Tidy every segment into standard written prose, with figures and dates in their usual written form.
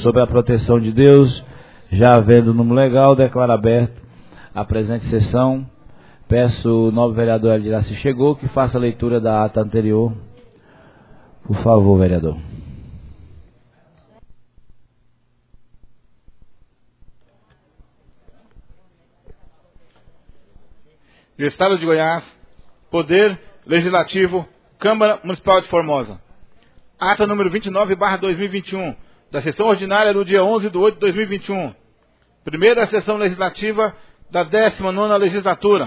sob a proteção de Deus, já havendo o número legal, declaro aberto a presente sessão. Peço o nobre vereador Eldir se chegou que faça a leitura da ata anterior. Por favor, vereador. Do Estado de Goiás, Poder Legislativo, Câmara Municipal de Formosa. Ata número 29/2021, da sessão ordinária do dia 11/8/2021. Primeira sessão legislativa da 19ª legislatura.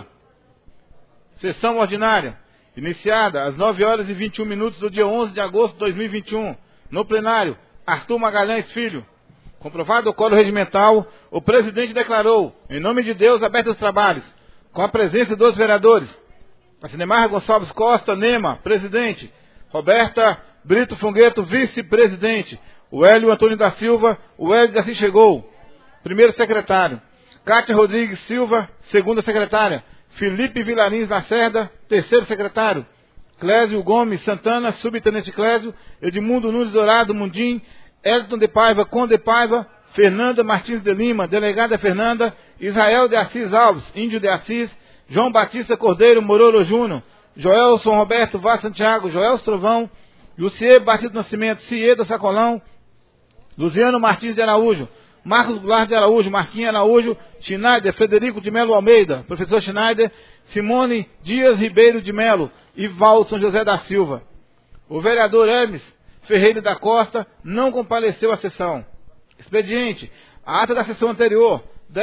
Sessão ordinária, iniciada às 9h21 do dia 11 de agosto de 2021. No plenário, Arthur Magalhães Filho. Comprovado o código regimental, o presidente declarou, em nome de Deus, abertos os trabalhos, com a presença dos vereadores. A Cinemar Gonçalves Costa, Nema, presidente. Roberta Brito Fungueto, vice-presidente. O Hélio Antônio da Silva, o Hélio assim chegou. Primeiro secretário. Cátia Rodrigues Silva, segunda secretária. Felipe Vilarins Lacerda, terceiro secretário. Clésio Gomes Santana, subtenente Clésio. Edmundo Nunes Dourado Mundim. Elton de Paiva, Conde Paiva. Fernanda Martins de Lima, delegada Fernanda. Israel de Assis Alves, índio de Assis. João Batista Cordeiro Mororo Júnior. Joelson Roberto Vaz Santiago, Joel Trovão. Lucier Batista Nascimento, Ciê do Sacolão. Luciano Martins de Araújo. Marcos Goulart de Araújo, Marquinhos Araújo, Schneider, Frederico de Melo Almeida, professor Schneider, Simone Dias Ribeiro de Melo e Valson José da Silva. O vereador Hermes Ferreira da Costa não compareceu à sessão. Expediente. A ata da sessão anterior,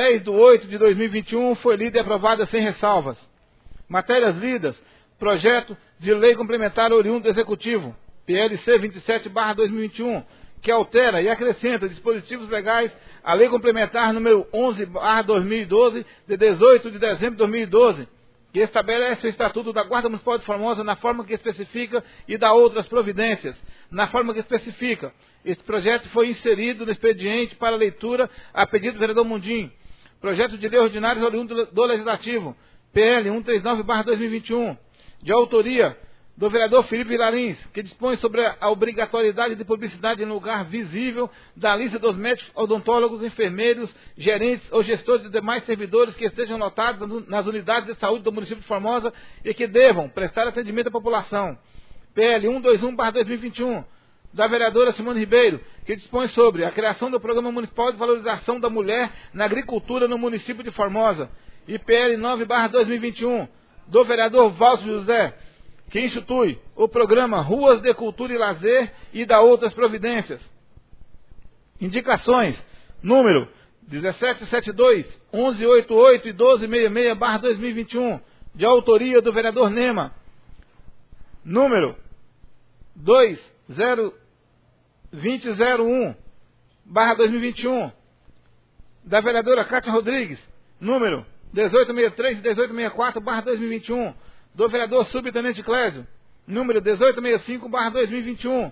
10/8/2021, foi lida e aprovada sem ressalvas. Matérias lidas. Projeto de lei complementar oriundo do Executivo, PLC 27/2021, que altera e acrescenta dispositivos legais à Lei Complementar número 11/2012, de 18 de dezembro de 2012, que estabelece o Estatuto da Guarda Municipal de Formosa na forma que especifica e dá outras providências, na forma que especifica. Este projeto foi inserido no expediente para leitura a pedido do vereador Mundim. Projeto de lei ordinário oriundo do Legislativo, PL 139/2021, de autoria do vereador Felipe Vilarins, que dispõe sobre a obrigatoriedade de publicidade em lugar visível da lista dos médicos, odontólogos, enfermeiros, gerentes ou gestores de demais servidores que estejam lotados nas unidades de saúde do município de Formosa e que devam prestar atendimento à população. PL 121/2021, da vereadora Simone Ribeiro, que dispõe sobre a criação do Programa Municipal de Valorização da Mulher na Agricultura no município de Formosa. E PL 9/2021, do vereador Valso José, que institui o programa Ruas de Cultura e Lazer e dá outras providências. Indicações, número 1772, 1188 e 1266/2021, de autoria do vereador Nema. Número 2001/2021, da vereadora Cátia Rodrigues. Número 1863 e 1864/2021, do vereador subtenente Clésio. Número 1865/2021,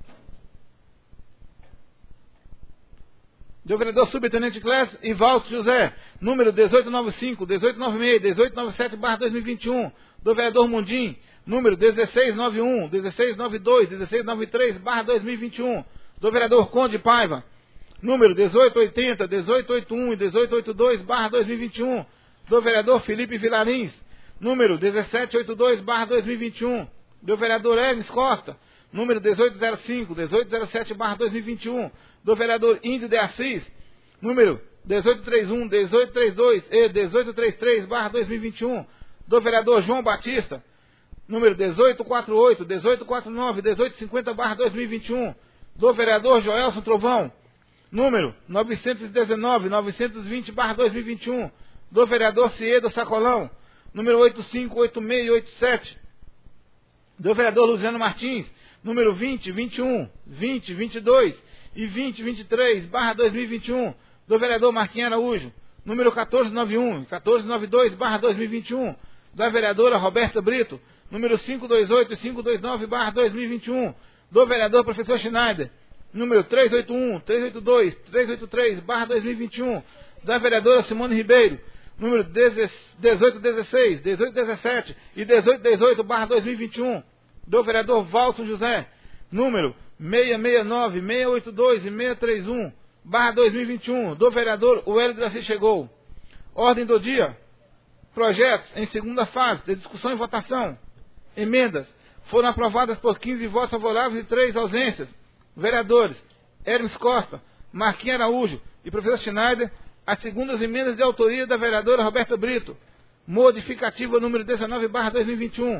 do vereador subtenente Clésio e Valso José. Número 1895, 1896, 1897/2021, do vereador Mundim. Número 1691, 1692, 1693/2021, do vereador Conde Paiva. Número 1880, 1881 e 1882/2021, do vereador Felipe Vilarins. Número 1782/2021, do vereador Hermes Costa. Número 1805, 1807/2021, do vereador Índio de Assis. Número 1831, 1832 e 1833/2021, do vereador João Batista. Número 1848, 1849 e 1850/2021, do vereador Joelson Trovão. Número 919, 920/2021, do vereador Ciê do Sacolão. Número 85, 86 e 87, do vereador Luciano Martins. Número 20, 21, 20, 22 e 20, 23/2021, do vereador Marquinhos Araújo. Número 1491 e 1492/2021, da vereadora Roberta Brito. Número 528 e 529/2021, do vereador professor Schneider. Número 381, 382, 383/2021, da vereadora Simone Ribeiro. Número 1816, 1817 e 1818/2021, do vereador Valson José. Número 669, 682 e 631, 2021, do vereador Wélio Draci Chegou. Ordem do dia. Projetos em segunda fase de discussão e votação. Emendas foram aprovadas por 15 votos favoráveis e 3 ausências. Vereadores Hermes Costa, Marquinhos Araújo e professor Schneider. As segundas emendas de autoria da vereadora Roberta Brito. Modificativa número 19/2021.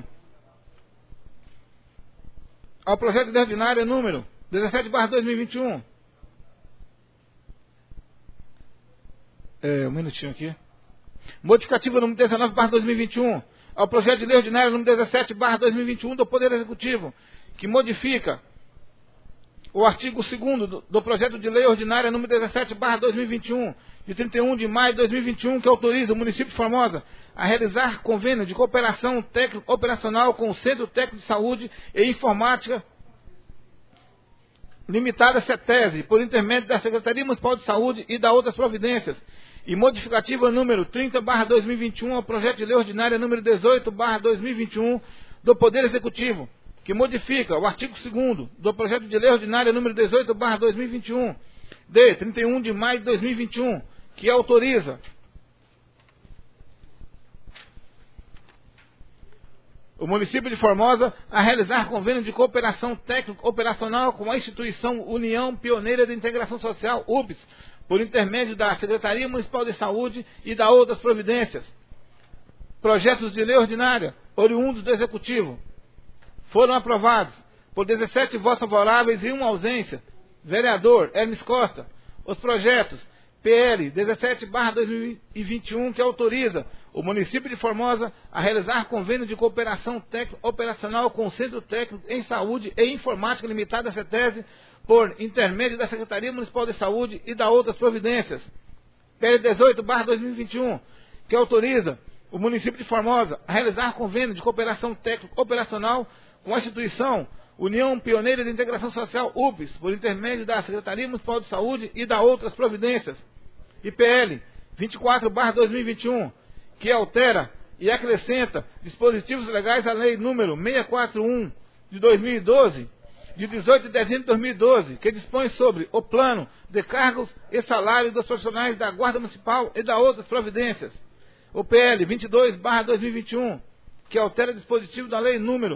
Ao projeto de ordinária número 17/2021. Um minutinho aqui. Modificativa número 19/2021. Ao projeto de lei ordinária número 17/2021 do Poder Executivo, que modifica o artigo 2º do projeto de lei ordinária número 17/2021, de 31 de maio de 2021, que autoriza o município de Formosa a realizar convênio de cooperação técnico-operacional com o Centro Técnico de Saúde e Informática Limitada CETESE, por intermédio da Secretaria Municipal de Saúde e da outras providências, e modificativa número 30/2021 ao projeto de lei ordinária número 18/2021 do Poder Executivo, que modifica o artigo 2º do projeto de lei ordinária número 18/2021, de 31 de maio de 2021, que autoriza o município de Formosa a realizar convênio de cooperação técnico-operacional com a instituição União Pioneira de Integração Social, UPS, por intermédio da Secretaria Municipal de Saúde e da outras providências. Projetos de lei ordinária, oriundos do Executivo, foram aprovados por 17 votos favoráveis e 1 ausência. Vereador Hermes Costa. Os projetos PL 17/2021, que autoriza o município de Formosa a realizar convênio de cooperação técnico-operacional com o Centro Técnico em Saúde e Informática Limitada CETESE, por intermédio da Secretaria Municipal de Saúde e da outras providências. PL 18/2021, que autoriza o município de Formosa a realizar convênio de cooperação técnico-operacional com a instituição União Pioneira de Integração Social, UPS, por intermédio da Secretaria Municipal de Saúde e da outras providências. E PL 24/2021, que altera e acrescenta dispositivos legais à Lei número 641 de 2012, de 18 de dezembro de 2012, que dispõe sobre o plano de cargos e salários dos profissionais da Guarda Municipal e da outras providências. O PL 22/2021, que altera dispositivo da Lei número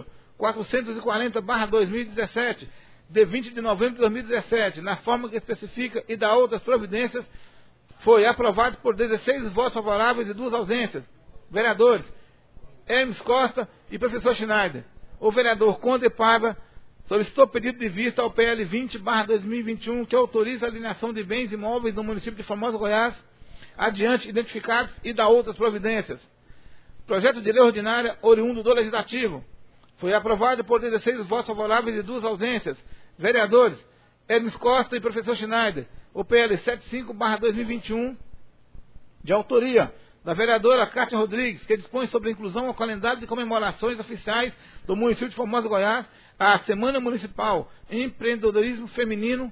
440/2017, de 20 de novembro de 2017, na forma que especifica e da outras providências, foi aprovado por 16 votos favoráveis e 2 ausências. Vereadores Hermes Costa e professor Schneider. O vereador Conde Paiva solicitou pedido de vista ao PL 20/2021, que autoriza a alienação de bens imóveis no município de Formosa, Goiás, adiante identificados, e da outras providências. Projeto de lei ordinária oriundo do Legislativo foi aprovado por 16 votos favoráveis e 2 ausências. Vereadores Hermes Costa e professor Schneider. O PL 75/2021, de autoria da vereadora Cátia Rodrigues, que dispõe sobre a inclusão ao calendário de comemorações oficiais do município de Formosa, Goiás, a Semana Municipal Empreendedorismo Feminino.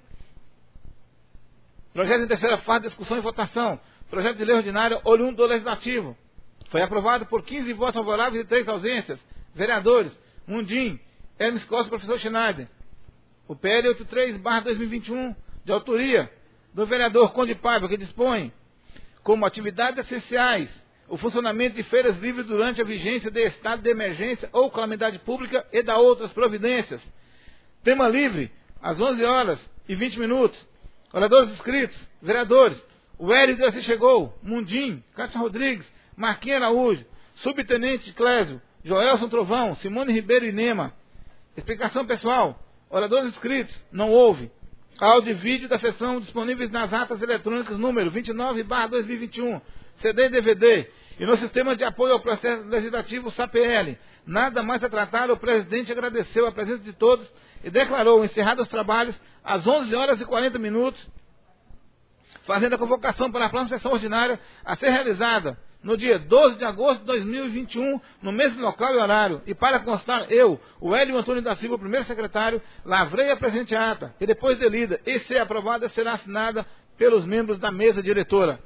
Projeto em terceira fase de discussão e votação. Projeto de lei ordinária oriundo do Legislativo. Foi aprovado por 15 votos favoráveis e 3 ausências. Vereadores Mundim, Hermes Costa e professor Schneider. O PL 83/2021, de autoria do vereador Conde Paiva, que dispõe como atividades essenciais o funcionamento de feiras livres durante a vigência de estado de emergência ou calamidade pública e da outras providências. Tema livre, às 11h20. Oradores inscritos, vereadores Wélio Draci Chegou, Mundim, Cátia Rodrigues, Marquinhos Araújo, Subtenente Clésio, Joelson Trovão, Simone Ribeiro e Nema. Explicação pessoal, oradores inscritos, não houve. Áudio e vídeo da sessão disponíveis nas atas eletrônicas número 29/2021, CD e DVD, e no sistema de apoio ao processo legislativo SAPL. Nada mais a tratar, o presidente agradeceu a presença de todos e declarou encerrados os trabalhos às 11h40, fazendo a convocação para a próxima sessão ordinária a ser realizada no dia 12 de agosto de 2021, no mesmo local e horário. E para constar, eu, o Hélio Antônio da Silva, primeiro secretário, lavrei a presente ata, que depois de lida e ser aprovada, será assinada pelos membros da mesa diretora.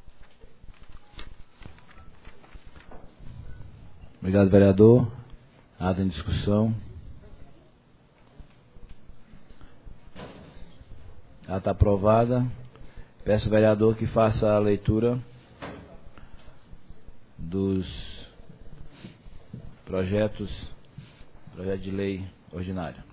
Obrigado, vereador. Ata em discussão. Ata aprovada. Peço ao vereador que faça a leitura dos projeto de lei ordinária.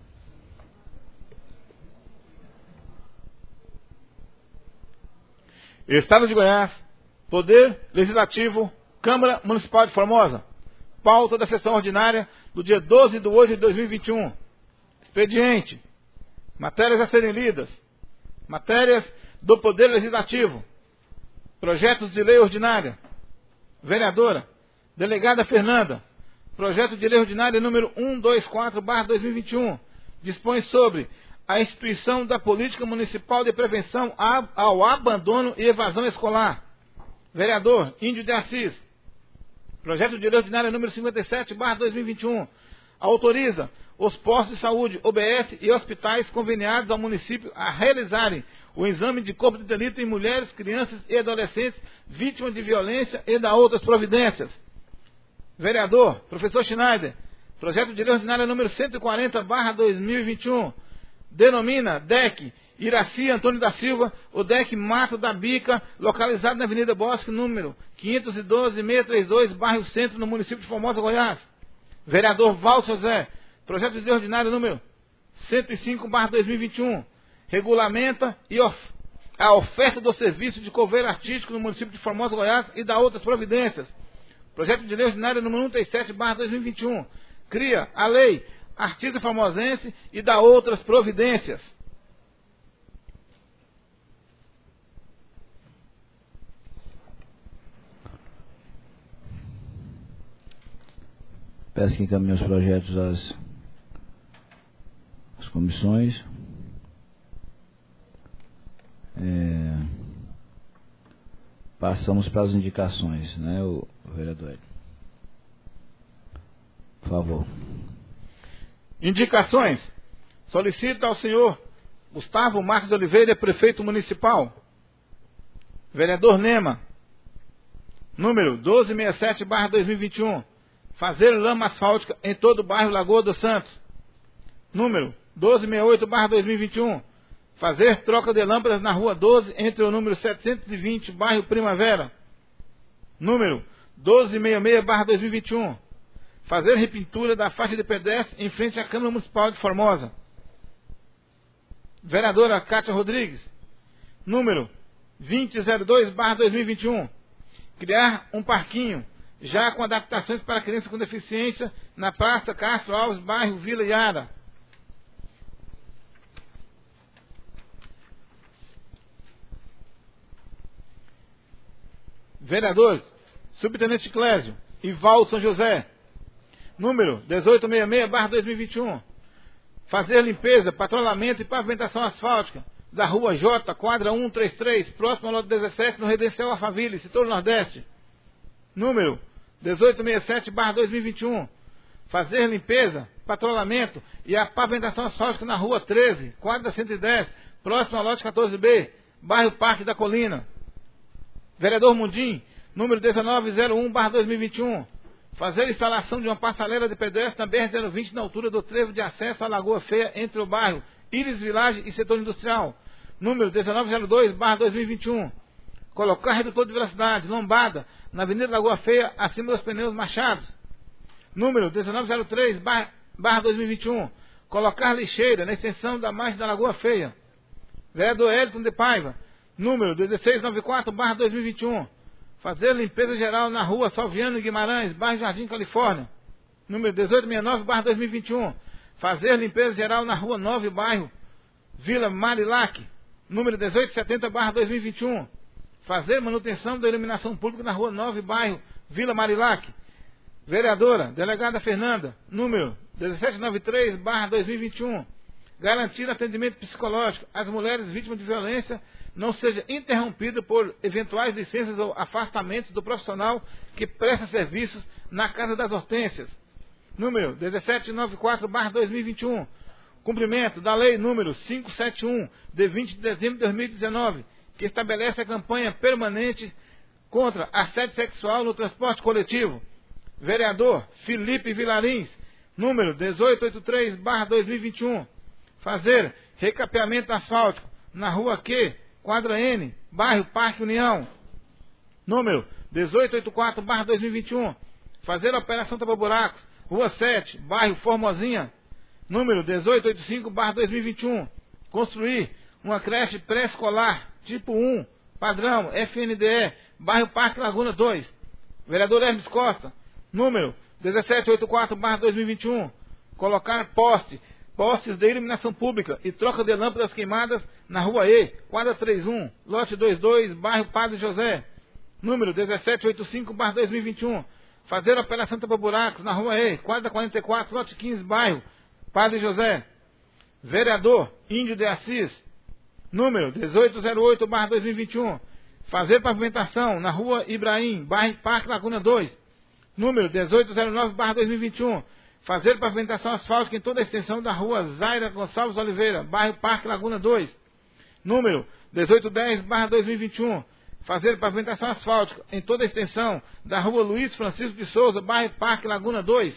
Estado de Goiás, Poder Legislativo, Câmara Municipal de Formosa. Pauta da sessão ordinária do dia 12 de 8 de 2021. Expediente. Matérias a serem lidas. Matérias do Poder Legislativo. Projetos de lei ordinária. Vereadora. Delegada Fernanda. Projeto de lei ordinária número 124/2021. Dispõe sobre a instituição da política municipal de prevenção ao abandono e evasão escolar. Vereador Índio de Assis. Projeto de lei ordinária número 57/2021. Autoriza os postos de saúde, OBS e hospitais conveniados ao município a realizarem o exame de corpo de delito em mulheres, crianças e adolescentes vítimas de violência e da outras providências. Vereador, professor Schneider. Projeto de lei ordinária número 140/2021. Denomina DEC Iraci Antônio da Silva, o DEC Mato da Bica, localizado na Avenida Bosque, número 512-632, bairro Centro, no município de Formosa, Goiás. Vereador Valso José. Projeto de lei ordinário número 105/2021. Regulamenta a oferta do serviço de coveiro artístico no município de Formosa, Goiás e da outras providências. Projeto de lei ordinário número 137/2021. Cria a lei Artista Formosense e da outras providências. Peço que encaminhe os projetos às comissões. Passamos para as indicações, né, o vereador Hélio? Por favor. Indicações. Solicita ao senhor Gustavo Marques de Oliveira, prefeito municipal. Vereador Nema. Número 1267/2021. Fazer lama asfáltica em todo o bairro Lagoa dos Santos. Número 1268/2021. Fazer troca de lâmpadas na rua 12 entre o número 720, bairro Primavera. Número 1266/2021. Fazer repintura da faixa de pedestre em frente à Câmara Municipal de Formosa. Vereadora Cátia Rodrigues. Número 2002/2021. Criar um parquinho, já com adaptações para crianças com deficiência, na Praça Castro Alves, bairro Vila Iara. Vereadores, Subtenente Clésio e Valdo São José. Número 1866/2021. Fazer limpeza, patrulhamento e pavimentação asfáltica da rua J, quadra 133, próximo ao lote 17, no Residencial Alphaville, setor Nordeste. Número 1867/2021. Fazer limpeza, patrulhamento e a pavimentação asfáltica na rua 13, quadra 110, próximo ao lote 14B, bairro Parque da Colina. Vereador Mundim, número 1901/2021. Fazer instalação de uma passarela de pedestre na BR-020 na altura do trevo de acesso à Lagoa Feia, entre o bairro Iris Village e setor industrial. Número 1902/2021. Colocar redutor de velocidade, lombada, na Avenida Lagoa Feia, acima dos pneus Machados. Número 1903/2021. Colocar lixeira na extensão da margem da Lagoa Feia. Vereador Elton de Paiva. Número 1694/2021. Fazer limpeza geral na rua Salviano Guimarães, bairro Jardim, Califórnia. Número 1869/2021. Fazer limpeza geral na rua 9, bairro Vila Marilac. Número 1870/2021. Fazer manutenção da iluminação pública na rua 9, bairro Vila Marilac. Vereadora, delegada Fernanda. Número 1793/2021. Garantir atendimento psicológico às mulheres vítimas de violência não seja interrompido por eventuais licenças ou afastamentos do profissional que presta serviços na Casa das Hortênsias. Número 1794/2021. Cumprimento da Lei número 571, de 20 de dezembro de 2019, que estabelece a campanha permanente contra assédio sexual no transporte coletivo. Vereador Felipe Vilarins, número 1883/2021. Fazer recapeamento asfáltico na rua Q, quadra N, bairro Parque União. Número 1884/2021. Fazer a operação tapa-buracos, Rua 7, bairro Formosinha. Número 1885/2021. Construir uma creche pré-escolar, tipo 1, padrão FNDE, bairro Parque Laguna 2. Vereador Hermes Costa. Número 1784/2021. Colocar postes de iluminação pública e troca de lâmpadas queimadas na Rua E, quadra 31, lote 22, bairro Padre José. Número 1785/2021. Fazer a operação tapa-buracos na Rua E, quadra 44, lote 15, bairro Padre José. Vereador Índio de Assis. Número 1808/2021. Fazer pavimentação na Rua Ibrahim, bairro Parque Laguna 2. Número 1809/2021. Fazer pavimentação asfáltica em toda a extensão da Rua Zaira Gonçalves Oliveira, bairro Parque Laguna 2. Número 1810/2021. Fazer pavimentação asfáltica em toda a extensão da Rua Luiz Francisco de Souza, bairro Parque Laguna 2.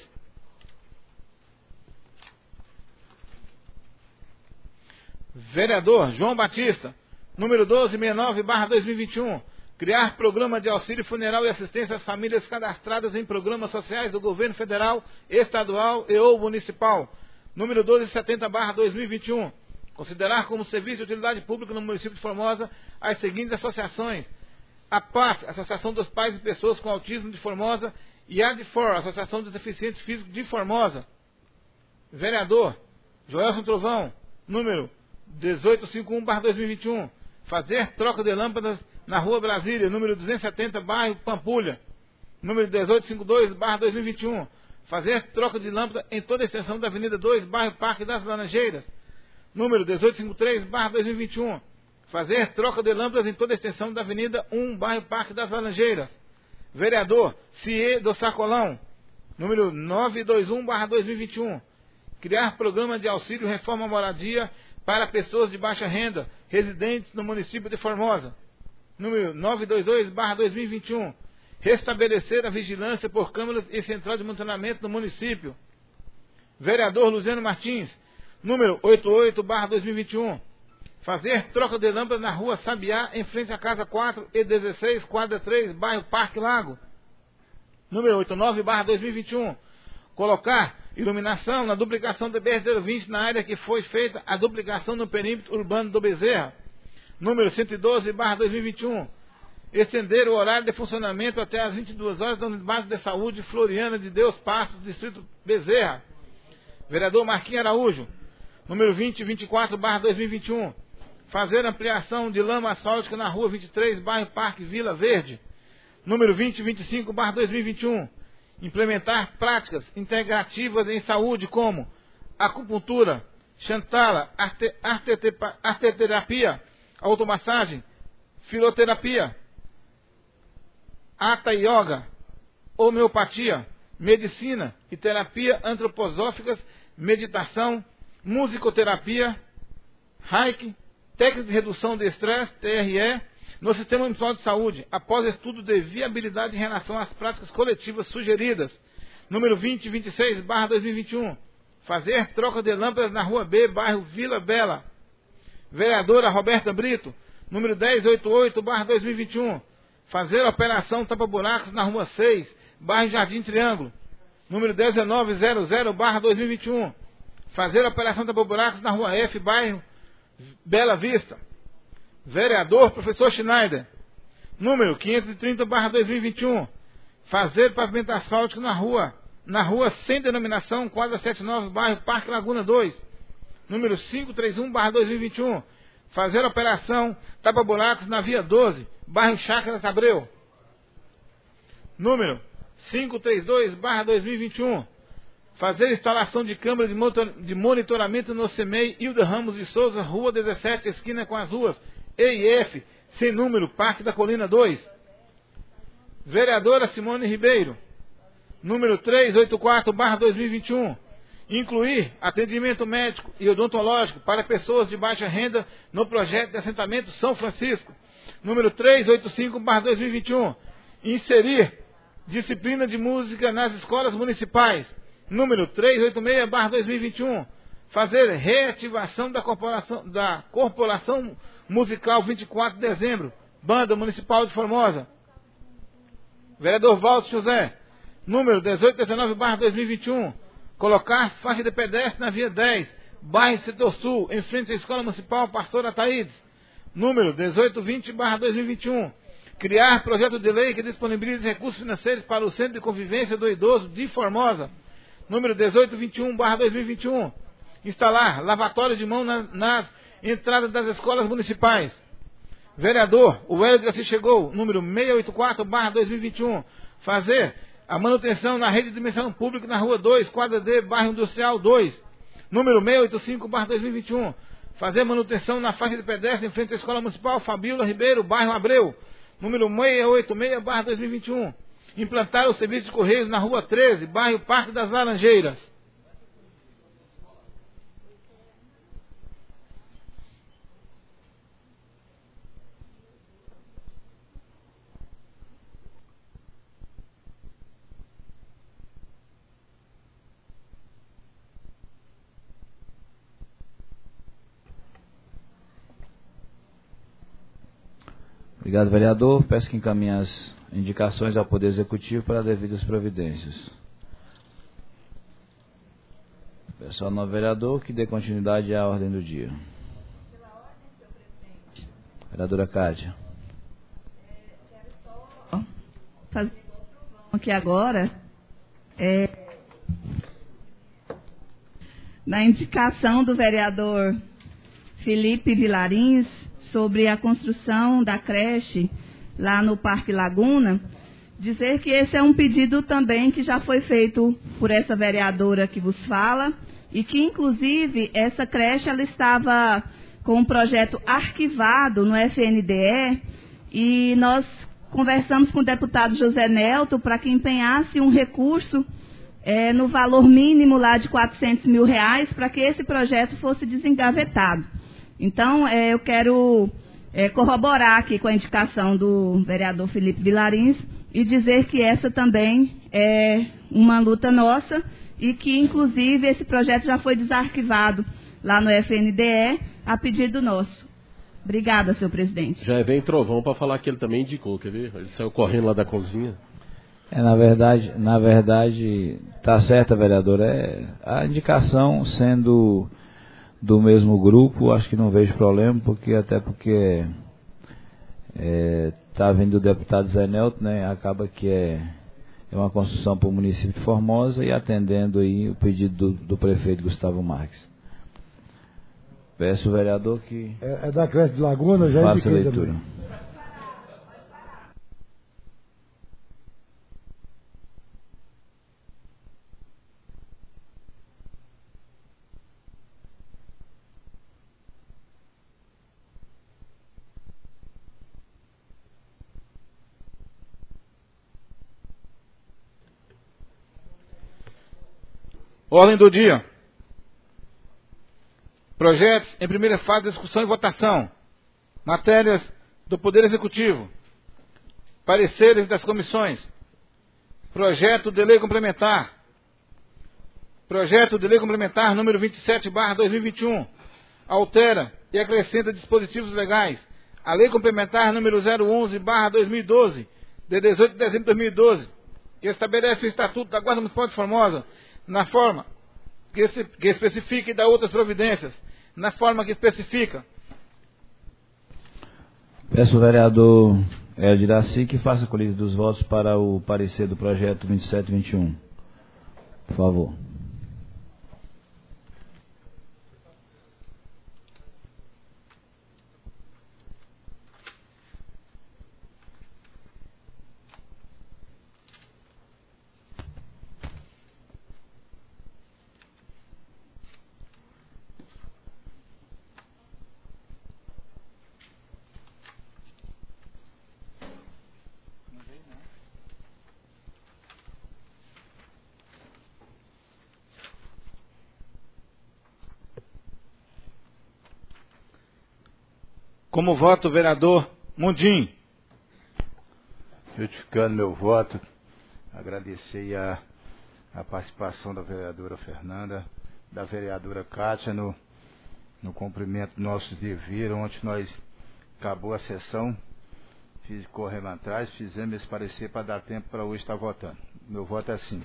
Vereador João Batista. Número 1269/2021. Criar programa de auxílio funeral e assistência às famílias cadastradas em programas sociais do governo federal, estadual e ou municipal. Número 1270/2021. Considerar como serviço de utilidade pública no município de Formosa as seguintes associações: a PAF, Associação dos Pais e Pessoas com Autismo de Formosa, e a ADFOR, Associação dos Deficientes Físicos de Formosa. Vereador Joelson Trovão. Número 1851/2021. Fazer troca de lâmpadas na Rua Brasília, número 270, bairro Pampulha. Número 1852/2021. Fazer troca de lâmpadas em toda a extensão da Avenida 2, bairro Parque das Laranjeiras. Número 1853/2021. Fazer troca de lâmpadas em toda a extensão da Avenida 1, bairro Parque das Laranjeiras. Vereador Cie do Sacolão. Número 921/2021. Criar programa de auxílio reforma moradia para pessoas de baixa renda, residentes no município de Formosa. Número 922/2021. Restabelecer a vigilância por câmeras e central de monitoramento no município. Vereador Luciano Martins. Número 88/2021. Fazer troca de lâmpadas na Rua Sabiá, em frente à Casa 4 e 16, quadra 3, bairro Parque Lago. Número 89/2021. Colocar iluminação na duplicação do BR-020 na área que foi feita a duplicação no perímetro urbano do Bezerra. Número 112/2021. Estender o horário de funcionamento até às 22 horas da Unidade de Saúde Floriana de Deus Passos, Distrito Bezerra. Vereador Marquinhos Araújo. Número 2024/2021. Fazer ampliação de lama asfáltica na Rua 23, bairro Parque Vila Verde. Número 2025/2021. Implementar práticas integrativas em saúde como acupuntura, chantala, arteterapia, automassagem, fisioterapia, hatha yoga, homeopatia, medicina e terapia antroposóficas, meditação, musicoterapia, reiki, técnica de redução de estresse, TRE, no Sistema Municipal de Saúde, após estudo de viabilidade em relação às práticas coletivas sugeridas. Número 2026/2021. Fazer troca de lâmpadas na Rua B, bairro Vila Bela. Vereadora Roberta Brito. Número 1088/2021. Fazer operação tapa-buracos na Rua 6, bairro Jardim Triângulo. Número 1900/2021. Fazer operação tapa-buracos na Rua F, bairro Bela Vista. Vereador Professor Schneider. Número 530/2021. Fazer pavimento asfáltico na rua sem denominação, quadra 79, bairro Parque Laguna 2. Número 531/2021. Fazer operação tapa-buracos na Via 12, bairro Chácaras Abreu. Número 532/2021. Fazer instalação de câmeras de monitoramento no CEMEI Hilda Ramos de Souza, Rua 17, esquina com as ruas E e F, sem número, Parque da Colina 2. Vereadora Simone Ribeiro. Número 384/2021. Incluir atendimento médico e odontológico para pessoas de baixa renda no projeto de assentamento São Francisco. Número 385/2021. Inserir disciplina de música nas escolas municipais. Número 386/2021. Fazer reativação da corporação musical 24 de dezembro, Banda Municipal de Formosa. Vereador Valdo José, número 1819/2021, colocar faixa de pedestre na via 10, bairro Setor Sul, em frente à Escola Municipal Pastor Ataídes. Número 1820/2021, criar projeto de lei que disponibilize recursos financeiros para o Centro de Convivência do Idoso de Formosa. Número 1821/2021, instalar lavatório de mão nas entradas das escolas municipais. Vereador, o Hélio Graci chegou, número 684/2021, fazer a manutenção na rede de dimensão pública na Rua 2, quadra D, bairro Industrial 2. Número 685/2021, fazer manutenção na faixa de pedestre em frente à Escola Municipal Fabíola Ribeiro, bairro Abreu. Número 686/2021, implantar o serviço de correios na Rua 13, bairro Parque das Laranjeiras. Obrigado, vereador. Peço que encaminhe as indicações ao Poder Executivo para devidas providências. Peço ao novo vereador que dê continuidade à ordem do dia. Vereadora Cátia. Fazer aqui agora na indicação do vereador Felipe Vilarins sobre a construção da creche lá no Parque Laguna, dizer que esse é um pedido também que já foi feito por essa vereadora que vos fala, e que inclusive essa creche ela estava com um projeto arquivado no FNDE, e nós conversamos com o deputado José Nelto para que empenhasse um recurso no valor mínimo lá de R$400 mil para que esse projeto fosse desengavetado. Então, eu quero corroborar aqui com a indicação do vereador Felipe Vilarins e dizer que essa também é uma luta nossa e que, inclusive, esse projeto já foi desarquivado lá no FNDE a pedido nosso. Obrigada, senhor presidente. Já vem Trovão para falar que ele também indicou, quer ver? Ele saiu correndo lá da cozinha. Na verdade, está certa, vereadora. A indicação sendo do mesmo grupo, acho que não vejo problema, porque está vindo o deputado Zé Nelto, né? Acaba que é uma construção para o município de Formosa e atendendo aí o pedido do prefeito Gustavo Marques. Peço ao vereador que da creche de Laguna, já faça a leitura. Também. Ordem do dia. Projetos em primeira fase de discussão e votação. Matérias do Poder Executivo. Pareceres das comissões. Projeto de lei complementar. Projeto de lei complementar número 27/2021. Altera e acrescenta dispositivos legais. A lei complementar número 011/2012, de 18 de dezembro de 2012, que estabelece o Estatuto da Guarda Municipal de Formosa, na forma que especifica e dá outras providências, na forma que especifica. Peço ao vereador Hélio Graci que faça a colheita dos votos para o parecer do projeto 2721. Por favor. Como voto, vereador Mundim. Justificando meu voto, agradecer a participação da vereadora Fernanda, da vereadora Cátia no cumprimento dos nossos deveres. Ontem nós acabou a sessão, corremos atrás, fizemos esse parecer para dar tempo para hoje estar votando. Meu voto é sim.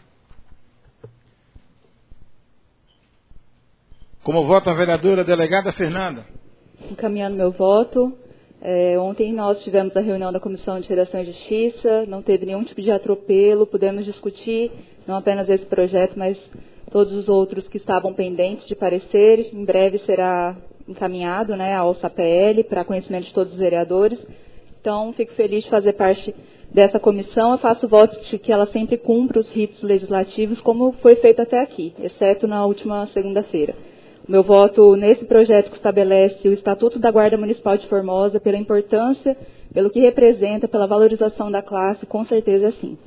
Como vota a vereadora delegada Fernanda? Encaminhando meu voto. Ontem nós tivemos a reunião da Comissão de Redação e Justiça, não teve nenhum tipo de atropelo, pudemos discutir não apenas esse projeto, mas todos os outros que estavam pendentes de parecer. Em breve será encaminhado, né, ao SAPL para conhecimento de todos os vereadores. Então, fico feliz de fazer parte dessa comissão. Eu faço voto de que ela sempre cumpra os ritos legislativos, como foi feito até aqui, exceto na última segunda-feira. Meu voto nesse projeto que estabelece o Estatuto da Guarda Municipal de Formosa, pela importância, pelo que representa, pela valorização da classe, com certeza é sim.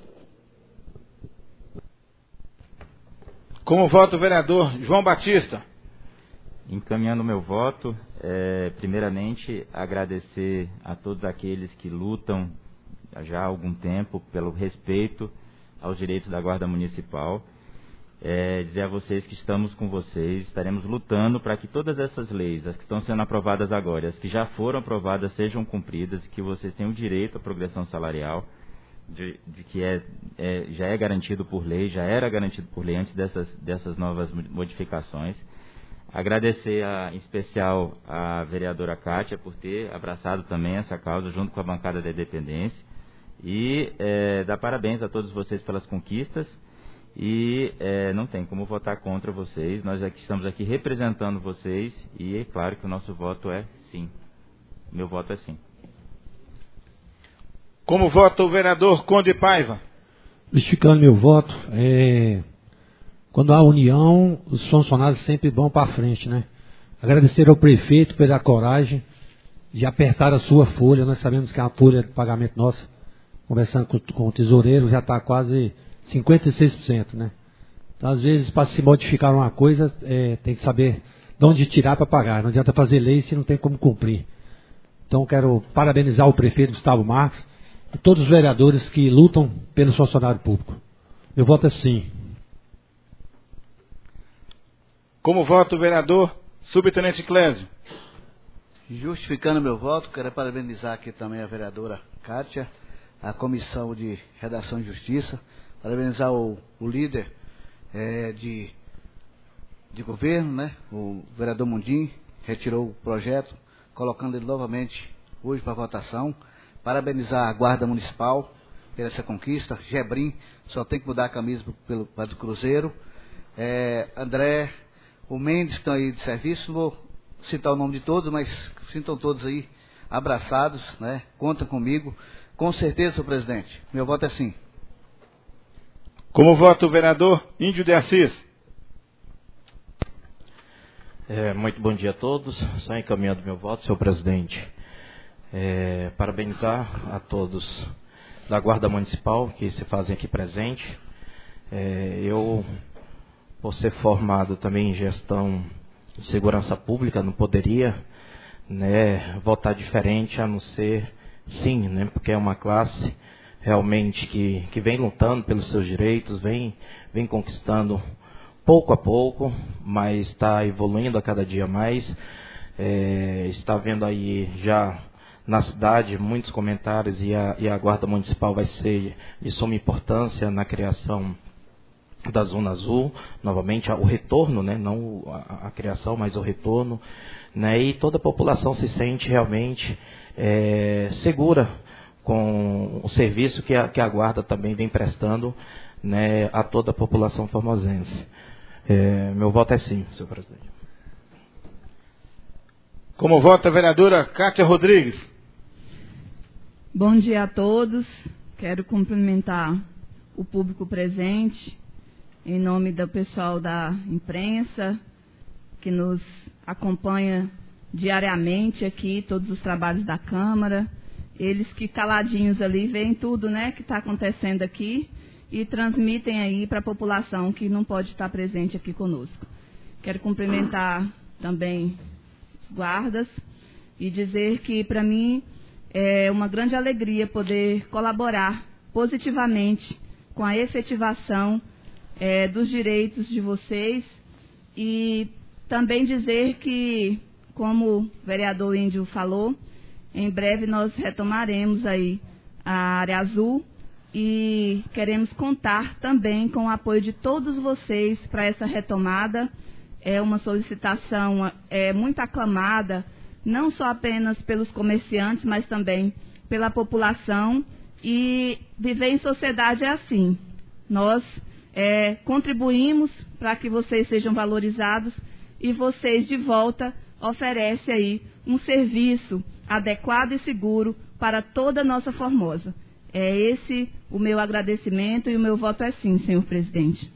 Como vota o vereador João Batista? Encaminhando meu voto, primeiramente agradecer a todos aqueles que lutam já há algum tempo pelo respeito aos direitos da Guarda Municipal. Dizer a vocês que estamos com vocês, estaremos lutando para que todas essas leis, as que estão sendo aprovadas agora, as que já foram aprovadas, sejam cumpridas, que vocês tenham direito à progressão salarial, de que já é garantido por lei, já era garantido por lei antes dessas novas modificações. Agradecer em especial a vereadora Kátia por ter abraçado também essa causa junto com a bancada da Independência e dar parabéns a todos vocês pelas conquistas. E não tem como votar contra vocês. Nós estamos aqui representando vocês e é claro que o nosso voto é sim. Meu voto é sim. Como vota o vereador Conde Paiva? Justificando meu voto, quando há união, os funcionários sempre vão para frente, né? Agradecer ao prefeito pela coragem de apertar a sua folha. Nós sabemos que é uma folha de pagamento nossa. Conversando com o tesoureiro, já está quase 56%, né? Então, às vezes, para se modificar uma coisa, tem que saber de onde tirar para pagar. Não adianta fazer lei se não tem como cumprir. Então, quero parabenizar o prefeito Gustavo Marques e todos os vereadores que lutam pelo funcionário público. Meu voto é sim. Como vota o vereador Subtenente Clésio? Justificando meu voto, quero parabenizar aqui também a vereadora Kátia, a Comissão de Redação e Justiça, parabenizar o líder de governo, né, o vereador Mundim, retirou o projeto, colocando ele novamente hoje para votação. Parabenizar a Guarda Municipal por essa conquista. Gebrim só tem que mudar a camisa para do Cruzeiro. André, o Mendes que estão aí de serviço, não vou citar o nome de todos, mas sintam todos aí abraçados, né? Conta comigo. Com certeza, senhor presidente. Meu voto é sim. Como vota o vereador Índio de Assis? Muito bom dia a todos. Só encaminhando meu voto, senhor presidente. Parabenizar a todos da Guarda Municipal que se fazem aqui presente. Eu, por ser formado também em gestão de segurança pública, não poderia, né, votar diferente a não ser sim, né, porque é uma classe realmente que vem lutando pelos seus direitos, vem conquistando pouco a pouco, mas está evoluindo a cada dia mais. Está vendo aí já na cidade muitos comentários e a Guarda Municipal vai ser de suma importância na criação da Zona Azul, novamente o retorno, né, não a criação, mas o retorno, né, e toda a população se sente realmente segura com o serviço que a Guarda também vem prestando, né, a toda a população formosense. Meu voto é sim, senhor presidente. Como vota a vereadora Kátia Rodrigues? Bom dia a todos. Quero cumprimentar o público presente, em nome do pessoal da imprensa, que nos acompanha diariamente aqui, todos os trabalhos da Câmara. Eles que caladinhos ali veem tudo, né, que está acontecendo aqui e transmitem aí para a população que não pode estar presente aqui conosco. Quero cumprimentar também os guardas e dizer que para mim é uma grande alegria poder colaborar positivamente com a efetivação dos direitos de vocês e também dizer que, como o vereador Índio falou, Em breve nós retomaremos aí a área azul e queremos contar também com o apoio de todos vocês para essa retomada. É uma solicitação muito aclamada, não só apenas pelos comerciantes, mas também pela população. E viver em sociedade é assim. Nós contribuímos para que vocês sejam valorizados e vocês, de volta, oferecem aí um serviço adequado e seguro para toda a nossa Formosa. É esse o meu agradecimento e o meu voto é sim, senhor presidente.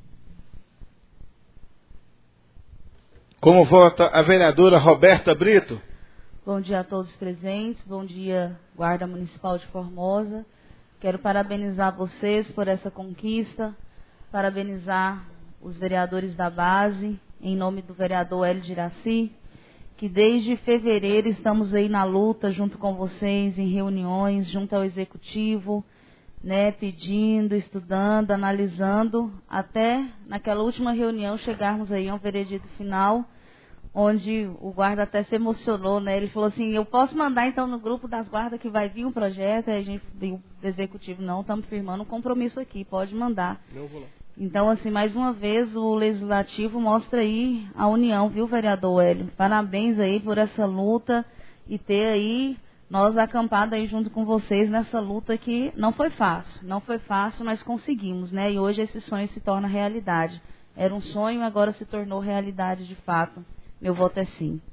Como vota a vereadora Roberta Brito? Bom dia a todos presentes, bom dia, Guarda Municipal de Formosa. Quero parabenizar vocês por essa conquista, parabenizar os vereadores da base, em nome do vereador Hélio de Iraci, que desde fevereiro estamos aí na luta junto com vocês, em reuniões, junto ao Executivo, né, pedindo, estudando, analisando, até naquela última reunião chegarmos aí a um veredito final, onde o guarda até se emocionou, né? Ele falou assim, eu posso mandar então no grupo das guardas que vai vir um projeto? Aí a gente, o Executivo, não, estamos firmando um compromisso aqui, pode mandar. Não vou lá. Então, assim, mais uma vez, o Legislativo mostra aí a união, viu, vereador Hélio? Parabéns aí por essa luta e ter aí nós acampados aí junto com vocês nessa luta que não foi fácil, mas conseguimos, né? E hoje esse sonho se torna realidade. Era um sonho, agora se tornou realidade de fato. Meu voto é sim.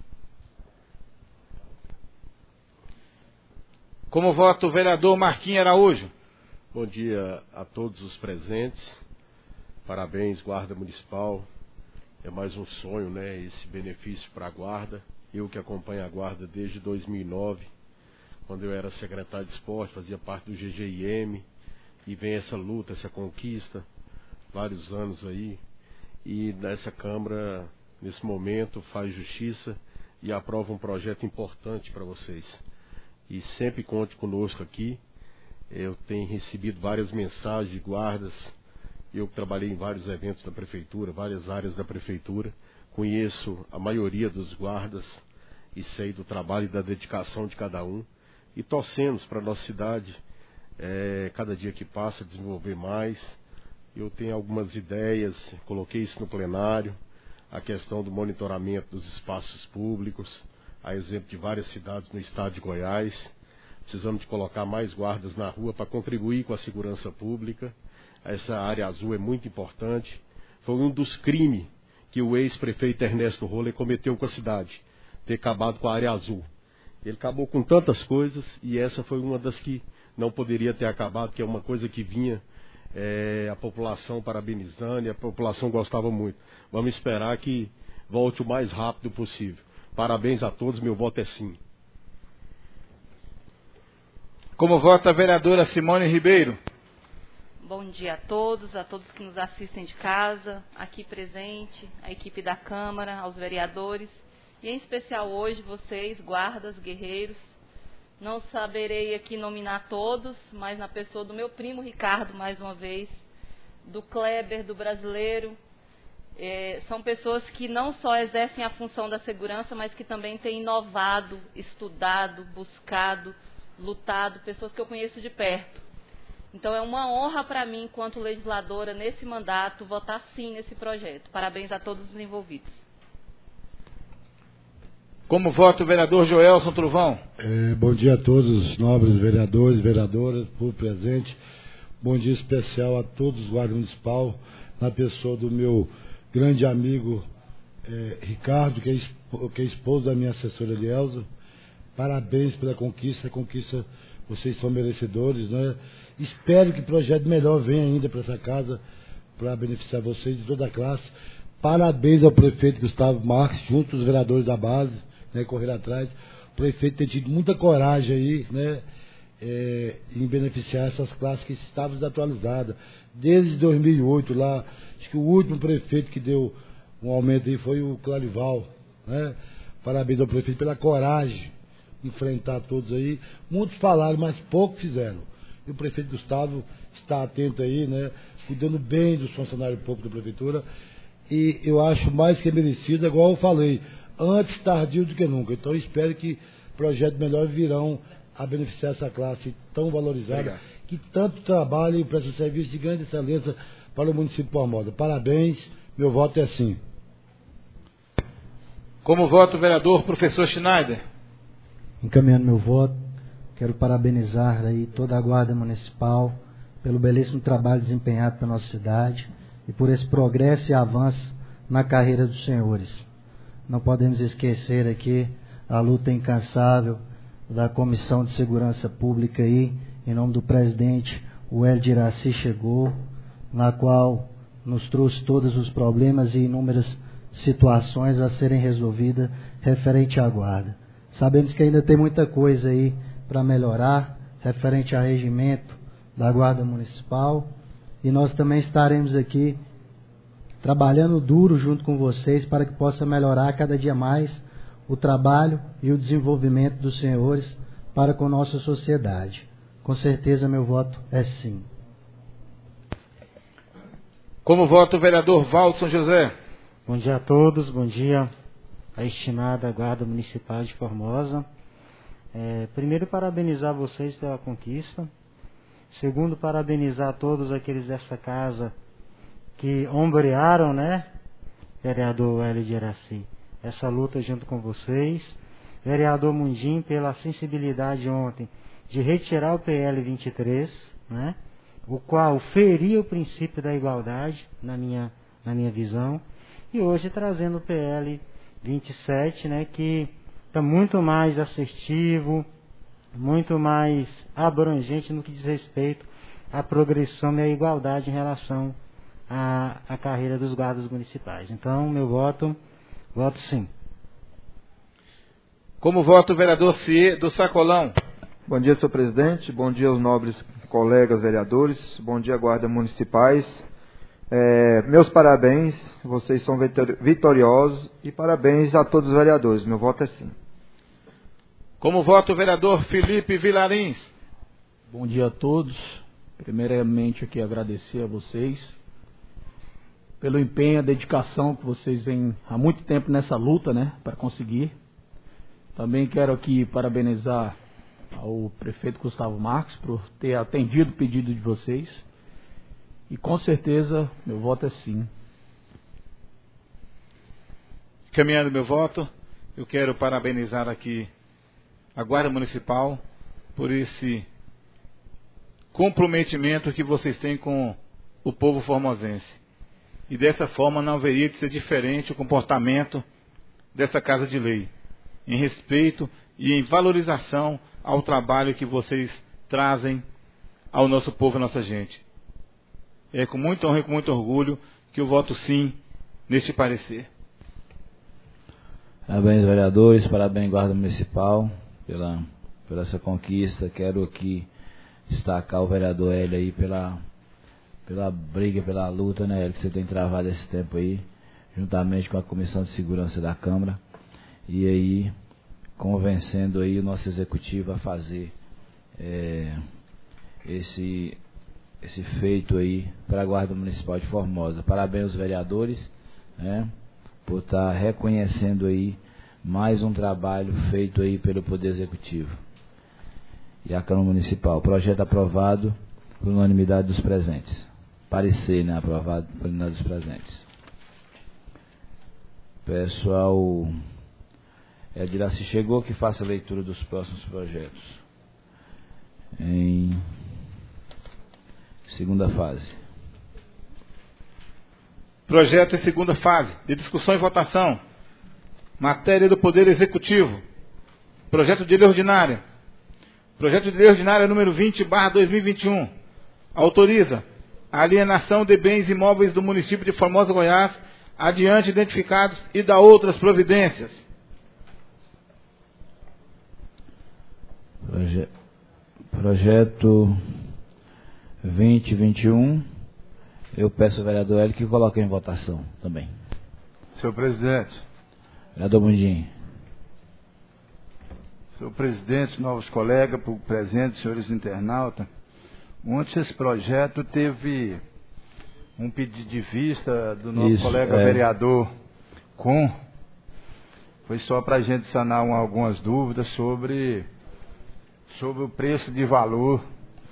Como vota o vereador Marquinhos Araújo? Bom dia a todos os presentes. Parabéns, Guarda Municipal. É mais um sonho, né? Esse benefício para a Guarda. Eu que acompanho a Guarda desde 2009, quando eu era secretário de esporte, fazia parte do GGIM, e vem essa luta, essa conquista, vários anos aí, e nessa Câmara, nesse momento, faz justiça e aprova um projeto importante para vocês. E sempre conte conosco aqui. Eu tenho recebido várias mensagens de guardas. Eu trabalhei em vários eventos da Prefeitura, várias áreas da Prefeitura. Conheço a maioria dos guardas e sei do trabalho e da dedicação de cada um. E torcemos para a nossa cidade, cada dia que passa, desenvolver mais. Eu tenho algumas ideias, coloquei isso no plenário, a questão do monitoramento dos espaços públicos, a exemplo de várias cidades no estado de Goiás. Precisamos de colocar mais guardas na rua para contribuir com a segurança pública. Essa área azul é muito importante. Foi um dos crimes que o ex-prefeito Ernesto Roller cometeu com a cidade, ter acabado com a área azul. Ele acabou com tantas coisas e essa foi uma das que não poderia ter acabado, que é uma coisa que vinha a população parabenizando e a população gostava muito. Vamos esperar que volte o mais rápido possível. Parabéns a todos, meu voto é sim. Como vota a vereadora Simone Ribeiro? Bom dia a todos que nos assistem de casa, aqui presente, a equipe da Câmara, aos vereadores, e em especial hoje vocês, guardas, guerreiros. Não saberei aqui nominar todos, mas na pessoa do meu primo Ricardo, mais uma vez, do Kleber, do Brasileiro, são pessoas que não só exercem a função da segurança, mas que também têm inovado, estudado, buscado, lutado, pessoas que eu conheço de perto. Então é uma honra para mim, enquanto legisladora, nesse mandato, votar sim nesse projeto. Parabéns a todos os envolvidos. Como vota o vereador Joelson Truvão? Bom dia a todos os nobres vereadores, vereadoras, público presente. Bom dia especial a todos os guardas municipal, na pessoa do meu grande amigo Ricardo, que é esposo da minha assessora Elielza. Parabéns pela conquista, vocês são merecedores, né? Espero que projeto melhor venha ainda para essa casa, para beneficiar vocês de toda a classe. Parabéns ao prefeito Gustavo Marques, junto aos vereadores da base, né, correr atrás. O prefeito tem tido muita coragem aí, né, em beneficiar essas classes que estavam desatualizadas. Desde 2008 lá, acho que o último prefeito que deu um aumento aí foi o Clarival, né? Parabéns ao prefeito pela coragem de enfrentar todos aí. Muitos falaram, mas poucos fizeram. E o prefeito Gustavo está atento aí, né, cuidando bem dos funcionários públicos da prefeitura. E eu acho mais que merecido, igual eu falei, antes tardio do que nunca. Então eu espero que projetos melhores virão a beneficiar essa classe tão valorizada, Obrigado. que tanto trabalha e presta serviço de grande excelência para o município de Formosa. Parabéns, meu voto é sim. Como voto o vereador professor Schneider. Encaminhando meu voto, quero parabenizar aí toda a Guarda Municipal pelo belíssimo trabalho desempenhado pela nossa cidade e por esse progresso e avanço na carreira dos senhores. Não podemos esquecer aqui a luta incansável da Comissão de Segurança Pública aí, em nome do presidente, o Hélio de Iraci chegou, na qual nos trouxe todos os problemas e inúmeras situações a serem resolvidas referente à guarda. Sabemos que ainda tem muita coisa aí para melhorar, referente ao regimento da Guarda Municipal, e nós também estaremos aqui trabalhando duro junto com vocês para que possa melhorar cada dia mais o trabalho e o desenvolvimento dos senhores para com nossa sociedade. Com certeza meu voto é sim. Como voto o vereador Valdson José. Bom dia a todos, bom dia à estimada Guarda Municipal de Formosa. Primeiro, parabenizar vocês pela conquista. Segundo, parabenizar todos aqueles dessa casa que ombrearam, né, vereador Hélio de Iraci, essa luta junto com vocês. Vereador Mundim, pela sensibilidade ontem de retirar o PL 23, né, o qual feria o princípio da igualdade, na minha visão. E hoje trazendo o PL 27, né, que está muito mais assertivo, muito mais abrangente no que diz respeito à progressão e à igualdade em relação à carreira dos guardas municipais. Então, meu voto sim. Como voto o vereador Ciê do Sacolão. Bom dia, senhor presidente. Bom dia aos nobres colegas vereadores. Bom dia, guardas municipais. Meus parabéns, vocês são vitoriosos, e parabéns a todos os vereadores. Meu voto é sim. Como voto o vereador Felipe Vilarins. Bom dia a todos. Primeiramente aqui agradecer a vocês pelo empenho, a dedicação que vocês vêm há muito tempo nessa luta, né, para conseguir. Também quero aqui parabenizar ao prefeito Gustavo Marques por ter atendido o pedido de vocês. E com certeza meu voto é sim. Caminhando meu voto, eu quero parabenizar aqui a Guarda Municipal por esse comprometimento que vocês têm com o povo formosense. E dessa forma não haveria de ser diferente o comportamento dessa Casa de Lei, em respeito e em valorização ao trabalho que vocês trazem ao nosso povo e à nossa gente. É com muita honra e com muito orgulho que eu voto sim neste parecer. Parabéns, vereadores, parabéns, Guarda Municipal, pela essa conquista. Quero aqui destacar o vereador Hélio aí pela briga, pela luta, né, Hélio, que você tem travado esse tempo aí, juntamente com a Comissão de Segurança da Câmara, e aí convencendo aí o nosso executivo a fazer esse feito aí para a Guarda Municipal de Formosa. Parabéns aos vereadores, né, por estar reconhecendo aí mais um trabalho feito aí pelo Poder Executivo e a Câmara Municipal. Projeto aprovado por unanimidade dos presentes. Parecer, né, aprovado por unanimidade dos presentes. Pessoal, Ediraci chegou, que faça a leitura dos próximos projetos em segunda fase. Projeto em segunda fase, de discussão e votação. Matéria do Poder Executivo. Projeto de lei ordinária. Projeto de lei ordinária número 20/2021. Autoriza a alienação de bens imóveis do município de Formosa, Goiás, adiante identificados, e dá outras providências. Projeto 2021. Eu peço ao vereador Hélio que coloque em votação também. Senhor presidente. Vereador Mundim. Senhor presidente, novos colegas, presentes, senhores internautas. Ontem esse projeto teve um pedido de vista do nosso colega vereador Com. Foi só para a gente sanar algumas dúvidas sobre o preço de valor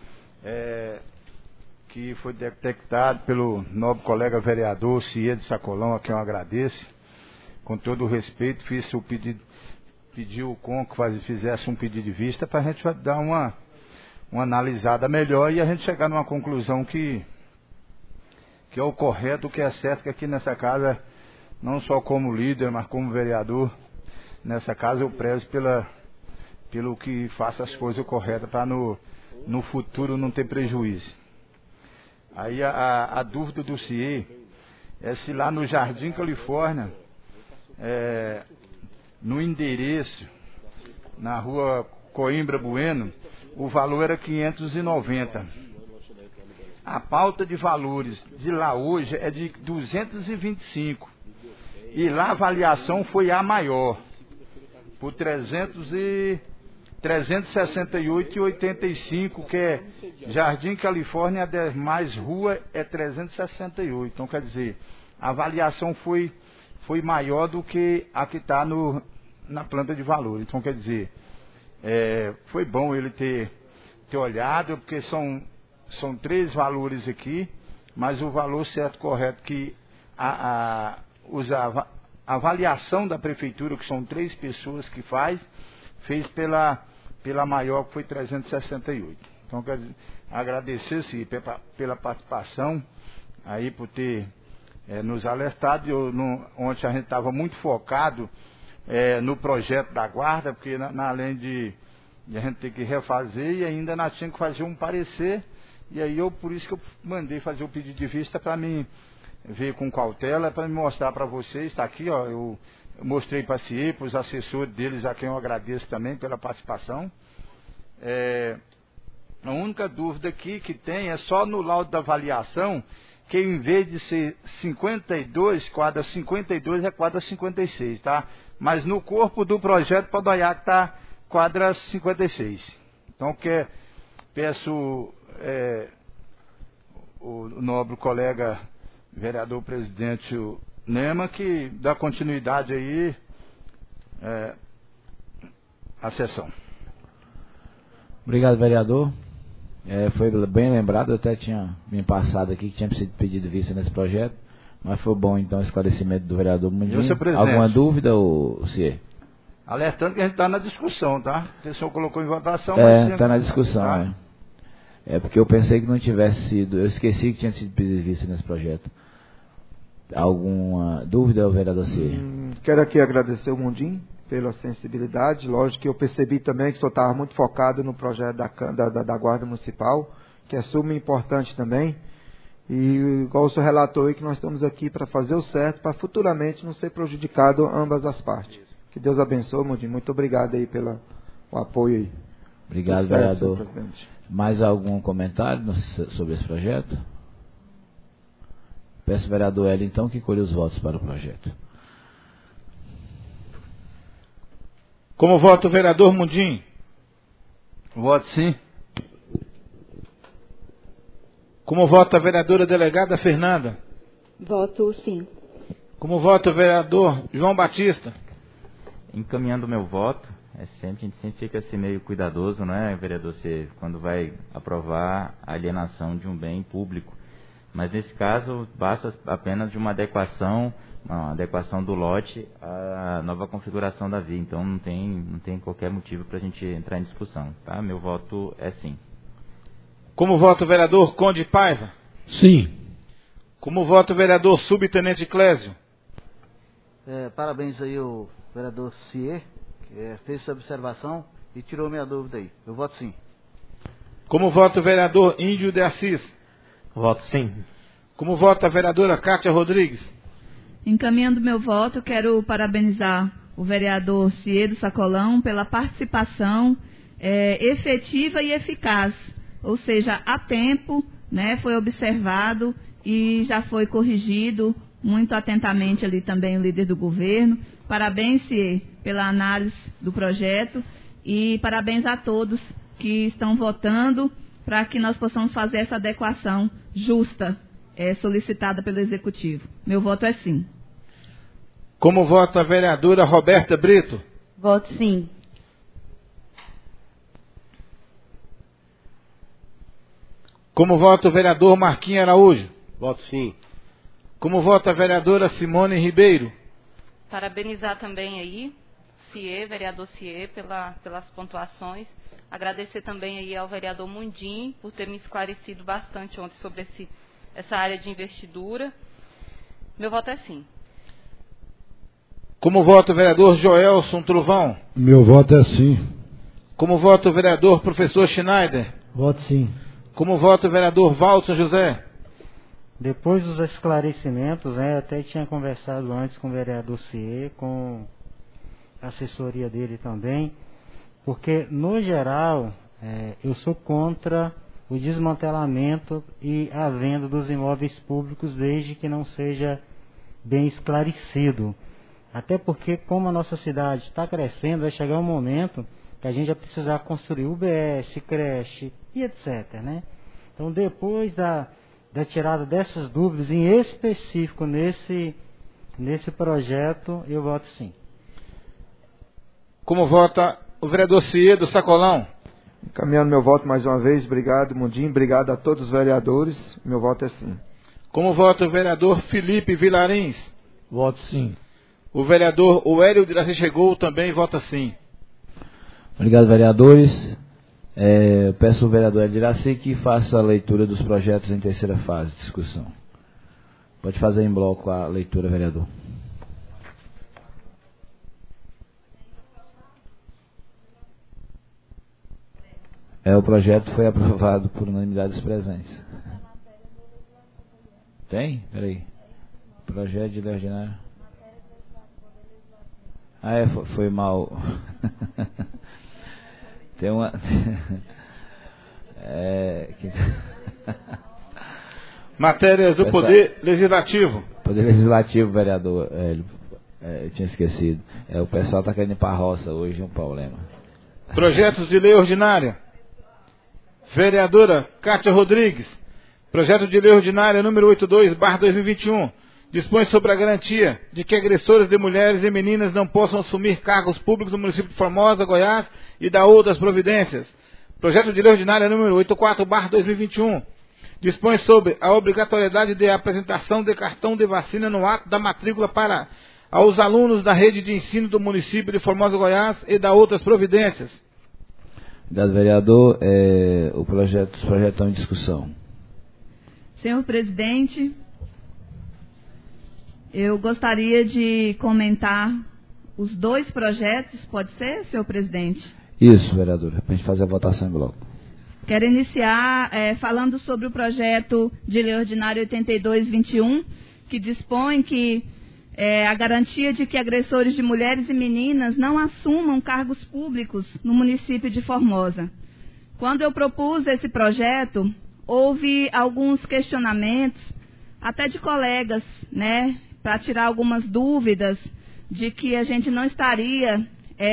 que foi detectado pelo nobre colega vereador Ciê de Sacolão, a quem eu agradeço. Com todo o respeito, fiz o pedido, pedi o CON que fizesse um pedido de vista para a gente dar uma analisada melhor e a gente chegar numa conclusão que é o correto, que é certo, que aqui nessa casa, não só como líder, mas como vereador, nessa casa eu prezo pelo que faça as coisas corretas para no futuro não ter prejuízo. Aí a dúvida do CIE é se lá no Jardim Califórnia, no endereço, na rua Coimbra Bueno, o valor era 590. A pauta de valores de lá hoje é de 225. E lá a avaliação foi a maior, por 368,85, que é Jardim Califórnia, mais rua é 368. Então, quer dizer, a avaliação foi maior do que a que está na planta de valor. Então, quer dizer, foi bom ele ter olhado, porque são 3 valores aqui, mas o valor certo, correto, que a avaliação da prefeitura, que são 3 pessoas que fez pela maior, que foi 368. Então, quero agradecer-se pela participação, aí por ter nos alertado. Ontem a gente estava muito focado no projeto da guarda, porque além de a gente ter que refazer, e ainda nós tínhamos que fazer um parecer, e aí por isso que eu mandei fazer o pedido de vista para mim ver com cautela, para me mostrar para vocês. Está aqui, ó, eu mostrei para a CIE, para os assessores deles, a quem eu agradeço também pela participação. A única dúvida aqui que tem é só no laudo da avaliação, que em vez de ser 52, quadra 52 é quadra 56, tá? Mas no corpo do projeto pode olhar que está quadra 56. Então peço o nobre colega vereador presidente Nema que dá continuidade aí à sessão. Obrigado, vereador. Foi bem lembrado, eu até tinha me passado aqui que tinha sido pedido vista nesse projeto, mas foi bom então o esclarecimento do vereador Mundinho. Alguma dúvida, CIE? Alertando que a gente está na discussão, tá? O senhor colocou em votação, mas... está na discussão, tá? Porque eu pensei que não tivesse sido, eu esqueci que tinha sido pedido vista nesse projeto. Alguma dúvida, vereador CIE? Quero aqui agradecer o Mundinho pela sensibilidade. Lógico que eu percebi também que o senhor estava muito focado no projeto da Guarda Municipal, que é suma importante também. E igual o senhor relatou aí, que nós estamos aqui para fazer o certo, para futuramente não ser prejudicado ambas as partes. Que Deus abençoe, Mundinho. Muito obrigado aí pelo apoio aí. Obrigado, vereador. Mais algum comentário sobre esse projeto? Peço ao vereador Hélio, então, que colhe os votos para o projeto. Como vota o vereador Mundinho? Voto sim. Como vota a vereadora delegada Fernanda? Voto sim. Como vota o vereador João Batista? Encaminhando o meu voto, a gente sempre fica assim meio cuidadoso, não é, vereador, quando vai aprovar a alienação de um bem público. Mas nesse caso, basta apenas de uma adequação do lote à nova configuração da via. Então não tem qualquer motivo para a gente entrar em discussão, tá? Meu voto é sim. Como vota o vereador Conde Paiva? Sim. Como vota o vereador Subtenente Clésio? Parabéns aí ao vereador Ciê, que fez essa observação e tirou minha dúvida aí. Eu voto sim. Como vota o vereador Índio de Assis? Voto sim. Como vota a vereadora Cátia Rodrigues? Encaminhando meu voto, quero parabenizar o vereador Ciê do Sacolão pela participação efetiva e eficaz, ou seja, a tempo, né, foi observado e já foi corrigido muito atentamente ali também o líder do governo. Parabéns, Ciê, pela análise do projeto e parabéns a todos que estão votando para que nós possamos fazer essa adequação justa solicitada pelo Executivo. Meu voto é sim. Como vota a vereadora Roberta Brito? Voto sim. Como vota o vereador Marquinhos Araújo? Voto sim. Como vota a vereadora Simone Ribeiro? Parabenizar também aí, vereador Ciê, pelas pontuações. Agradecer também aí ao vereador Mundim por ter me esclarecido bastante ontem sobre essa área de investidura. Meu voto é sim. Como vota o vereador Joelson Truvão? Meu voto é sim. Como vota o vereador professor Schneider? Voto sim. Como vota o vereador Walter José? Depois dos esclarecimentos, até tinha conversado antes com o vereador Ciê, com a assessoria dele também, porque, no geral, eu sou contra o desmantelamento e a venda dos imóveis públicos, desde que não seja bem esclarecido. Até porque, como a nossa cidade está crescendo, vai chegar um momento que a gente vai precisar construir UBS, creche e etc. Né? Então, depois da tirada dessas dúvidas, em específico nesse projeto, eu voto sim. Como vota o vereador Ciê do Sacolão? Encaminhando meu voto mais uma vez, obrigado, Mundim, obrigado a todos os vereadores, meu voto é sim. Como vota o vereador Felipe Vilarins? Voto sim. O vereador Hélio de Iraci Chegou também vota sim. Obrigado, vereadores. Peço ao vereador Hélio de Iraci que faça a leitura dos projetos em terceira fase de discussão. Pode fazer em bloco a leitura, vereador. O projeto foi aprovado por unanimidade dos presentes. Tem? Peraí. Projeto de lei ordinária. Foi mal. Tem uma. Matérias do Poder Legislativo. Poder Legislativo, vereador. Eu tinha esquecido. O pessoal está querendo ir para a roça hoje, é um problema. Projetos de lei ordinária. Vereadora Kátia Rodrigues. Projeto de lei ordinária número 82/2021. Dispõe sobre a garantia de que agressores de mulheres e meninas não possam assumir cargos públicos no município de Formosa, Goiás, e dá outras providências. Projeto de lei ordinária número 84/2021. Dispõe sobre a obrigatoriedade de apresentação de cartão de vacina no ato da matrícula para aos alunos da rede de ensino do município de Formosa, Goiás, e dá outras providências. Obrigado, vereador. Os projetos estão em discussão. Senhor presidente, eu gostaria de comentar os dois projetos, pode ser, senhor presidente? Isso, vereador, para a gente fazer a votação em bloco. Quero iniciar falando sobre o projeto de lei ordinária 82/21, que dispõe que a garantia de que agressores de mulheres e meninas não assumam cargos públicos no município de Formosa. Quando eu propus esse projeto, houve alguns questionamentos, até de colegas, né, para tirar algumas dúvidas de que a gente não estaria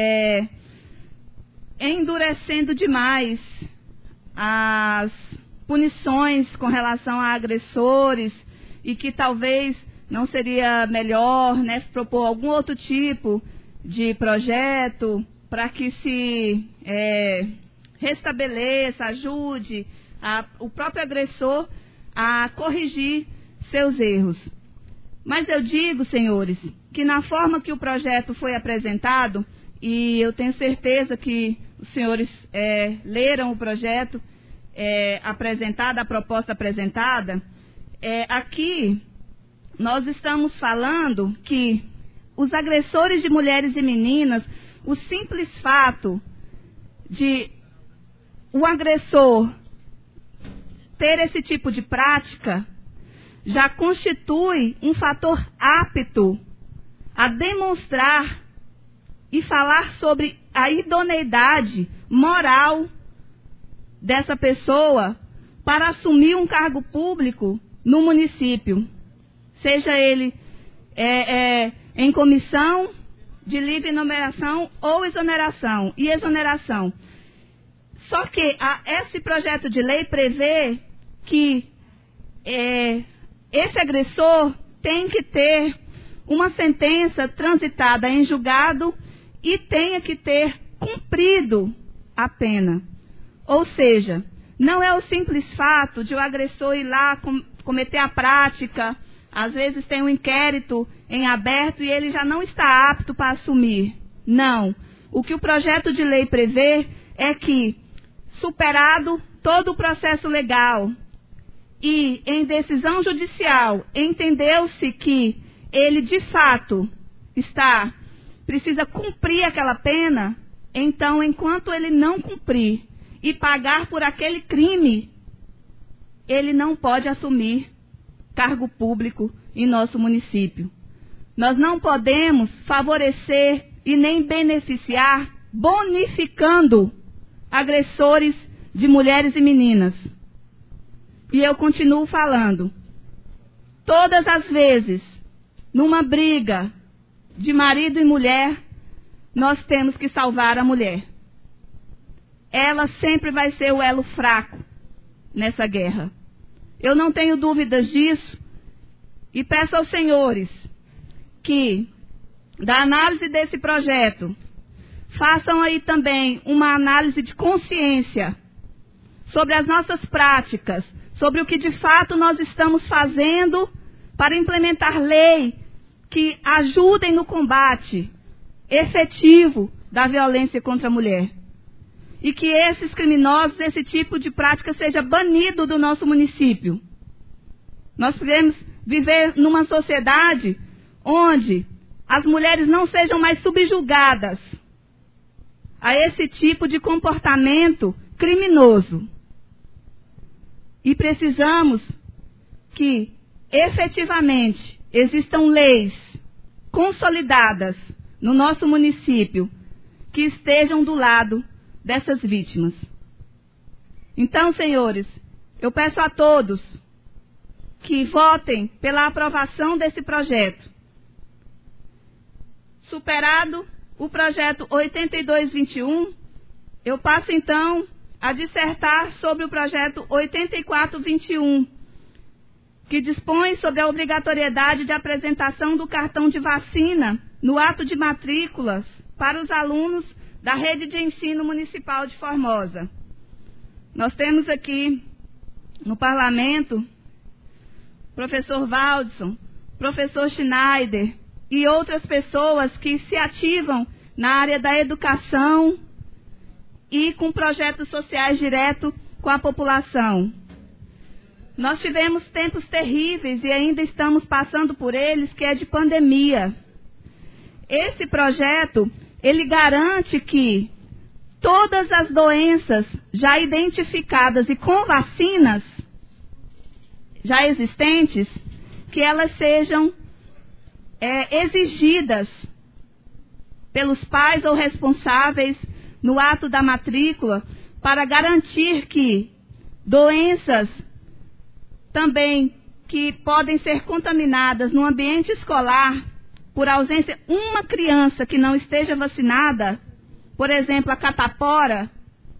endurecendo demais as punições com relação a agressores e que talvez não seria melhor, né, propor algum outro tipo de projeto para que se restabeleça, ajude o próprio agressor a corrigir seus erros. Mas eu digo, senhores, que na forma que o projeto foi apresentado, e eu tenho certeza que os senhores leram o projeto apresentado, a proposta apresentada, aqui nós estamos falando que os agressores de mulheres e meninas, o simples fato de o agressor ter esse tipo de prática já constitui um fator apto a demonstrar e falar sobre a idoneidade moral dessa pessoa para assumir um cargo público no município, seja ele em comissão de livre nomeação ou exoneração e exoneração. Só que esse projeto de lei prevê que esse agressor tem que ter uma sentença transitada em julgado e tenha que ter cumprido a pena. Ou seja, não é o simples fato de o agressor ir lá cometer a prática, às vezes tem um inquérito em aberto e ele já não está apto para assumir. Não. O que o projeto de lei prevê é que, superado todo o processo legal e em decisão judicial, entendeu-se que ele de fato precisa cumprir aquela pena, então, enquanto ele não cumprir e pagar por aquele crime, ele não pode assumir cargo público em nosso município. Nós não podemos favorecer e nem beneficiar bonificando agressores de mulheres e meninas. E eu continuo falando. Todas as vezes, numa briga de marido e mulher, nós temos que salvar a mulher. Ela sempre vai ser o elo fraco nessa guerra. Eu não tenho dúvidas disso e peço aos senhores que, da análise desse projeto, façam aí também uma análise de consciência sobre as nossas práticas, sobre o que de fato nós estamos fazendo para implementar lei que ajudem no combate efetivo da violência contra a mulher. E que esses criminosos, esse tipo de prática seja banido do nosso município. Nós queremos viver numa sociedade onde as mulheres não sejam mais subjugadas a esse tipo de comportamento criminoso. E precisamos que, efetivamente, existam leis consolidadas no nosso município que estejam do lado dessas vítimas. Então, senhores, eu peço a todos que votem pela aprovação desse projeto. Superado o projeto 8221, eu passo então a dissertar sobre o projeto 8421, que dispõe sobre a obrigatoriedade de apresentação do cartão de vacina no ato de matrículas para os alunos da Rede de Ensino Municipal de Formosa. Nós temos aqui no Parlamento professor Valdson, professor Schneider e outras pessoas que se ativam na área da educação e com projetos sociais direto com a população. Nós tivemos tempos terríveis e ainda estamos passando por eles, que é de pandemia. Esse projeto, ele garante que todas as doenças já identificadas e com vacinas já existentes, que elas sejam exigidas pelos pais ou responsáveis no ato da matrícula para garantir que doenças também que podem ser contaminadas no ambiente escolar por ausência de uma criança que não esteja vacinada, por exemplo, a catapora,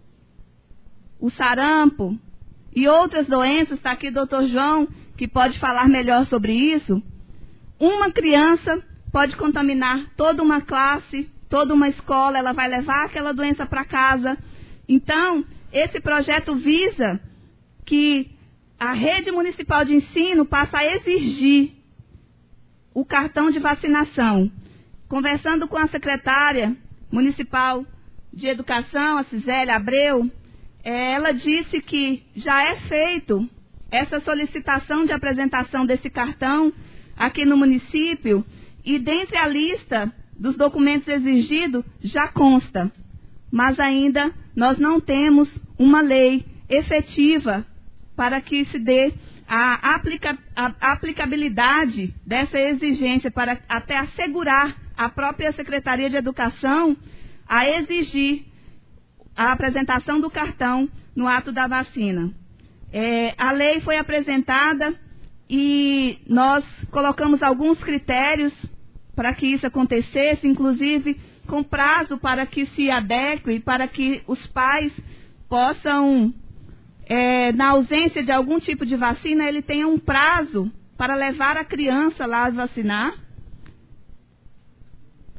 o sarampo e outras doenças, está aqui o doutor João, que pode falar melhor sobre isso. Uma criança pode contaminar toda uma classe, toda uma escola, ela vai levar aquela doença para casa. Então, esse projeto visa que a rede municipal de ensino passe a exigir o cartão de vacinação. Conversando com a secretária municipal de educação, a Cisele Abreu, ela disse que já é feito essa solicitação de apresentação desse cartão aqui no município e dentre a lista dos documentos exigidos já consta, mas ainda nós não temos uma lei efetiva para que se dê a aplicabilidade dessa exigência, para até assegurar a própria Secretaria de Educação a exigir a apresentação do cartão no ato da vacina. A lei foi apresentada e nós colocamos alguns critérios para que isso acontecesse, inclusive com prazo para que se adeque, para que os pais possam, na ausência de algum tipo de vacina, ele tenha um prazo para levar a criança lá a vacinar.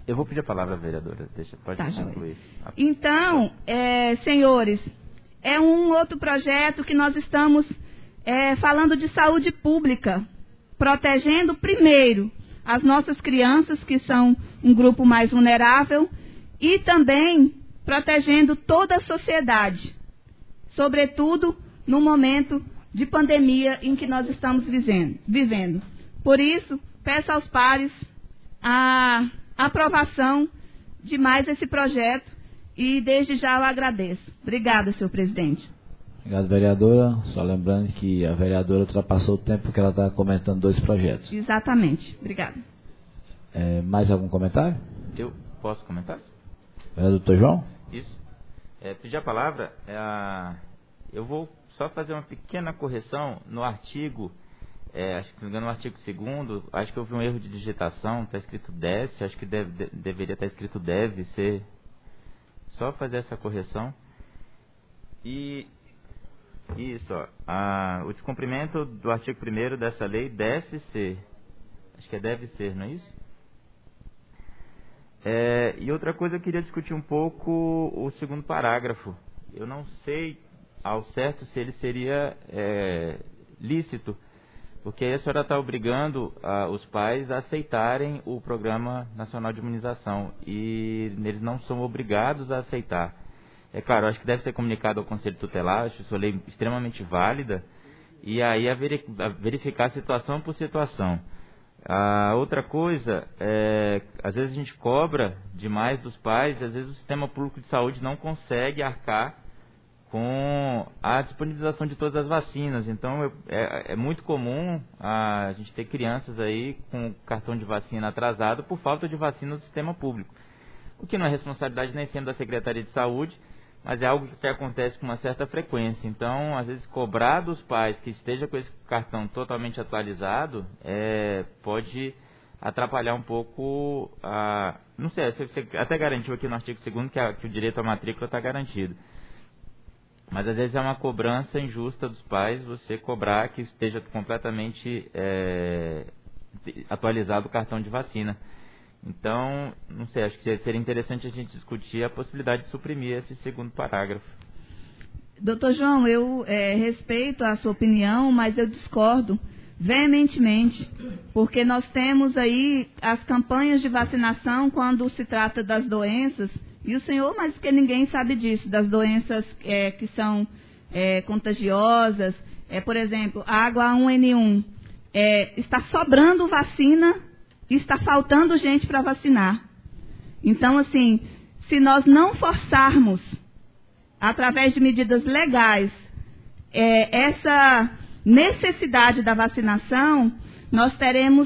Eu vou pedir a palavra, vereadora. Pode concluir. Então, senhores, é um outro projeto que nós estamos falando de saúde pública, protegendo primeiro as nossas crianças, que são um grupo mais vulnerável, e também protegendo toda a sociedade, sobretudo no momento de pandemia em que nós estamos vivendo. Por isso, peço aos pares a aprovação de mais esse projeto e desde já eu agradeço. Obrigada, senhor presidente. Obrigado, vereadora. Só lembrando que a vereadora ultrapassou o tempo porque ela está comentando 2 projetos. Exatamente. Obrigada. Mais algum comentário? Eu posso comentar? Doutor João? Isso. Pedir a palavra. Eu vou só fazer uma pequena correção no artigo. Acho que, se não me engano, no artigo 2º, acho que houve um erro de digitação, está escrito desce, acho que deveria estar escrito deve ser. Só fazer essa correção. E isso, o descumprimento do artigo 1º dessa lei deve ser. Acho que deve ser, não é isso? E outra coisa, eu queria discutir um pouco o 2º parágrafo. Eu não sei ao certo se ele seria lícito, porque aí a senhora está obrigando os pais a aceitarem o Programa Nacional de Imunização e eles não são obrigados a aceitar. É claro, acho que deve ser comunicado ao Conselho Tutelar, acho essa lei extremamente válida, e aí verificar situação por situação. A outra coisa, às vezes a gente cobra demais dos pais, às vezes o sistema público de saúde não consegue arcar com a disponibilização de todas as vacinas. Então é muito comum a gente ter crianças aí com cartão de vacina atrasado por falta de vacina no sistema público. O que não é responsabilidade nem sempre da Secretaria de Saúde, mas é algo que acontece com uma certa frequência. Então, às vezes, cobrar dos pais que esteja com esse cartão totalmente atualizado pode atrapalhar um pouco não sei, você até garantiu aqui no artigo 2º que o direito à matrícula está garantido. Mas às vezes é uma cobrança injusta dos pais você cobrar que esteja completamente atualizado o cartão de vacina. Então, não sei, acho que seria interessante a gente discutir a possibilidade de suprimir esse 2º parágrafo. Doutor João, eu respeito a sua opinião, mas eu discordo veementemente, porque nós temos aí as campanhas de vacinação quando se trata das doenças. E o senhor, mas que ninguém sabe disso, das doenças que são contagiosas, por exemplo, a H1N1, está sobrando vacina e está faltando gente para vacinar. Então, assim, se nós não forçarmos, através de medidas legais, essa necessidade da vacinação, nós teremos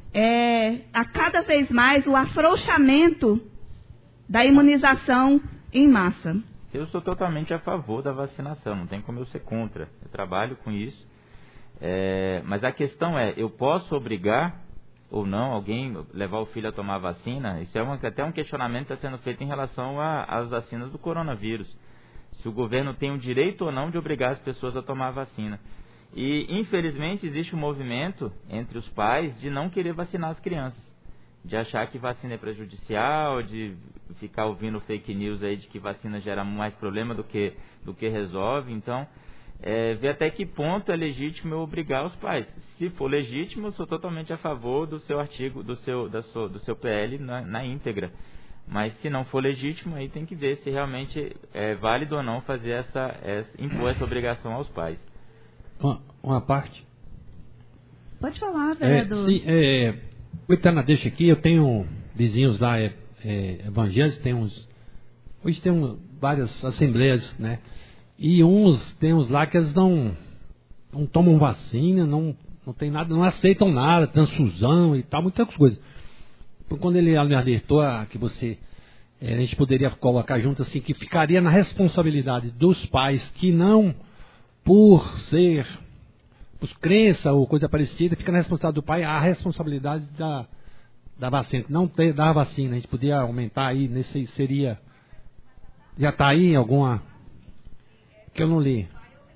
a cada vez mais o afrouxamento da imunização em massa. Eu sou totalmente a favor da vacinação, não tem como eu ser contra. Eu trabalho com isso. Mas a questão eu posso obrigar ou não alguém levar o filho a tomar vacina? Isso até um questionamento que está sendo feito em relação às vacinas do coronavírus. Se o governo tem o direito ou não de obrigar as pessoas a tomar a vacina. E, infelizmente, existe um movimento entre os pais de não querer vacinar as crianças. De achar que vacina é prejudicial, de ficar ouvindo fake news aí de que vacina gera mais problema do que resolve. Então, ver até que ponto é legítimo eu obrigar os pais. Se for legítimo, eu sou totalmente a favor do seu artigo, do seu PL na íntegra. Mas se não for legítimo, aí tem que ver se realmente é válido ou não fazer impor essa obrigação aos pais. Uma parte. Pode falar, vereador. Sim, aproveitando a deixa aqui, eu tenho vizinhos lá evangélicos, hoje tem várias assembleias, né? E tem uns lá que eles não tomam vacina, não tem nada, não aceitam nada, transfusão e tal, muitas coisas. Então, quando ele alertou que a gente poderia colocar junto assim, que ficaria na responsabilidade dos pais que não, por crença ou coisa parecida, fica na responsabilidade do pai a responsabilidade da vacina, não da vacina. A gente podia aumentar aí, nesse seria, já está aí em alguma, que eu não li.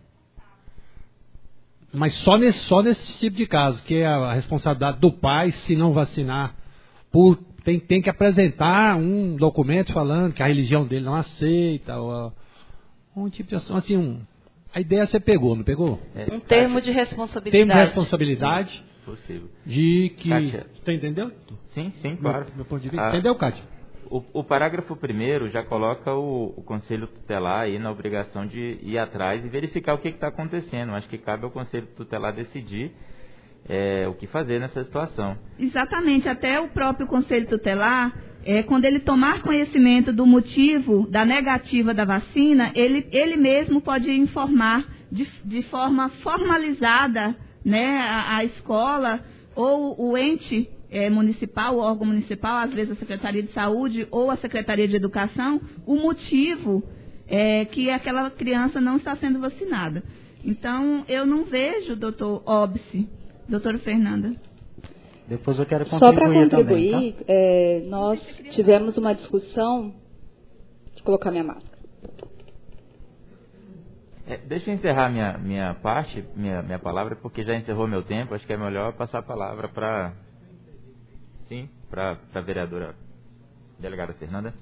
Mas só nesse tipo de caso, que é a responsabilidade do pai se não vacinar por tem que apresentar um documento falando que a religião dele não aceita, ou um tipo de assim, a ideia você pegou, não pegou? Um termo de responsabilidade. Termo de responsabilidade. Possível. De que... Kátia. Você entendeu? Sim, claro. Meu ponto de vista. Entendeu, Kátia? O parágrafo 1º já coloca o Conselho Tutelar aí na obrigação de ir atrás e verificar o que está acontecendo. Acho que cabe ao Conselho Tutelar decidir o que fazer nessa situação. Exatamente, até o próprio Conselho Tutelar, quando ele tomar conhecimento do motivo da negativa da vacina, ele mesmo pode informar de forma formalizada, né, a escola ou o ente municipal, o órgão municipal, às vezes a Secretaria de Saúde ou a Secretaria de Educação, o motivo que aquela criança não está sendo vacinada. Então, eu não vejo, doutor Óbice, doutora Fernanda. Depois eu quero contribuir. Só para contribuir, também, tá? Nós tivemos uma discussão. Deixa eu colocar minha máscara. Deixa eu encerrar minha parte, minha palavra, porque já encerrou meu tempo. Acho que é melhor passar a palavra para a vereadora delegada Fernanda.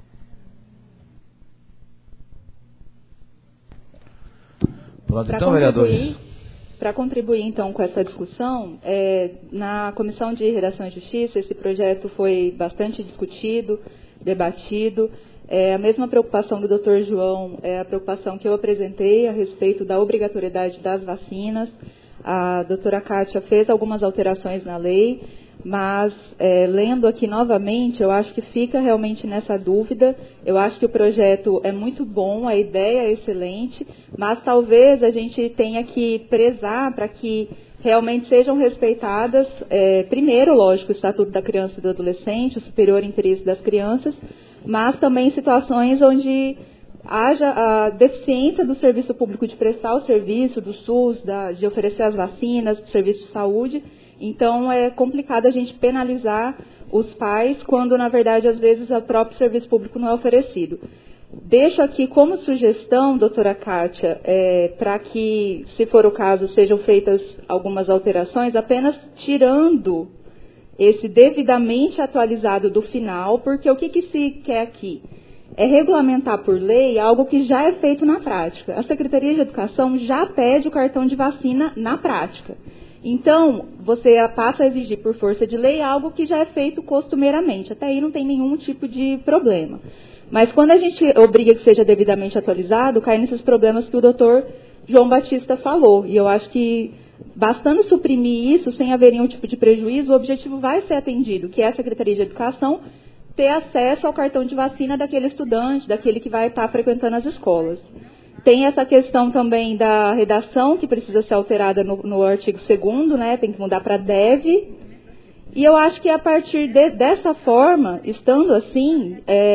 Pronto, então, vereadores. Para contribuir, então, com essa discussão, na Comissão de Redação e Justiça, esse projeto foi bastante discutido, debatido. A mesma preocupação do Dr. João é a preocupação que eu apresentei a respeito da obrigatoriedade das vacinas. A doutora Kátia fez algumas alterações na lei, mas, lendo aqui novamente, eu acho que fica realmente nessa dúvida. Eu acho que o projeto é muito bom, a ideia é excelente, mas talvez a gente tenha que prezar para que realmente sejam respeitadas, primeiro, lógico, o Estatuto da Criança e do Adolescente, o superior interesse das crianças, mas também situações onde haja a deficiência do serviço público de prestar o serviço, do SUS, de oferecer as vacinas, do serviço de saúde. Então, é complicado a gente penalizar os pais quando, na verdade, às vezes, o próprio serviço público não é oferecido. Deixo aqui como sugestão, doutora Kátia, para que, se for o caso, sejam feitas algumas alterações, apenas tirando esse devidamente atualizado do final, porque o que se quer aqui? É regulamentar por lei algo que já é feito na prática. A Secretaria de Educação já pede o cartão de vacina na prática. Então, você passa a exigir por força de lei algo que já é feito costumeiramente. Até aí não tem nenhum tipo de problema. Mas quando a gente obriga que seja devidamente atualizado, cai nesses problemas que o doutor João Batista falou. E eu acho que, bastando suprimir isso, sem haver nenhum tipo de prejuízo, o objetivo vai ser atendido, que é a Secretaria de Educação ter acesso ao cartão de vacina daquele estudante, daquele que vai estar frequentando as escolas. Tem essa questão também da redação, que precisa ser alterada no artigo 2º, né? Tem que mudar para deve. E eu acho que a partir dessa forma, estando assim,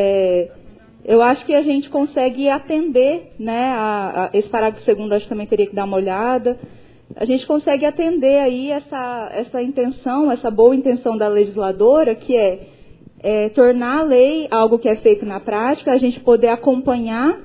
eu acho que a gente consegue atender, né? Esse parágrafo 2º, acho que também teria que dar uma olhada. A gente consegue atender aí essa intenção, essa boa intenção da legisladora, que é tornar a lei algo que é feito na prática, a gente poder acompanhar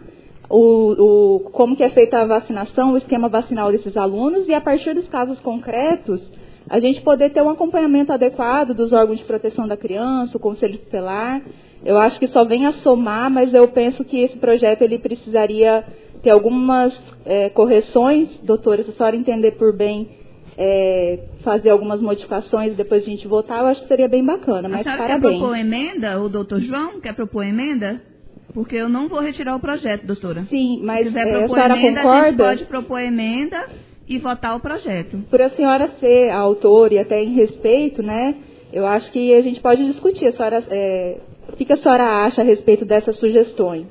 como que é feita a vacinação, o esquema vacinal desses alunos, e a partir dos casos concretos, a gente poder ter um acompanhamento adequado dos órgãos de proteção da criança, o Conselho Tutelar. Eu acho que só vem a somar, mas eu penso que esse projeto ele precisaria ter algumas correções, doutora, se a senhora entender por bem, fazer algumas modificações, depois a gente votar, eu acho que seria bem bacana, mas parabéns. A senhora quer propor emenda, o doutor João quer propor emenda? Porque eu não vou retirar o projeto, doutora. Sim, mas se quiser propor emenda, a gente pode propor emenda e votar o projeto. Por a senhora ser a autora e até em respeito, né, eu acho que a gente pode discutir. A senhora, o que a senhora acha a respeito dessas sugestões?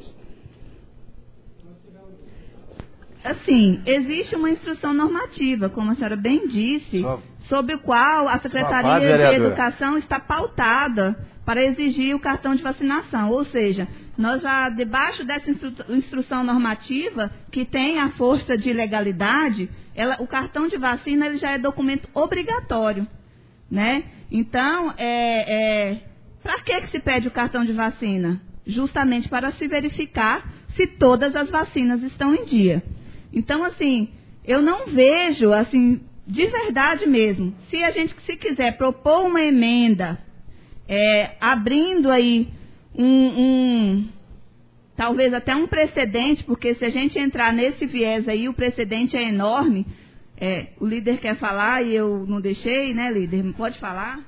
Assim, existe uma instrução normativa, como a senhora bem disse, sobre o qual a Secretaria de Educação está pautada para exigir o cartão de vacinação. Ou seja, nós já, debaixo dessa instrução normativa, que tem a força de legalidade, o cartão de vacina ele já é documento obrigatório, né? Então, para que se pede o cartão de vacina? Justamente para se verificar se todas as vacinas estão em dia. Então, assim, eu não vejo, assim, de verdade mesmo, se quiser propor uma emenda abrindo aí talvez até um precedente, porque se a gente entrar nesse viés aí, o precedente é enorme. O líder quer falar e eu não deixei, né, líder? Pode falar?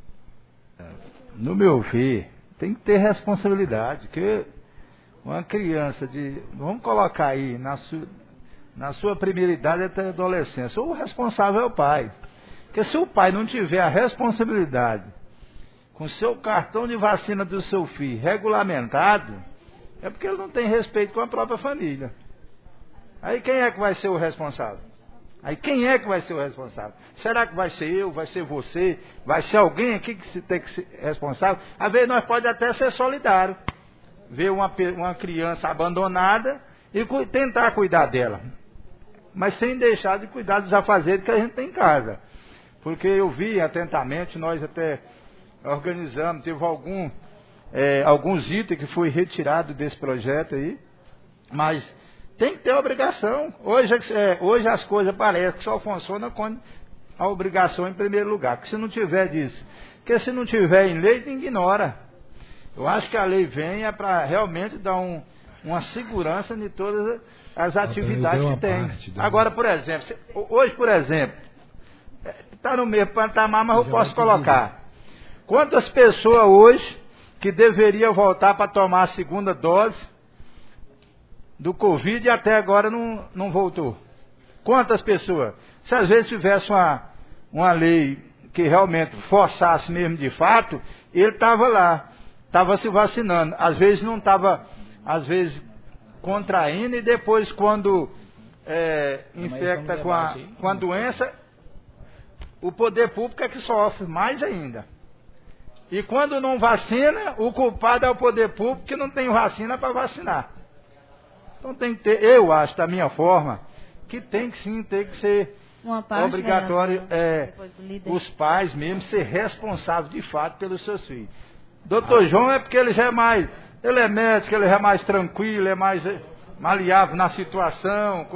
No meu ver, tem que ter responsabilidade, que uma criança vamos colocar aí, na sua primeira idade até a adolescência, o responsável é o pai. Porque se o pai não tiver a responsabilidade com o seu cartão de vacina do seu filho regulamentado, é porque ele não tem respeito com a própria família. Aí quem é que vai ser o responsável? Será que vai ser eu, vai ser você, vai ser alguém aqui que tem que ser responsável? Às vezes nós podemos até ser solidários. Ver uma criança abandonada e tentar cuidar dela. Mas sem deixar de cuidar dos afazeres que a gente tem em casa. Porque eu vi atentamente, nós até organizamos, teve alguns itens que foi retirado desse projeto aí, mas tem que ter obrigação. Hoje as coisas parecem que só funcionam quando a obrigação é em primeiro lugar. Porque se não tiver disso, porque se não tiver em lei, ignora. Eu acho que a lei vem para realmente dar uma segurança em todas as atividades que tem. Agora, por exemplo, hoje, está no mesmo patamar, mas eu posso colocar. Quantas pessoas hoje que deveriam voltar para tomar a segunda dose do Covid e até agora não voltou? Quantas pessoas? Se às vezes tivesse uma lei que realmente forçasse mesmo de fato, ele estava lá, estava se vacinando. Às vezes não estava, às vezes contraindo, e depois quando infecta com a doença, o poder público é que sofre mais ainda. E quando não vacina, o culpado é o poder público que não tem vacina para vacinar. Então tem que ter, eu acho, da minha forma, que tem que sim, tem que ser obrigatório os pais mesmo ser responsáveis de fato pelos seus filhos. Doutor João é porque ele já é mais, ele é médico, ele já é mais tranquilo, é mais maleável na situação,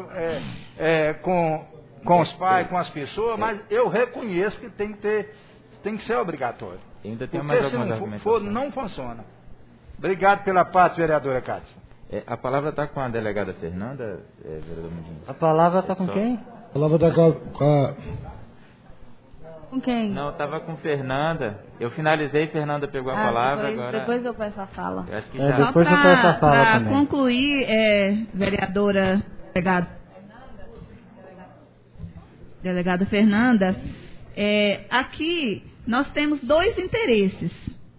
com os pais, com as pessoas, mas eu reconheço que tem que ser obrigatório. Ainda tem porque se não for, não funciona. Obrigado pela parte, vereadora Cátia. A palavra está com a delegada Fernanda, vereador Mundinho. A palavra está com quem? A palavra está com Com quem? Não, estava com Fernanda. Eu finalizei, Fernanda pegou a palavra. Depois eu peço a fala. Eu acho que depois eu peço a fala para também. concluir, vereadora delegada Fernanda, aqui nós temos dois interesses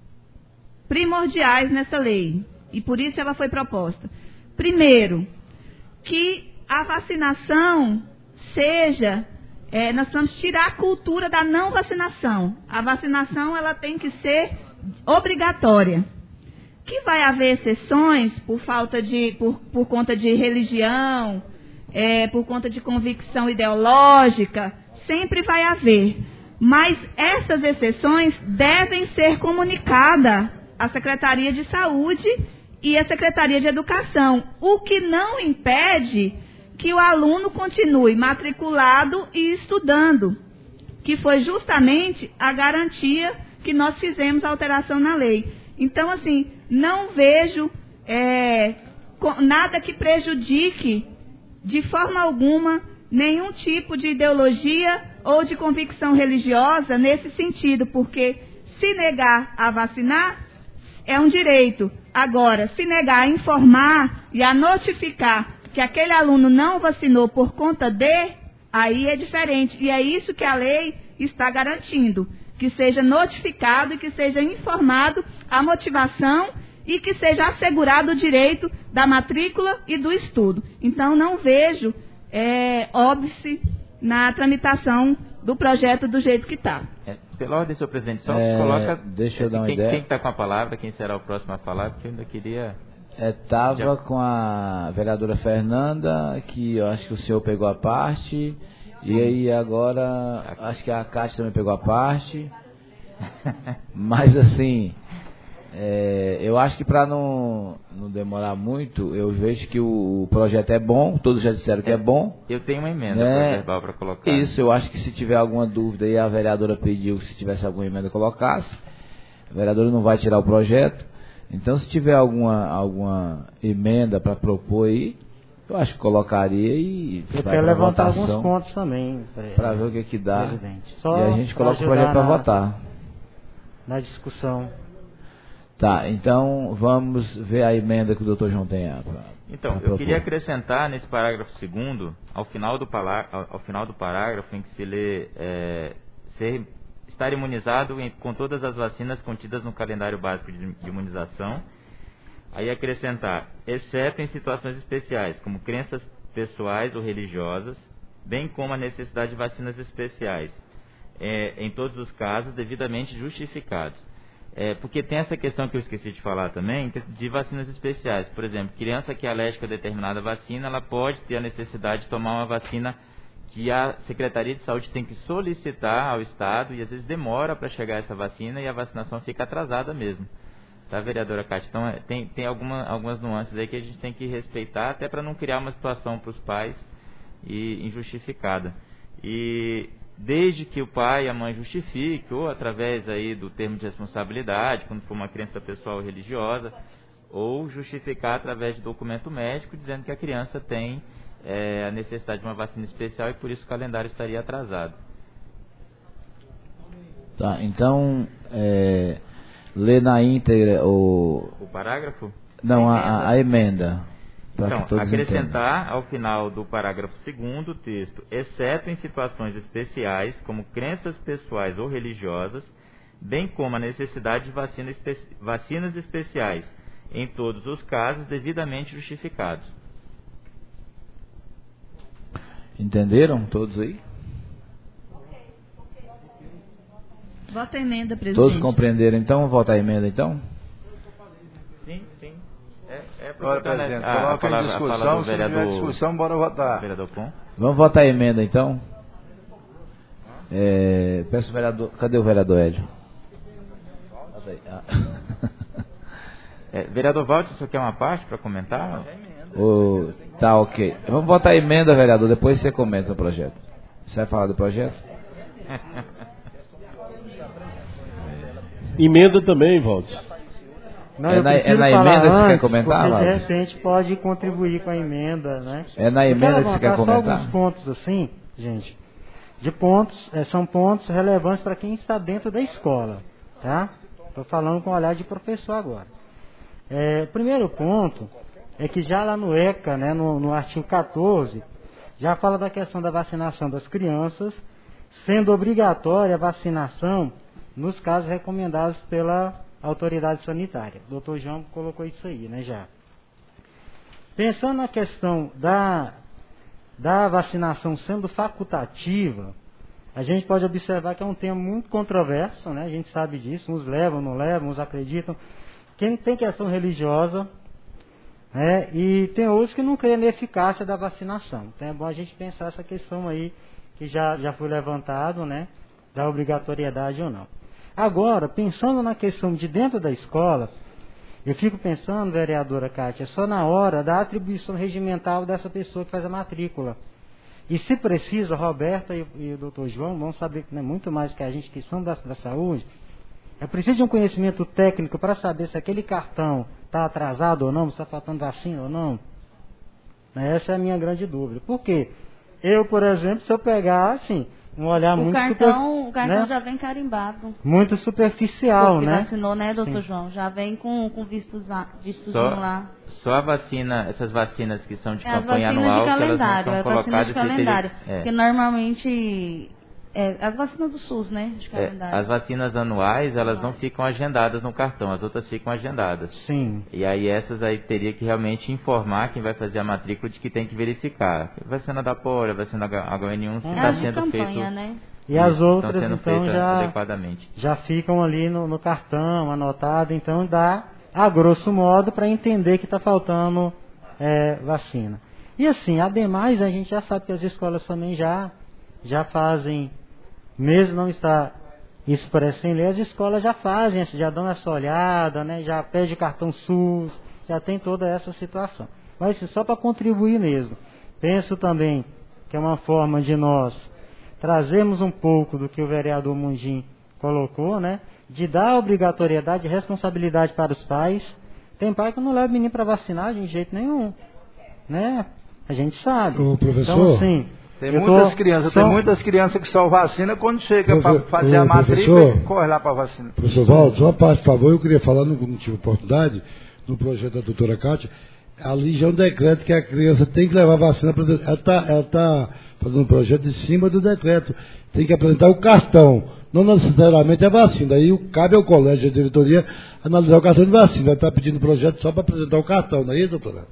primordiais nessa lei, e por isso ela foi proposta. Primeiro, que a vacinação seja, nós precisamos tirar a cultura da não vacinação. A vacinação ela tem que ser obrigatória. Que vai haver exceções por conta de religião, por conta de convicção ideológica, sempre vai haver. Mas essas exceções devem ser comunicadas à Secretaria de Saúde e à Secretaria de Educação, o que não impede que o aluno continue matriculado e estudando, que foi justamente a garantia que nós fizemos a alteração na lei. Então, assim, não vejo nada que prejudique de forma alguma nenhum tipo de ideologia ou de convicção religiosa nesse sentido, porque se negar a vacinar é um direito. Agora, se negar a informar e a notificar que aquele aluno não vacinou por conta aí é diferente. E é isso que a lei está garantindo, que seja notificado e que seja informado a motivação e que seja assegurado o direito da matrícula e do estudo. Então, não vejo óbice na tramitação do projeto do jeito que está. Pela ordem, senhor presidente, só coloca... Deixa eu dar uma ideia. Quem está com a palavra, quem será o próximo a falar, porque eu ainda queria... Estava com a vereadora Fernanda, que eu acho que o senhor pegou a parte, e aí agora acho que a Cátia também pegou a parte, mas assim, eu acho que para não demorar muito, eu vejo que o projeto é bom, todos já disseram que é bom. Eu tenho uma emenda verbal para colocar. Isso, eu acho que se tiver alguma dúvida, e a vereadora pediu que se tivesse alguma emenda colocasse. A vereadora não vai tirar o projeto. Então, se tiver alguma emenda para propor aí, eu acho que colocaria e eu vai quero para levantar votação. alguns pontos também. Para ver o que dá. Só e a gente coloca o projeto para votar. Na discussão. Tá, então vamos ver a emenda que o doutor João tem. Então, eu queria acrescentar nesse parágrafo 2º, ao final do parágrafo em que se lê estar imunizado com todas as vacinas contidas no calendário básico de imunização, aí acrescentar, exceto em situações especiais, como crenças pessoais ou religiosas, bem como a necessidade de vacinas especiais, em todos os casos devidamente justificados. Porque tem essa questão que eu esqueci de falar também, de vacinas especiais. Por exemplo, criança que é alérgica a determinada vacina, ela pode ter a necessidade de tomar uma vacina que a Secretaria de Saúde tem que solicitar ao Estado, e às vezes demora para chegar essa vacina e a vacinação fica atrasada mesmo. Tá, vereadora Cátia? Então, tem algumas nuances aí que a gente tem que respeitar, até para não criar uma situação para os pais injustificada. E desde que o pai e a mãe justifiquem, ou através aí do termo de responsabilidade, quando for uma crença pessoal ou religiosa, ou justificar através de documento médico, dizendo que a criança tem a necessidade de uma vacina especial e por isso o calendário estaria atrasado. Tá, então, lê na íntegra o parágrafo? Não, a emenda. Então, acrescentar ao final do parágrafo 2º o texto, exceto em situações especiais, como crenças pessoais ou religiosas, bem como a necessidade de vacinas especiais, em todos os casos devidamente justificados. Entenderam todos aí? Vota a emenda, presidente. Todos compreenderam, então? Vamos votar a emenda, então? Sim, sim. Olha, presidente, coloca em discussão, se tiver discussão, bora votar. Vereador Pom. Vamos votar a emenda, então? Peço o vereador... Cadê o vereador Hélio? Vereador Walter, você quer uma parte para comentar? Tá, ok. Vamos votar a emenda, vereador, depois você comenta o projeto. Você vai falar do projeto? Emenda também, Walter. Não, é na emenda que você quer comentar, porque Walter? de repente pode contribuir com a emenda, né? É na emenda que você quer comentar? Só alguns pontos assim, gente. De pontos, são pontos relevantes para quem está dentro da escola, tá? Estou falando com o olhar de professor agora. Primeiro ponto é que já lá no ECA, né, no artigo 14, já fala da questão da vacinação das crianças, sendo obrigatória a vacinação nos casos recomendados pela autoridade sanitária. O doutor João colocou isso aí, né, já. Pensando na questão da vacinação sendo facultativa, a gente pode observar que é um tema muito controverso, né, a gente sabe disso, uns levam, não levam, uns acreditam. Quem tem questão religiosa, e tem outros que não creem na eficácia da vacinação. Então é bom a gente pensar essa questão aí, que já foi levantado, né, da obrigatoriedade ou não. Agora, pensando na questão de dentro da escola, eu fico pensando, vereadora Cátia, só na hora da atribuição regimental dessa pessoa que faz a matrícula. E se precisa, Roberta e o doutor João vão saber, né, muito mais que a gente que são da saúde, é preciso de um conhecimento técnico para saber se aquele cartão está atrasado ou não, se está faltando vacina ou não. Essa é a minha grande dúvida. Por quê? Eu, por exemplo, se eu pegar, assim, um olhar o muito... cartão né? já vem carimbado. Muito superficial, porque né? vacinou, né, doutor Sim. João? Já vem com vistos lá. Só a vacina, essas vacinas que são de as campanha vacinas anual, de calendário, que elas não são colocadas de calendário. Porque Porque normalmente... as vacinas do SUS, né? De calendário. As vacinas anuais, elas não ficam agendadas no cartão, as outras ficam agendadas. Sim. E aí essas aí teria que realmente informar quem vai fazer a matrícula de que tem que verificar. A vacina da polio, a vacina H1N1 se está sendo feito. Né? E as outras, então, adequadamente. Já ficam ali no cartão, anotado, então dá, a grosso modo, para entender que está faltando vacina. E assim, ademais, a gente já sabe que as escolas também já fazem, mesmo não está expresso em lei, as escolas já fazem, já dão essa olhada, né, já pede cartão SUS, já tem toda essa situação. Mas só para contribuir mesmo. Penso também que é uma forma de nós trazermos um pouco do que o vereador Mundim colocou, né? De dar obrigatoriedade e responsabilidade para os pais. Tem pai que não leva o menino para vacinar de jeito nenhum, né? A gente sabe. Ô, professor, então, assim, tem muitas crianças que só vacina quando chega para fazer a matrícula e corre lá para vacinar. Professor Valdo, só uma parte, por favor, eu queria falar, não tive oportunidade, no projeto da doutora Kátia, ali já é um decreto que a criança tem que levar a vacina, ela está fazendo um projeto em cima do decreto, tem que apresentar o cartão, não necessariamente a vacina, aí cabe ao colégio, à diretoria, analisar o cartão de vacina, ela está pedindo o projeto só para apresentar o cartão, não é isso, doutora?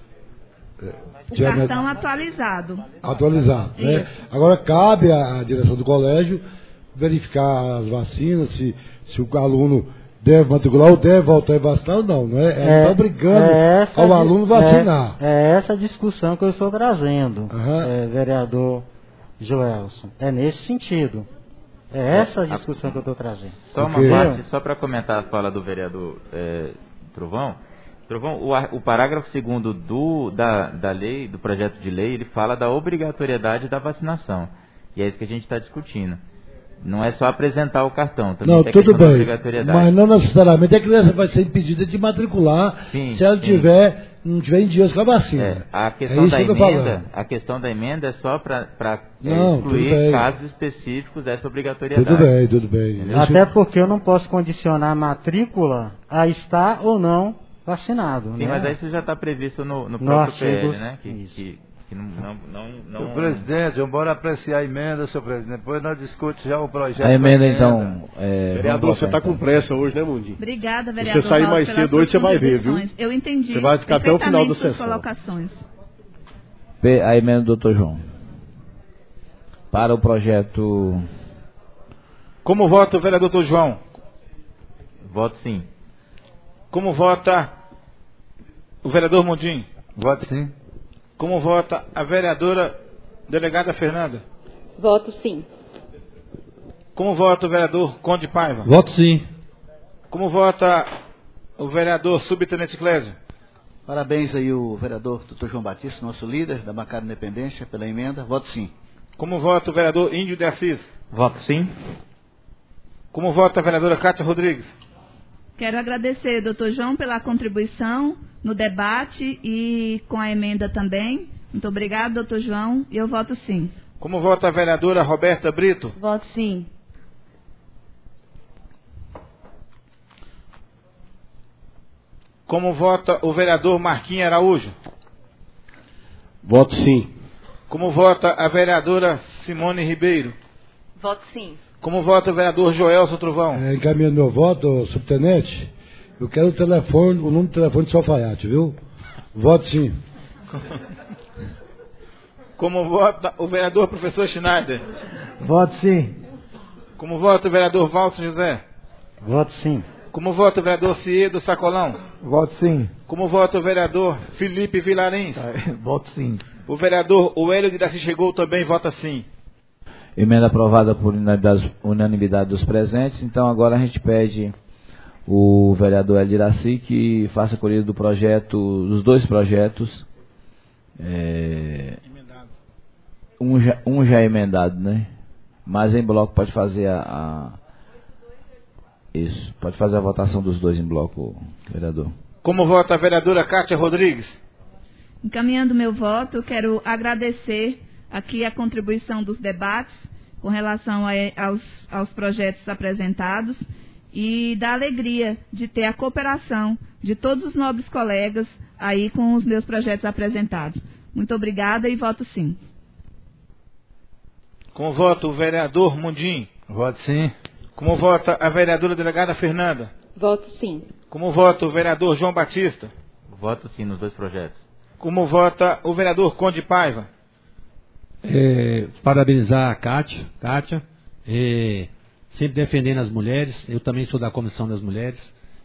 O cartão atualizado. Atualizado, né? Agora cabe à direção do colégio verificar as vacinas, se o aluno deve matricular ou deve voltar a vacinar ou não, não é? Ela está obrigando ao aluno vacinar. É essa discussão que eu estou trazendo, vereador Joelson. É nesse sentido. É essa a discussão que eu estou trazendo. Só uma parte, só para comentar a fala do vereador Trovão, o parágrafo 2º da lei, do projeto de lei, ele fala da obrigatoriedade da vacinação. E é isso que a gente está discutindo. Não é só apresentar o cartão, também não, tem a tudo questão da bem, obrigatoriedade. mas não necessariamente a criança vai ser impedida de matricular se ela não tiver em dias com a vacina. A questão da emenda é só para excluir casos específicos dessa obrigatoriedade. Tudo bem. Até porque eu não posso condicionar a matrícula a estar ou não vacinado. Sim, né? mas aí isso já está previsto no próprio PL, né? Que não... Presidente, bora apreciar a emenda, senhor presidente. Depois nós discutimos já o projeto. A emenda, então. Vereador, você está com pressa hoje, né, Mundinho? Obrigada, vereador. Se você sair mais cedo hoje, você vai ver, viu? Eu entendi. Você vai ficar até o final da sessão. Colocações. A emenda do doutor João. Para o projeto. Como vota o vereador doutor João? Voto sim. Como vota o vereador Mundinho? Voto sim. Como vota a vereadora delegada Fernanda? Voto sim. Como vota o vereador Conde Paiva? Voto sim. Como vota o vereador subtenente Clésio? Parabéns aí o vereador Dr. João Batista, nosso líder da bancada independência, pela emenda. Voto sim. Como vota o vereador Índio de Assis? Voto sim. Como vota a vereadora Kátia Rodrigues? Quero agradecer, doutor João, pela contribuição no debate e com a emenda também. Muito obrigado, doutor João. E eu voto sim. Como vota a vereadora Roberta Brito? Voto sim. Como vota o vereador Marquinhos Araújo? Voto sim. Como vota a vereadora Simone Ribeiro? Voto sim. Como vota o vereador Joelson Trovão? Encaminhando meu voto, subtenente, eu quero o número de telefone do seu alfaiate, viu? Voto sim. Como vota o vereador professor Schneider? Voto sim. Como vota o vereador Walter José? Voto sim. Como vota o vereador Ciedo Sacolão? Voto sim. Como vota o vereador Felipe Vilarins? Voto sim. O vereador Hélio de Daci Chegou também vota sim. Emenda aprovada por unanimidade dos presentes. Então agora a gente pede o vereador Hélio de Daci que faça a colheita do projeto, dos dois projetos. Um já é emendado, né? Mas em bloco pode fazer isso. Pode fazer a votação dos dois em bloco, vereador. Como vota a vereadora Kátia Rodrigues? Encaminhando meu voto, quero agradecer aqui a contribuição dos debates com relação aos projetos apresentados e da alegria de ter a cooperação de todos os nobres colegas aí com os meus projetos apresentados. Muito obrigada e voto sim. Como vota o vereador Mundim? Voto sim. Como vota a vereadora delegada Fernanda? Voto sim. Como vota o vereador João Batista? Voto sim nos dois projetos. Como vota o vereador Conde Paiva? Parabenizar a Kátia, sempre defendendo as mulheres. Eu também sou da Comissão das Mulheres.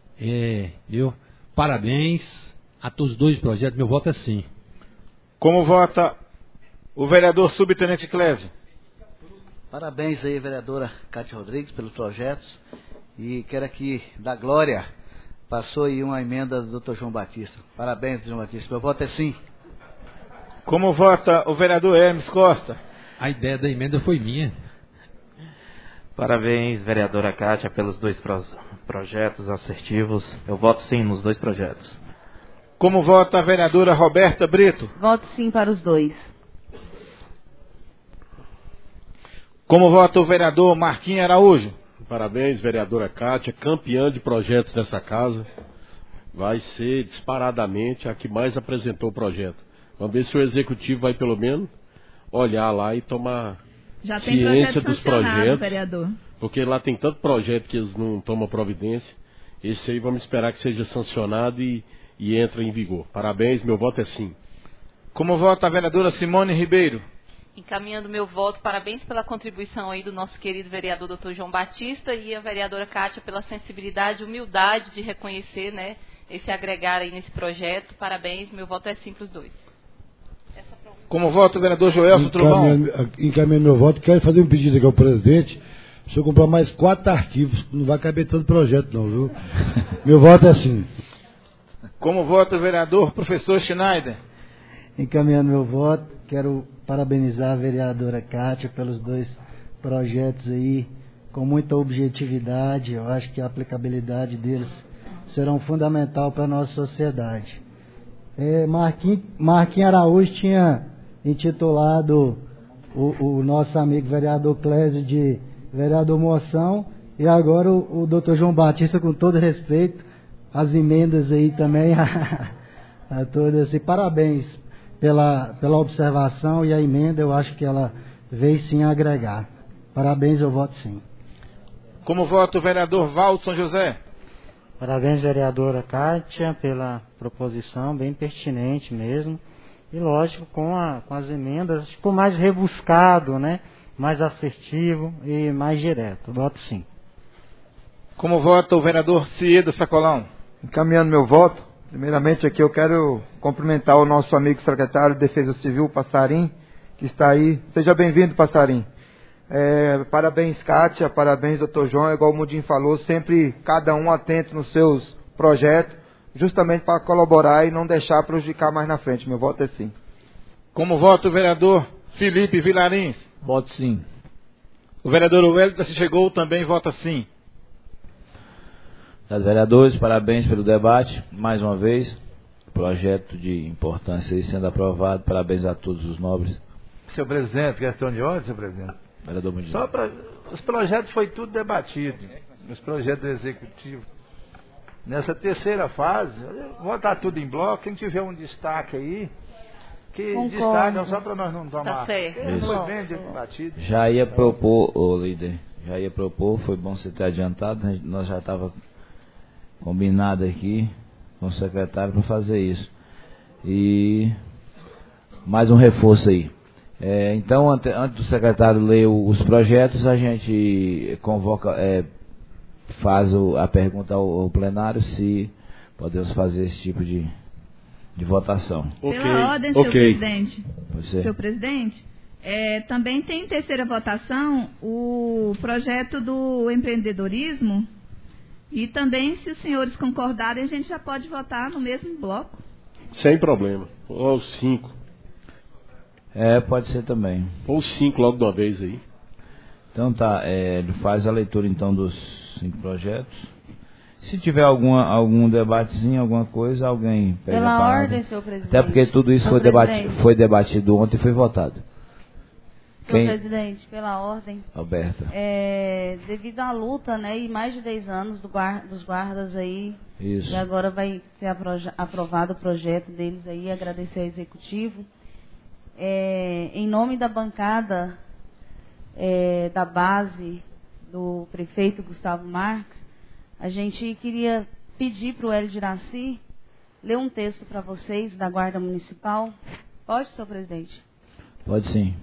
Parabéns a todos os dois projetos. Meu voto é sim. Como vota o vereador subtenente Clésio? Parabéns aí, vereadora Kátia Rodrigues, pelos projetos. E quero aqui dar glória. Passou aí uma emenda do Dr. João Batista. Parabéns, Dr. João Batista. Meu voto é sim. Como vota o vereador Hermes Costa? A ideia da emenda foi minha. Parabéns, vereadora Kátia, pelos 2 projetos assertivos. Eu voto sim nos 2 projetos. Como vota a vereadora Roberta Brito? Voto sim para os 2. Como vota o vereador Marquinhos Araújo? Parabéns, vereadora Kátia, campeã de projetos dessa casa. Vai ser disparadamente a que mais apresentou o projeto. Vamos ver se o executivo vai pelo menos olhar lá e tomar Já tem ciência projeto dos sancionado, projetos. vereador. Porque lá tem tanto projeto que eles não tomam providência. Esse aí vamos esperar que seja sancionado e entre em vigor. Parabéns, meu voto é sim. Como vota a vereadora Simone Ribeiro? Encaminhando meu voto, parabéns pela contribuição aí do nosso querido vereador Dr. João Batista e a vereadora Kátia pela sensibilidade e humildade de reconhecer, né, esse agregar aí nesse projeto. Parabéns, meu voto é sim para os 2. Como vota o vereador Joelson Trovão? Encaminhando meu voto, quero fazer um pedido aqui ao presidente, para o senhor comprar mais 4 arquivos, não vai caber todo o projeto não, viu? Meu voto é sim. Como vota o vereador professor Schneider? Encaminhando meu voto, quero parabenizar a vereadora Kátia pelos 2 projetos aí, com muita objetividade. Eu acho que a aplicabilidade deles serão fundamental para a nossa sociedade. Marquinhos Araújo tinha intitulado o nosso amigo vereador Clésio de vereador Moção, e agora o doutor João Batista, com todo respeito, as emendas aí também a todas, e parabéns pela observação e a emenda. Eu acho que ela veio sim agregar. Parabéns, eu voto sim. Como vota o vereador Valdson José? Parabéns, vereadora Kátia, pela proposição, bem pertinente mesmo. E lógico, com as emendas, ficou mais rebuscado, né? Mais assertivo e mais direto. Voto sim. Como vota o vereador Ciedo Sacolão? Encaminhando meu voto, primeiramente aqui eu quero cumprimentar o nosso amigo secretário de Defesa Civil, Passarim, que está aí. Seja bem-vindo, Passarim. Parabéns, Kátia, parabéns, doutor João. Igual o Mudinho falou, sempre cada um atento nos seus projetos, justamente para colaborar e não deixar prejudicar mais na frente. Meu voto é sim. Como vota o vereador Felipe Vilarins? Voto sim. O vereador Wellington se chegou, também vota sim. Vereadores, parabéns pelo debate, mais uma vez. Projeto de importância aí sendo aprovado. Parabéns a todos os nobres. Seu presidente, questão de ordem, seu presidente. Vereador Mundinho. Os projetos foi tudo debatido. Os projetos do executivo. Nessa terceira fase, votar tudo em bloco. Quem tiver um destaque aí, que destaque só para nós não tomar. Tá certo. Foi bem debatido. Já ia propor, líder, foi bom você ter adiantado, nós já estava combinado aqui com o secretário para fazer isso. E mais um reforço aí. Então, antes do secretário ler os projetos, a gente convoca, faz a pergunta ao plenário se podemos fazer esse tipo de votação. Pela ordem, senhor presidente. Senhor presidente, também tem em terceira votação o projeto do empreendedorismo. E também, se os senhores concordarem, a gente já pode votar no mesmo bloco. Sem problema. Ou os 5. Pode ser também. Ou os 5 logo de uma vez aí. Então tá, faz a leitura então dos 5 projetos. Se tiver algum debatezinho, alguma coisa, alguém pega pela a palavra. Ordem, senhor presidente. Até porque tudo isso foi debatido ontem e foi votado. Senhor presidente, pela ordem. Alberta. Devido à luta, né, e mais de 10 anos dos guardas aí, isso. E agora vai ser aprovado o projeto deles aí, agradecer ao executivo. Em nome da bancada da base do prefeito Gustavo Marques, a gente queria pedir para o Hélio de Iraci ler um texto para vocês da Guarda Municipal. Pode, senhor presidente? Pode sim.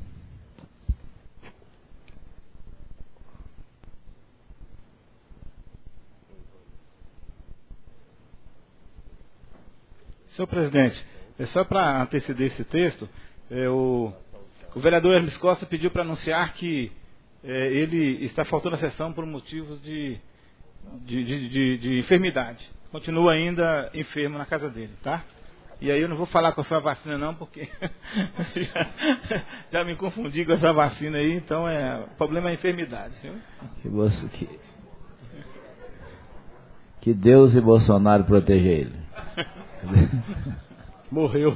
Senhor presidente, só para anteceder esse texto, o vereador Hermes Costa pediu para anunciar que ele está faltando a sessão por motivos de enfermidade. Continua ainda enfermo na casa dele, tá? E aí eu não vou falar qual foi a vacina não, porque já me confundi com essa vacina aí, então o problema é a enfermidade. Viu? Que Deus e Bolsonaro protejam ele. Morreu.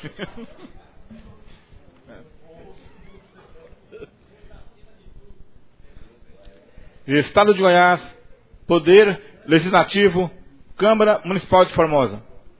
Estado de Goiás, Poder Legislativo, Câmara Municipal de Formosa.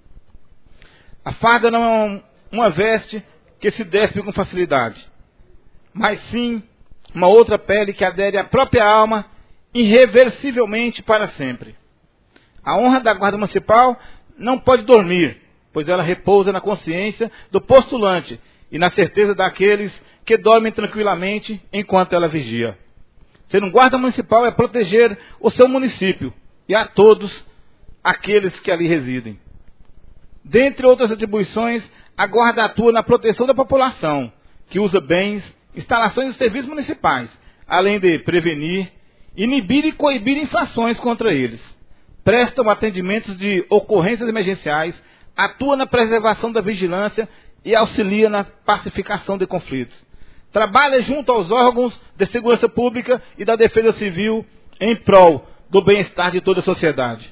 A farda não é uma veste que se despe com facilidade, mas sim uma outra pele que adere à própria alma irreversivelmente para sempre. A honra da Guarda Municipal não pode dormir, pois ela repousa na consciência do postulante e na certeza daqueles que dormem tranquilamente enquanto ela vigia. Ser um guarda municipal é proteger o seu município e a todos aqueles que ali residem. Dentre outras atribuições, a guarda atua na proteção da população, que usa bens, instalações e serviços municipais, além de prevenir, inibir e coibir infrações contra eles. Prestam atendimentos de ocorrências emergenciais, atua na preservação da vigilância e auxilia na pacificação de conflitos. Trabalha junto aos órgãos de segurança pública e da defesa civil em prol do bem-estar de toda a sociedade.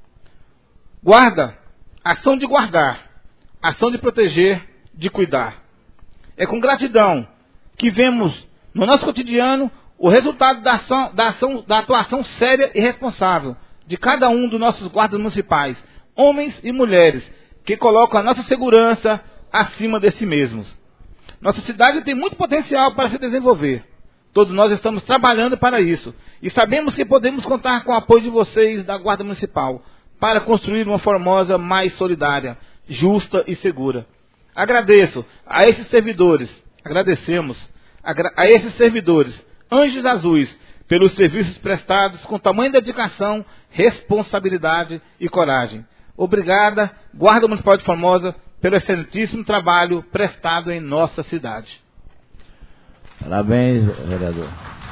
Guarda, ação de guardar, ação de proteger, de cuidar. É com gratidão que vemos no nosso cotidiano o resultado da atuação séria e responsável de cada um dos nossos guardas municipais, homens e mulheres, que colocam a nossa segurança acima de si mesmos. Nossa cidade tem muito potencial para se desenvolver. Todos nós estamos trabalhando para isso. E sabemos que podemos contar com o apoio de vocês, da Guarda Municipal, para construir uma Formosa mais solidária, justa e segura. Agradeço a esses servidores, agradecemos a esses servidores, anjos azuis, pelos serviços prestados com tamanha dedicação, responsabilidade e coragem. Obrigada, Guarda Municipal de Formosa, pelo excelentíssimo trabalho prestado em nossa cidade. Parabéns, vereador.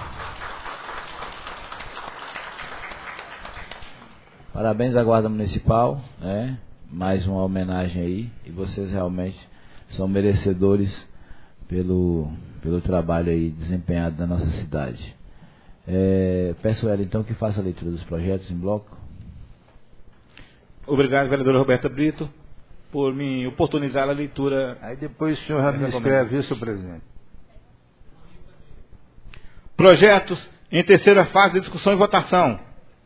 Parabéns à Guarda Municipal, né? Mais uma homenagem aí, e vocês realmente são merecedores pelo trabalho aí desempenhado na nossa cidade. Peço a ela então que faça a leitura dos projetos em bloco. Obrigado, vereadora Roberta Brito, por me oportunizar a leitura. Aí depois o senhor já me escreve isso, presidente. Projetos em terceira fase de discussão e votação.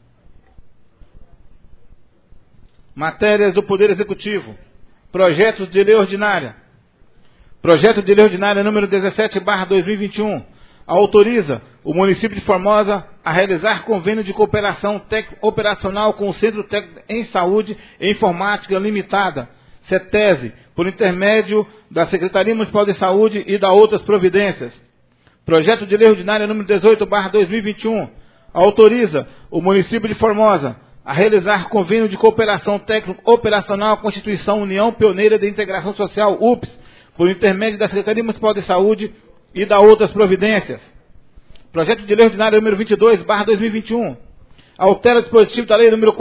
Matérias do Poder Executivo. Projetos de lei ordinária. Projeto de lei ordinária número 17/2021. Autoriza o município de Formosa a realizar convênio de cooperação operacional com o Centro Técnico em Saúde e Informática Limitada, CETESE, por intermédio da Secretaria Municipal de Saúde e da outras providências. Projeto de lei ordinária número 18/2021. Autoriza o município de Formosa a realizar convênio de cooperação técnico-operacional com a instituição União Pioneira de Integração Social, UPS, por intermédio da Secretaria Municipal de Saúde e da outras providências. Projeto de lei ordinária número 22/2021. Altera o dispositivo da lei número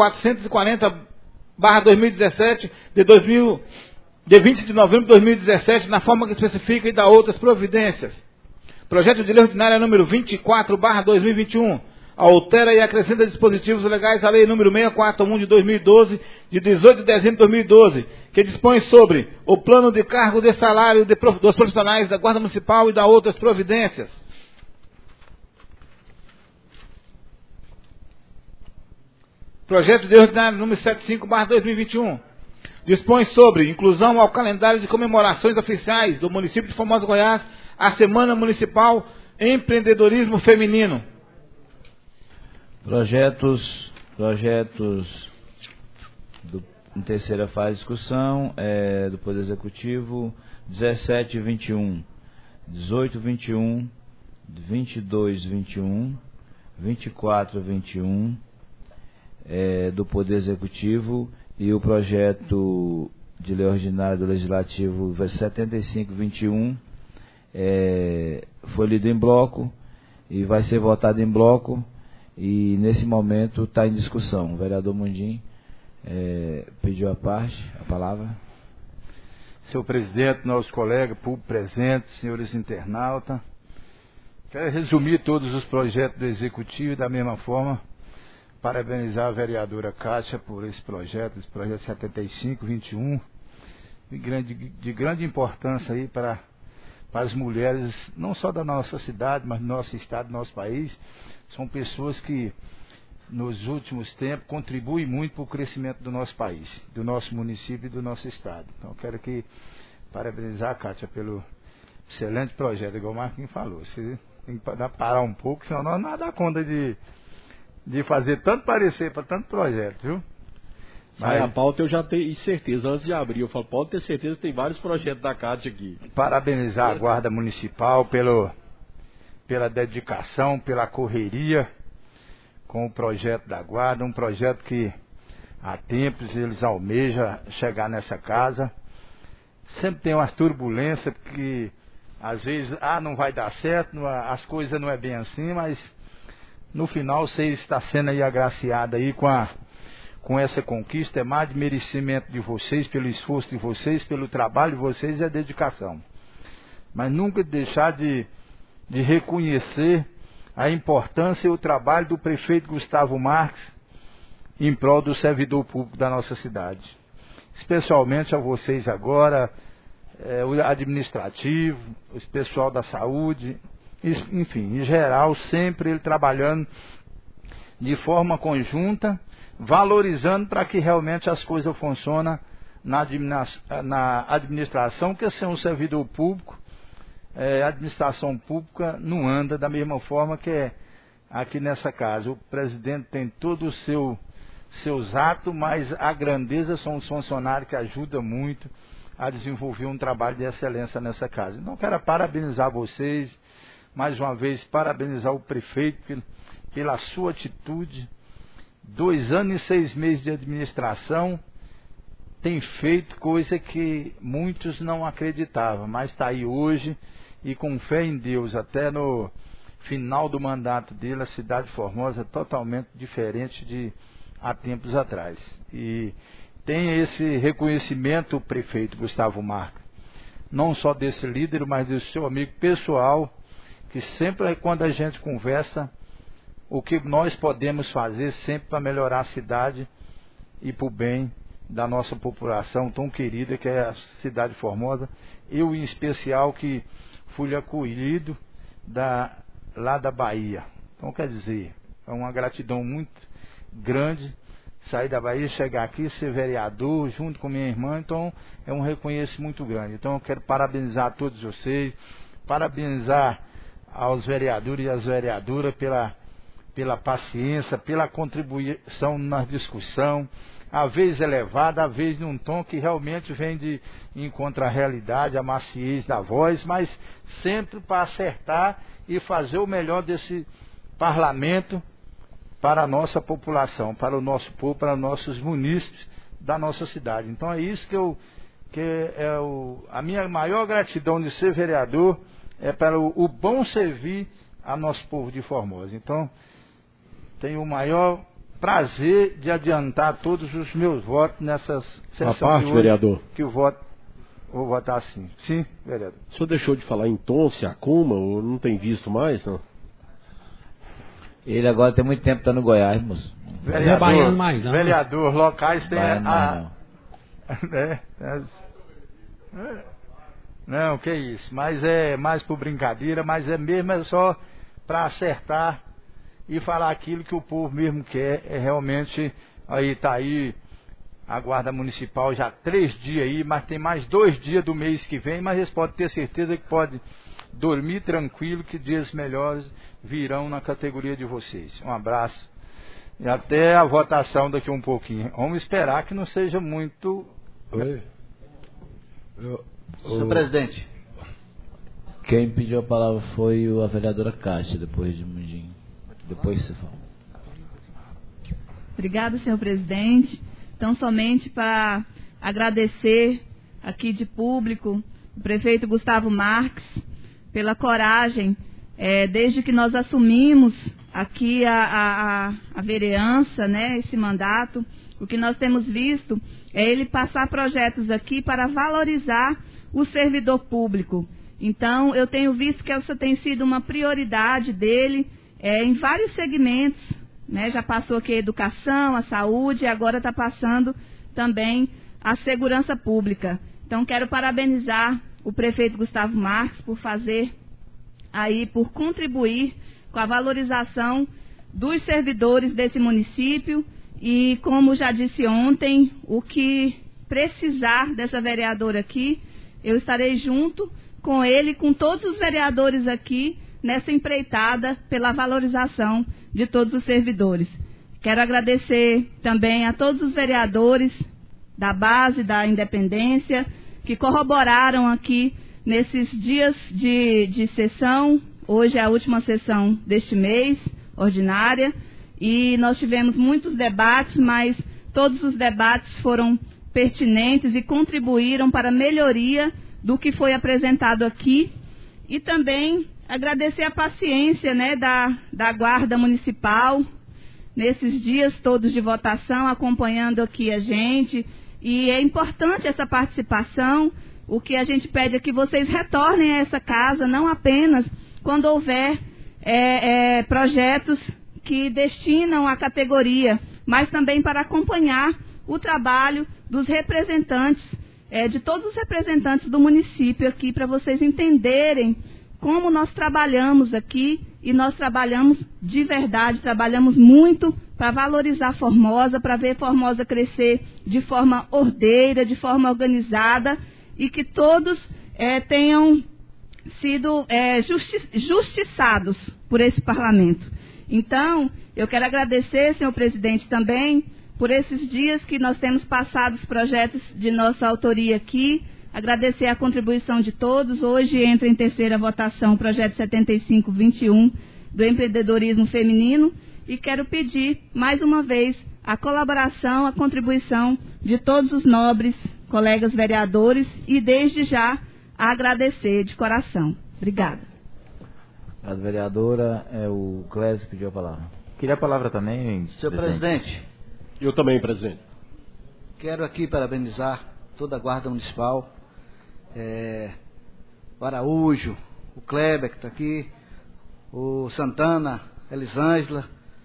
440/2017, de 20 de novembro de 2017, na forma que especifica e da outras providências. Projeto de lei ordinária número 24/2021. Altera e acrescenta dispositivos legais à lei número 641 de 2012, de 18 de dezembro de 2012, que dispõe sobre o plano de cargo de salário dos profissionais da Guarda Municipal e da outras providências. Projeto de lei ordinário número 75/2021. Dispõe sobre inclusão ao calendário de comemorações oficiais do município de Formosa, Goiás, a Semana Municipal Empreendedorismo Feminino. Projetos em terceira fase de discussão, do Poder Executivo, 17/21, 18/21, 22/21, 24/21, do Poder Executivo, e o projeto de lei ordinária do Legislativo 75/21 foi lido em bloco e vai ser votado em bloco, e nesse momento está em discussão. O vereador Mundim pediu a palavra. Senhor presidente, nossos colegas, público presente, senhores internautas. Quero resumir todos os projetos do Executivo e, da mesma forma, parabenizar a vereadora Kátia por esse projeto 7521, de grande importância aí para as mulheres, não só da nossa cidade, mas do nosso estado, do nosso país. São pessoas que, nos últimos tempos, contribuem muito para o crescimento do nosso país, do nosso município e do nosso estado. Então, quero aqui parabenizar a Kátia pelo excelente projeto, igual o Marquinhos falou. Você tem que parar um pouco, senão nós não dá conta de fazer tanto parecer para tanto projeto, viu? Mas a pauta eu já tenho certeza, antes de abrir, eu falo, pode ter certeza que tem vários projetos da Kátia aqui. Parabenizar a Guarda Municipal pela dedicação, pela correria com o projeto da Guarda, um projeto que há tempos eles almejam chegar nessa casa. Sempre tem umas turbulências, porque às vezes não vai dar certo, as coisas não é bem assim, mas no final você está sendo aí agraciado aí com essa conquista. É mais de merecimento de vocês, pelo esforço de vocês, pelo trabalho de vocês e a dedicação. Mas nunca deixar de reconhecer a importância e o trabalho do prefeito Gustavo Marques em prol do servidor público da nossa cidade. Especialmente a vocês agora, o administrativo, o pessoal da saúde, enfim, em geral, sempre ele trabalhando de forma conjunta, valorizando para que realmente as coisas funcionem na administração, que ser um servidor público, a administração pública não anda da mesma forma que é aqui nessa casa. O presidente tem todos os seus atos, mas a grandeza são os funcionários que ajudam muito a desenvolver um trabalho de excelência nessa casa. Então, quero parabenizar vocês, mais uma vez, parabenizar o prefeito pela sua atitude. 2 anos e 6 meses de administração, tem feito coisa que muitos não acreditavam, mas está aí hoje, e com fé em Deus, até no final do mandato dele, a cidade de Formosa é totalmente diferente de há tempos atrás. E tem esse reconhecimento o prefeito Gustavo Marques, não só desse líder, mas do seu amigo pessoal, que sempre quando a gente conversa, o que nós podemos fazer sempre para melhorar a cidade e para o bem da nossa população tão querida que é a cidade de Formosa. Eu em especial que fui acolhido lá da Bahia. Então quer dizer, é uma gratidão muito grande sair da Bahia, chegar aqui, ser vereador junto com minha irmã, então é um reconhecimento muito grande. Então eu quero parabenizar a todos vocês, parabenizar aos vereadores e às vereadoras pela paciência, pela contribuição na discussão, às vezes elevada, às vezes num tom que realmente vem de encontro à realidade, a maciez da voz, mas sempre para acertar e fazer o melhor desse parlamento para a nossa população, para o nosso povo, para os nossos munícipes da nossa cidade. Então é isso a minha maior gratidão de ser vereador, é para o bom servir a nosso povo de Formosa. Então, tenho o maior prazer de adiantar todos os meus votos nessa sessão. A parte, de hoje, vereador, que vou votar sim. Sim, vereador. O senhor deixou de falar em tom, se acuma, ou não tem visto mais, não? Ele agora tem muito tempo que está no Goiás, moço. Vereador, não é baiano mais, não. Vereador, locais tem não, que isso. Mas é mais por brincadeira, mas é só para acertar e falar aquilo que o povo mesmo quer. É realmente, aí tá aí a Guarda Municipal já 3 dias aí, mas tem mais 2 dias do mês que vem, mas eles podem ter certeza que pode dormir tranquilo, que dias melhores virão na categoria de vocês. Um abraço e até a votação daqui um pouquinho. Vamos esperar que não seja muito... Oi? Senhor presidente. Quem pediu a palavra foi a vereadora Kátia, depois de Mundinho. Depois você fala. Obrigada, senhor presidente. Então, somente para agradecer aqui de público o prefeito Gustavo Marques pela coragem, desde que nós assumimos aqui a vereança, né, esse mandato, o que nós temos visto é ele passar projetos aqui para valorizar o servidor público. Então, eu tenho visto que essa tem sido uma prioridade dele em vários segmentos, né? Já passou aqui a educação, a saúde, e agora está passando também a segurança pública. Então, quero parabenizar o prefeito Gustavo Marques por contribuir com a valorização dos servidores desse município e, como já disse ontem, o que precisar dessa vereadora aqui, eu estarei junto com ele, com todos os vereadores aqui, nessa empreitada pela valorização de todos os servidores. Quero agradecer também a todos os vereadores da base, da Independência, que corroboraram aqui nesses dias de sessão. Hoje é a última sessão deste mês, ordinária, e nós tivemos muitos debates, mas todos os debates foram pertinentes e contribuíram para a melhoria do que foi apresentado aqui. E também agradecer a paciência, né, da Guarda Municipal, nesses dias todos de votação, acompanhando aqui a gente. E é importante essa participação. O que a gente pede é que vocês retornem a essa casa, não apenas quando houver projetos que destinam a categoria, mas também para acompanhar o trabalho dos representantes, de todos os representantes do município aqui, para vocês entenderem como nós trabalhamos aqui, e nós trabalhamos de verdade, trabalhamos muito para valorizar Formosa, para ver Formosa crescer de forma ordeira, de forma organizada, e que todos tenham sido justiçados por esse parlamento. Então, eu quero agradecer, senhor presidente, também por esses dias que nós temos passado os projetos de nossa autoria aqui, agradecer a contribuição de todos. Hoje entra em terceira votação o projeto 7521 do empreendedorismo feminino, e quero pedir, mais uma vez, a colaboração, a contribuição de todos os nobres colegas vereadores, e desde já agradecer de coração. Obrigada. A vereadora, o Clésio pediu a palavra. Queria a palavra também, senhor presidente. Eu também, presidente. Quero aqui parabenizar toda a Guarda Municipal, o Araújo, o Kleber, que está aqui, o Santana, Elisângela,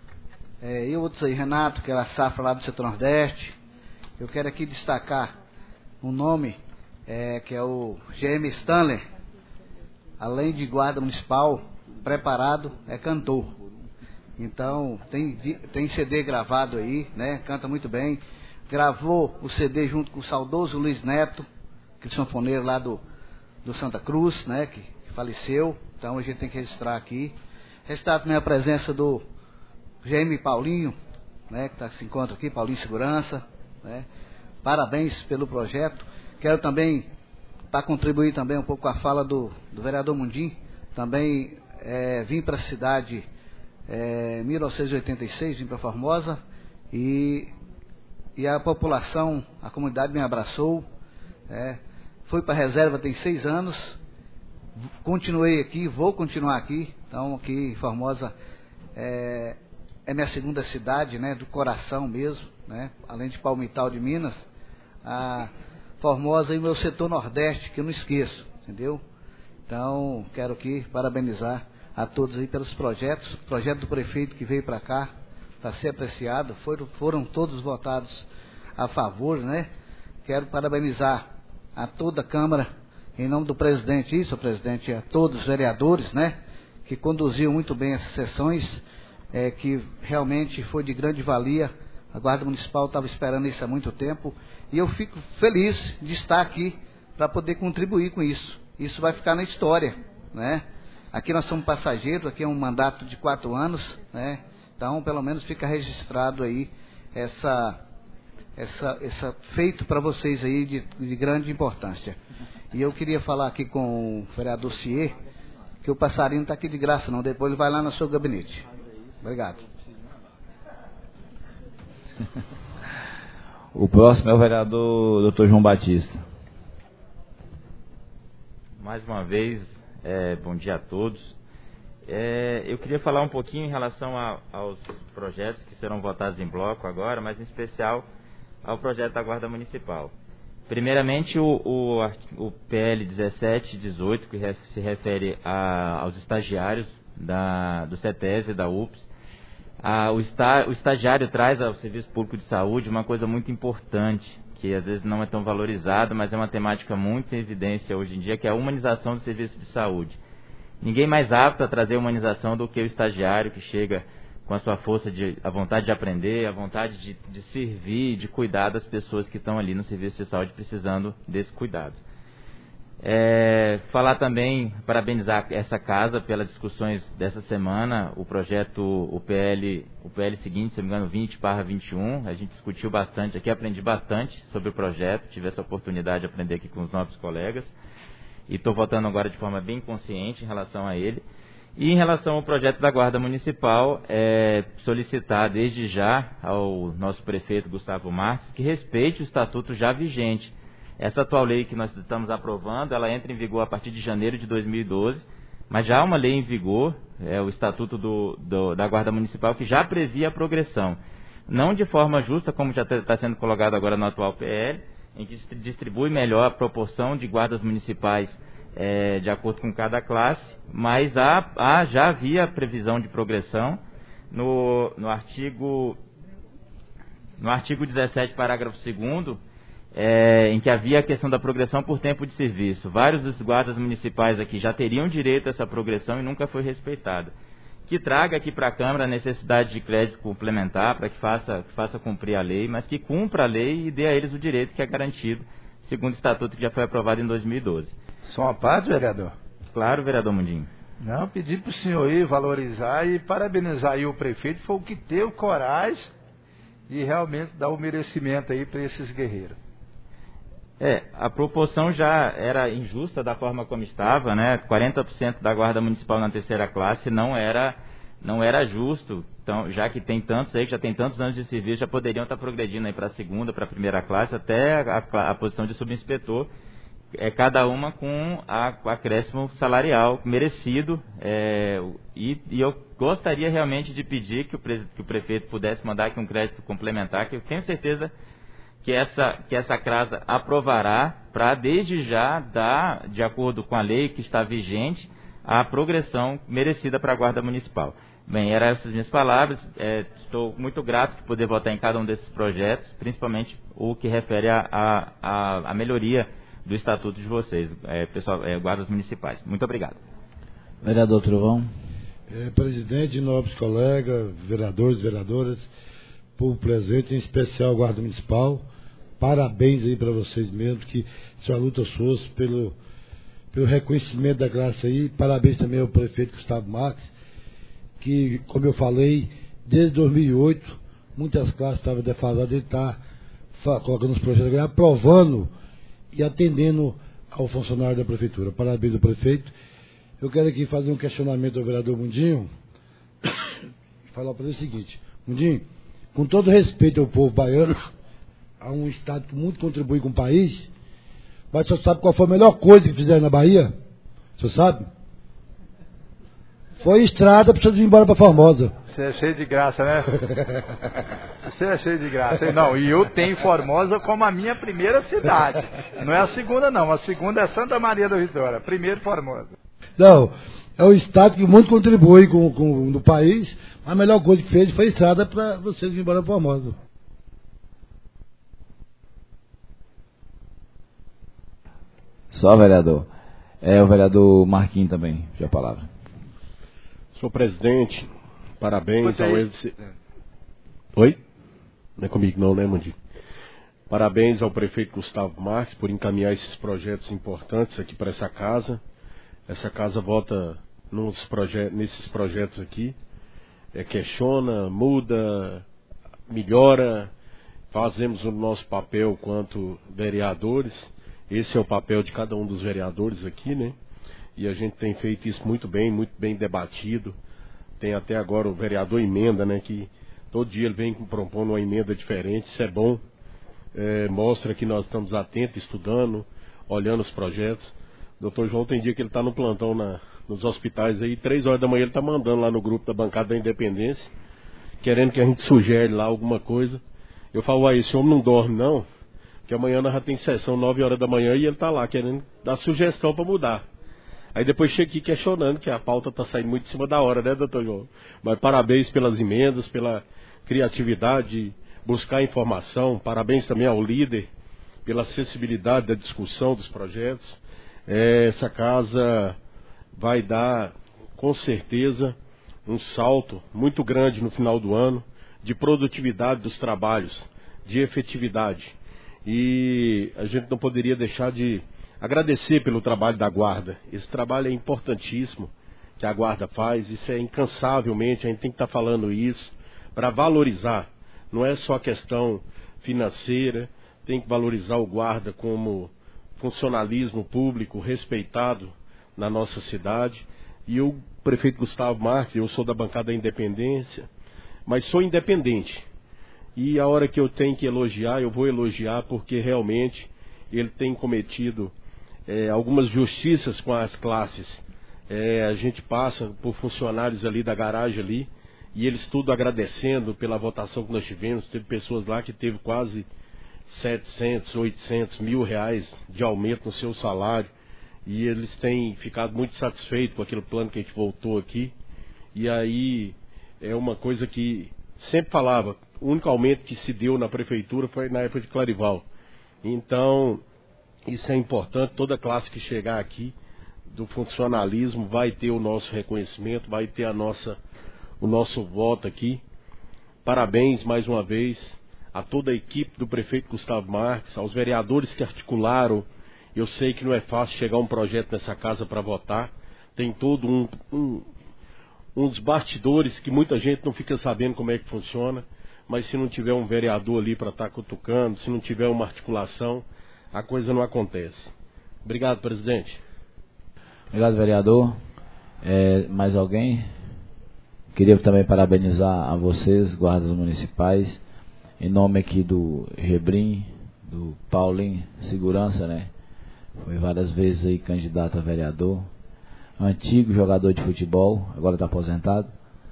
e outros aí, Renato, que é a safra lá do setor Nordeste. Eu quero aqui destacar um nome, que é o GM Stanley, além de guarda municipal, preparado, é cantor. Então, tem CD gravado aí, né? Canta muito bem. Gravou o CD junto com o saudoso Luiz Neto, que é sanfoneiro lá do Santa Cruz, né? Que faleceu. Então, a gente tem que registrar aqui. Registrar também a presença do GM Paulinho, né? Que se encontra aqui, Paulinho Segurança, né? Parabéns pelo projeto. Quero também, para contribuir também um pouco com a fala do vereador Mundim, também vim para a cidade em 1986, vim para Formosa, e a população, a comunidade me abraçou. Fui para a reserva tem 6 anos, continuei aqui, vou continuar aqui. Então aqui em Formosa é minha segunda cidade, né, do coração mesmo, né, além de Palmital de Minas, a Formosa e o meu setor Nordeste, que eu não esqueço, entendeu? Então, quero aqui parabenizar a todos aí pelos projetos. O projeto do prefeito que veio para cá, para ser apreciado, foram todos votados a favor, né? Quero parabenizar a toda a Câmara, em nome do presidente, senhor presidente, a todos os vereadores, né? Que conduziu muito bem essas sessões, que realmente foi de grande valia. A Guarda Municipal estava esperando isso há muito tempo, e eu fico feliz de estar aqui para poder contribuir com isso. Isso vai ficar na história, né? Aqui nós somos passageiros, aqui é um mandato de 4 anos, né? Então, pelo menos fica registrado aí essa feito para vocês aí de grande importância. E eu queria falar aqui com o vereador Cier, que o passarinho não está aqui de graça não, depois ele vai lá no seu gabinete. Obrigado. O próximo é o vereador Dr. João Batista. Mais uma vez, bom dia a todos. Eu queria falar um pouquinho em relação aos projetos que serão votados em bloco agora, mas em especial ao projeto da Guarda Municipal. Primeiramente, o PL 1718, que se refere aos estagiários do CETES e da UPS. O estagiário traz ao Serviço Público de Saúde uma coisa muito importante, que às vezes não é tão valorizada, mas é uma temática muito em evidência hoje em dia, que é a humanização do serviço de saúde. Ninguém mais apto a trazer humanização do que o estagiário, que chega com a sua força, a vontade de aprender, a vontade de servir, de cuidar das pessoas que estão ali no serviço de saúde precisando desse cuidado. Falar também, parabenizar essa casa pelas discussões dessa semana, o projeto, o PL seguinte, se não me engano, 20/21, a gente discutiu bastante aqui, aprendi bastante sobre o projeto, tive essa oportunidade de aprender aqui com os nobres colegas, e estou votando agora de forma bem consciente em relação a ele. E em relação ao projeto da Guarda Municipal, solicitar desde já ao nosso prefeito Gustavo Marques que respeite o estatuto já vigente. Essa atual lei que nós estamos aprovando, ela entra em vigor a partir de janeiro de 2012, mas já há uma lei em vigor, o estatuto da Guarda Municipal, que já previa a progressão. Não de forma justa, como já está sendo colocado agora no atual PL, em que distribui melhor a proporção de guardas municipais de acordo com cada classe, mas já havia previsão de progressão no artigo 17, parágrafo 2º, em que havia a questão da progressão por tempo de serviço. Vários dos guardas municipais aqui já teriam direito a essa progressão e nunca foi respeitada. Que traga aqui para a Câmara a necessidade de crédito complementar para que faça cumprir a lei, mas que cumpra a lei e dê a eles o direito que é garantido, segundo o estatuto que já foi aprovado em 2012. Só uma parte, vereador? Claro, vereador Mundinho. Não, pedi para o senhor ir valorizar e parabenizar aí o prefeito, foi o que teve coragem de realmente dar o merecimento aí para esses guerreiros. A proporção já era injusta da forma como estava, né? 40% da Guarda Municipal na terceira classe não era justo. Então, já que tem tantos aí, que já tem tantos anos de serviço, já poderiam estar progredindo aí para a segunda, para a primeira classe, até a posição de subinspetor, cada uma com acréscimo salarial merecido. E eu gostaria realmente de pedir que o prefeito pudesse mandar aqui um crédito complementar, que eu tenho certeza que essa casa aprovará para, desde já, dar, de acordo com a lei que está vigente, a progressão merecida para a Guarda Municipal. Bem, eram essas minhas palavras. Estou muito grato de poder votar em cada um desses projetos, principalmente o que refere à melhoria do estatuto de vocês, guardas municipais. Muito obrigado. Vereador Trovão. Presidente, nobres colegas, vereadores, vereadoras, povo presente, em especial a Guarda Municipal, parabéns aí para vocês mesmo, que sua luta suas pelo reconhecimento da classe aí, parabéns também ao prefeito Gustavo Marques, que, como eu falei, desde 2008, muitas classes estavam defasadas, ele está colocando os projetos, aprovando e atendendo ao funcionário da prefeitura. Parabéns ao prefeito. Eu quero aqui fazer um questionamento ao vereador Mundinho, falar para ele o seguinte: Mundinho, com todo respeito ao povo baiano, a um estado que muito contribui com o país, mas o senhor sabe qual foi a melhor coisa que fizeram na Bahia? O senhor sabe? Foi estrada para vocês ir embora para Formosa. Você é cheio de graça, né? Você é cheio de graça. Não, e eu tenho Formosa como a minha primeira cidade. Não é a segunda, não. A segunda é Santa Maria da Vitória. Primeiro Formosa. Não, é o estado que muito contribui no país. A melhor coisa que fez foi estrada para vocês ir embora para Formosa. Só, vereador. O vereador Marquinhos também, já a palavra. Senhor presidente, parabéns ao Oi? Não é comigo não, né, Mundinho? Parabéns ao prefeito Gustavo Marques por encaminhar esses projetos importantes aqui para essa casa. Essa casa vota nesses projetos aqui. Questiona, muda, melhora. Fazemos o nosso papel quanto vereadores. Esse é o papel de cada um dos vereadores aqui, né? E a gente tem feito isso muito bem debatido. Tem até agora o vereador emenda, né? Que todo dia ele vem propondo uma emenda diferente. Isso é bom. Mostra que nós estamos atentos, estudando, olhando os projetos. Doutor João tem dia que ele está no plantão nos hospitais aí, 3 horas da manhã ele está mandando lá no grupo da bancada da Independência, querendo que a gente sugere lá alguma coisa. Eu falo, esse homem não dorme não, que amanhã nós já tem sessão 9 horas da manhã e ele tá lá querendo dar sugestão para mudar. Aí depois chega aqui questionando que a pauta tá saindo muito em cima da hora, né, doutor João? Mas parabéns pelas emendas, pela criatividade, buscar informação, parabéns também ao líder pela acessibilidade da discussão dos projetos. Essa casa vai dar, com certeza, um salto muito grande no final do ano, de produtividade dos trabalhos, de efetividade. E a gente não poderia deixar de agradecer pelo trabalho da Guarda. Esse trabalho é importantíssimo que a Guarda faz, isso é incansavelmente, a gente tem que estar falando isso para valorizar. Não é só questão financeira, tem que valorizar o Guarda como funcionalismo público respeitado na nossa cidade. E o prefeito Gustavo Marques, eu sou da bancada da Independência, mas sou independente. E a hora que eu tenho que elogiar, eu vou elogiar, porque realmente ele tem cometido algumas justiças com as classes. A gente passa por funcionários ali da garagem ali, e eles tudo agradecendo pela votação que nós tivemos. Teve pessoas lá que teve quase 700, 800 mil reais de aumento no seu salário, e eles têm ficado muito satisfeitos com aquele plano que a gente voltou aqui. E aí é uma coisa que sempre falava, o único aumento que se deu na prefeitura foi na época de Clarival. Então, isso é importante, toda classe que chegar aqui do funcionalismo vai ter o nosso reconhecimento, vai ter o nosso voto aqui. Parabéns mais uma vez a toda a equipe do prefeito Gustavo Marques, aos vereadores que articularam. Eu sei que não é fácil chegar um projeto nessa casa para votar, tem todo uns bastidores que muita gente não fica sabendo como é que funciona, mas se não tiver um vereador ali para estar cutucando, se não tiver uma articulação, a coisa não acontece. Obrigado, presidente. Obrigado, vereador. Mais alguém? Queria também parabenizar a vocês, guardas municipais, em nome aqui do Gebrim, do Paulinho, segurança, né? Foi várias vezes aí candidato a vereador. Antigo jogador de futebol, agora está aposentado.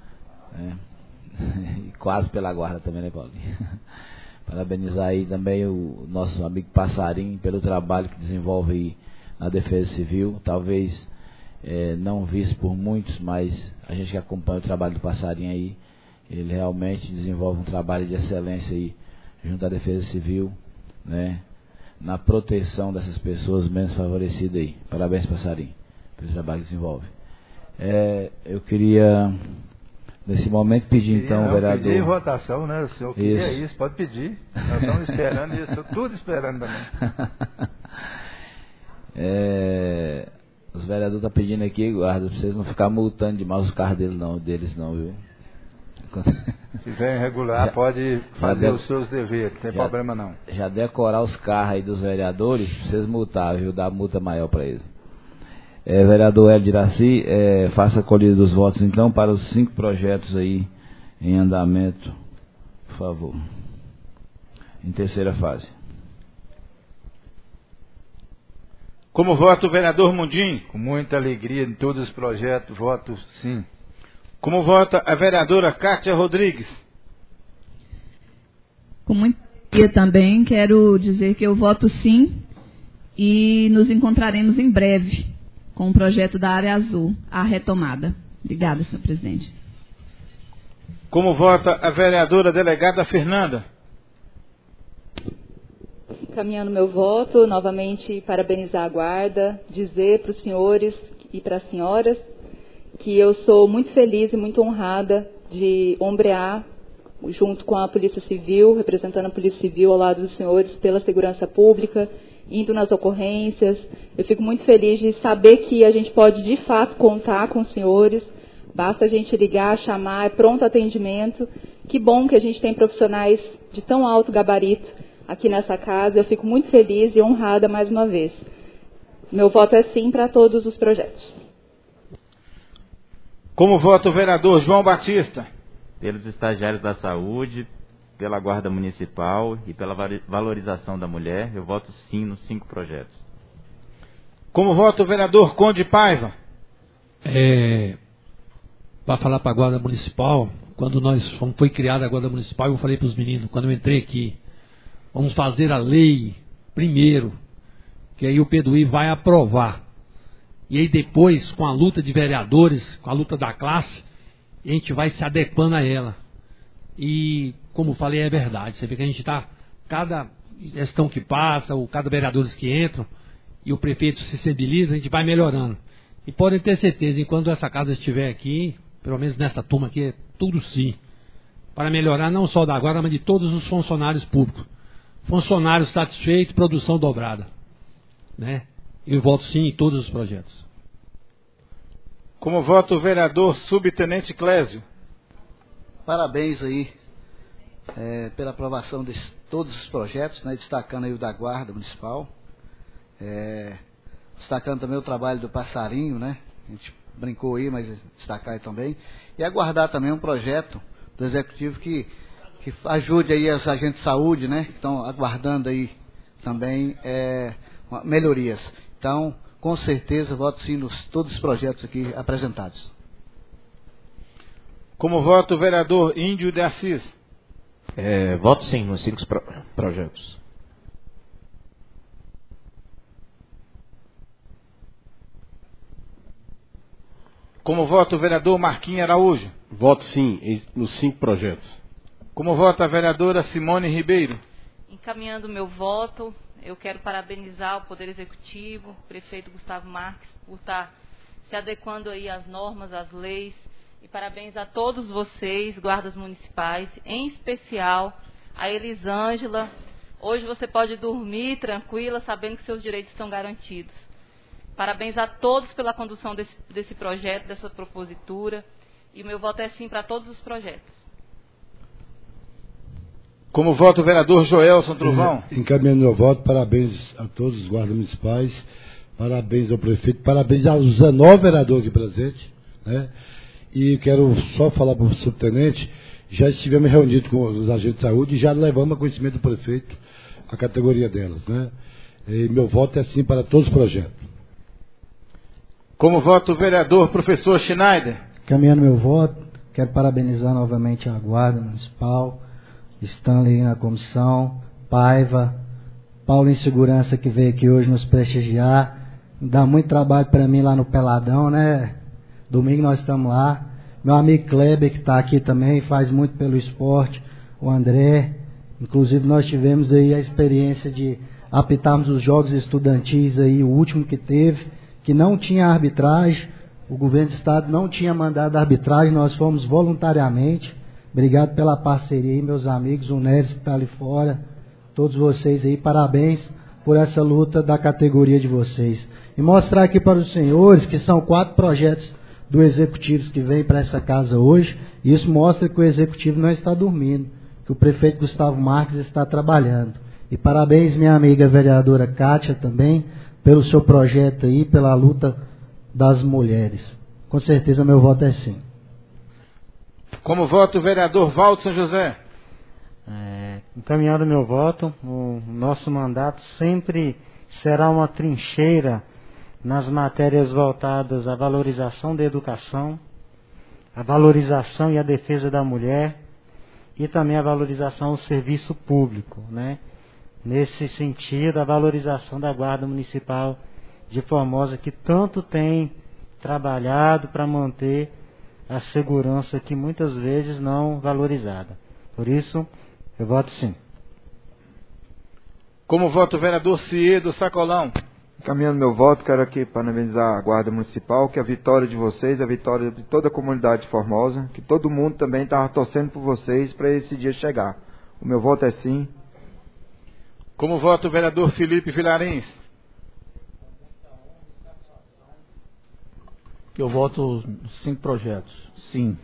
E quase pela guarda também, né, Paulinho? Parabenizar aí também o nosso amigo Passarinho pelo trabalho que desenvolve aí na Defesa Civil. Talvez não visto por muitos, mas a gente que acompanha o trabalho do Passarinho aí, ele realmente desenvolve um trabalho de excelência aí junto à Defesa Civil, né? Na proteção dessas pessoas menos favorecidas aí. Parabéns, Passarinho, pelo trabalho que desenvolve. Eu queria, nesse momento, pedir então, vereador... Pedir votação, né? O senhor queria isso, pode pedir. Nós estamos esperando isso, tudo esperando também. Os vereadores estão pedindo aqui, guarda, pra vocês não ficarem multando demais os carros deles não, viu? Se vem regular, pode fazer os seus deveres, não tem problema não. Já decorar os carros aí dos vereadores, pra vocês multar, viu? Dar multa maior para eles. Vereador Hélio de Iraci, faça a colheita dos votos então para os 5 projetos aí em andamento, por favor. Em terceira fase. Como vota o vereador Mundim? Com muita alegria em todos os projetos, voto sim. Como vota a vereadora Kátia Rodrigues? Com muita alegria também, quero dizer que eu voto sim e nos encontraremos em breve com o projeto da Área Azul, a retomada. Obrigada, senhor presidente. Como vota a vereadora delegada Fernanda? Encaminhando meu voto, novamente parabenizar a Guarda, dizer para os senhores e para as senhoras que eu sou muito feliz e muito honrada de ombrear, junto com a Polícia Civil, representando a Polícia Civil ao lado dos senhores, pela segurança pública, indo nas ocorrências. Eu fico muito feliz de saber que a gente pode, de fato, contar com os senhores. Basta a gente ligar, chamar, é pronto atendimento. Que bom que a gente tem profissionais de tão alto gabarito aqui nessa casa. Eu fico muito feliz e honrada mais uma vez. Meu voto é sim para todos os projetos. Como vota o vereador João Batista? Pelos estagiários da saúde, pela Guarda Municipal e pela valorização da mulher, eu voto sim nos 5 projetos. Como vota o vereador Conde Paiva? para falar para a Guarda Municipal. Quando foi criada a Guarda Municipal, eu falei para os meninos, quando eu entrei aqui, vamos fazer a lei primeiro, que aí o Pedro vai aprovar. E aí depois, com a luta de vereadores, com a luta da classe, a gente vai se adequando a ela. E, como falei, é verdade. Você vê que a gente está, cada gestão que passa, ou cada vereadores que entram, e o prefeito se sensibiliza, a gente vai melhorando. E podem ter certeza, enquanto essa casa estiver aqui, pelo menos nessa turma aqui, é tudo sim. Para melhorar não só da Guarda, mas de todos os funcionários públicos. Funcionários satisfeitos, produção dobrada. Né? Eu voto sim em todos os projetos. Como voto o vereador Subtenente Clésio. Parabéns aí pela aprovação de todos os projetos, né, destacando aí o da Guarda Municipal, destacando também o trabalho do Passarinho, né, a gente brincou aí, mas destacar aí também, e aguardar também um projeto do Executivo que ajude aí os agentes de saúde, né, que estão aguardando aí também melhorias. Então, com certeza, voto sim nos todos os projetos aqui apresentados. Como voto o vereador Índio de Assis. Voto sim nos 5 projetos. Como voto o vereador Marquinhos Araújo. Voto sim nos 5 projetos. Como voto a vereadora Simone Ribeiro. Encaminhando meu voto, eu quero parabenizar o Poder Executivo, o prefeito Gustavo Marques, por estar se adequando aí às normas, às leis. E parabéns a todos vocês, guardas municipais, em especial a Elisângela. Hoje você pode dormir tranquila, sabendo que seus direitos estão garantidos. Parabéns a todos pela condução desse projeto, dessa propositura. E o meu voto é sim para todos os projetos. Como voto o vereador Joelson Trovão. Encaminhando meu voto, parabéns a todos os guardas municipais, parabéns ao prefeito, parabéns aos 19 vereadores aqui presentes, né? E quero só falar para o subtenente, já estivemos reunidos com os agentes de saúde e já levamos a conhecimento do prefeito a categoria delas, né? E meu voto é sim para todos os projetos. Como voto o vereador professor Schneider. Caminhando meu voto, quero parabenizar novamente a Guarda Municipal, Stanley na comissão, Paiva, Paulo em Segurança que veio aqui hoje nos prestigiar, dá muito trabalho para mim lá no Peladão, né? Domingo nós estamos lá. Meu amigo Kleber, que está aqui também, faz muito pelo esporte. O André. Inclusive nós tivemos aí a experiência de apitarmos os jogos estudantis aí, o último que teve, que não tinha arbitragem. O governo do estado não tinha mandado arbitragem, nós fomos voluntariamente. Obrigado pela parceria aí, meus amigos. O Neres que está ali fora. Todos vocês aí, parabéns por essa luta da categoria de vocês. E mostrar aqui para os senhores que são 4 projetos do Executivo que vem para essa casa hoje, e isso mostra que o Executivo não está dormindo, que o prefeito Gustavo Marques está trabalhando. E parabéns, minha amiga vereadora Kátia, também, pelo seu projeto aí, pela luta das mulheres. Com certeza meu voto é sim. Como voto o vereador Valdo José. Encaminhando meu voto, o nosso mandato sempre será uma trincheira nas matérias voltadas à valorização da educação, a valorização e a defesa da mulher e também a valorização do serviço público, né? Nesse sentido, a valorização da Guarda Municipal de Formosa, que tanto tem trabalhado para manter a segurança que muitas vezes não valorizada. Por isso, eu voto sim. Como voto o vereador Ciedo Sacolão. Encaminhando meu voto, quero aqui parabenizar a Guarda Municipal, que a vitória de vocês, a vitória de toda a comunidade de Formosa, que todo mundo também estava torcendo por vocês para esse dia chegar. O meu voto é sim. Como voto o vereador Felipe Vilarins. Eu voto 5 projetos, sim.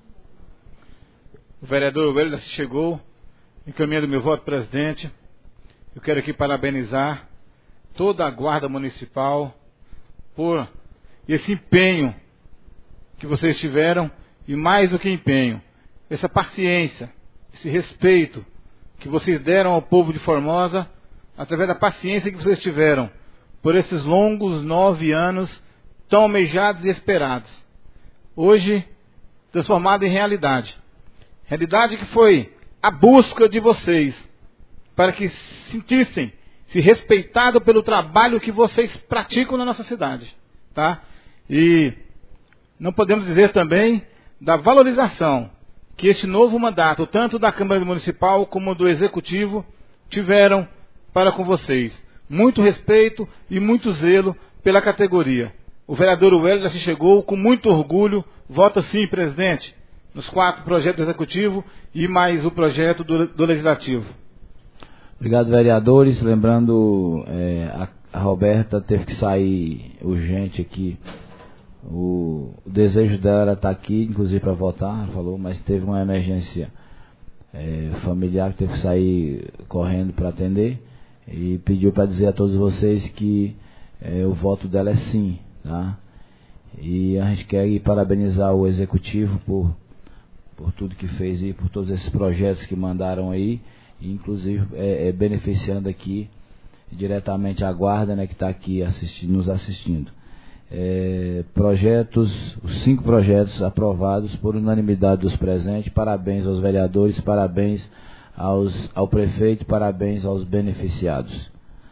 O vereador Welles chegou, encaminhando meu voto, presidente. Eu quero aqui parabenizar toda a Guarda Municipal por esse empenho que vocês tiveram, e mais do que empenho, essa paciência, esse respeito que vocês deram ao povo de Formosa, através da paciência que vocês tiveram por esses longos 9 anos tão almejados e esperados. Hoje, transformada em realidade. Realidade que foi a busca de vocês, para que sentissem-se respeitados pelo trabalho que vocês praticam na nossa cidade. Tá? E não podemos dizer também da valorização que este novo mandato, tanto da Câmara Municipal como do Executivo, tiveram para com vocês. Muito respeito e muito zelo pela categoria. O vereador Wellington se chegou com muito orgulho, vota sim, presidente, nos 4 projetos do Executivo e mais o projeto do Legislativo. Obrigado, vereadores. Lembrando, a Roberta teve que sair urgente aqui. O desejo dela era estar aqui, inclusive para votar, ela falou, mas teve uma emergência familiar que teve que sair correndo para atender e pediu para dizer a todos vocês que o voto dela é sim, tá? E a gente quer parabenizar o Executivo por tudo que fez e por todos esses projetos que mandaram aí, inclusive beneficiando aqui diretamente a Guarda, né, que está aqui nos assistindo. Os 5 projetos aprovados por unanimidade dos presentes. Parabéns aos vereadores, parabéns ao prefeito, parabéns aos beneficiados.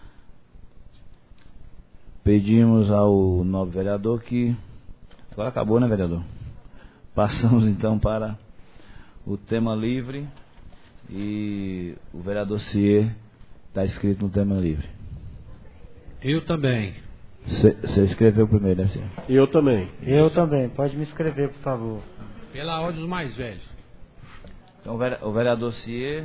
Pedimos ao novo vereador que... Agora acabou, né, vereador? Passamos então para o tema livre e o vereador Cier está inscrito no tema livre. Eu também. Você escreveu primeiro, né, Cier? Eu também. Eu também. Pode me escrever, por favor. Pela ordem dos mais velhos. Então o vereador Cier,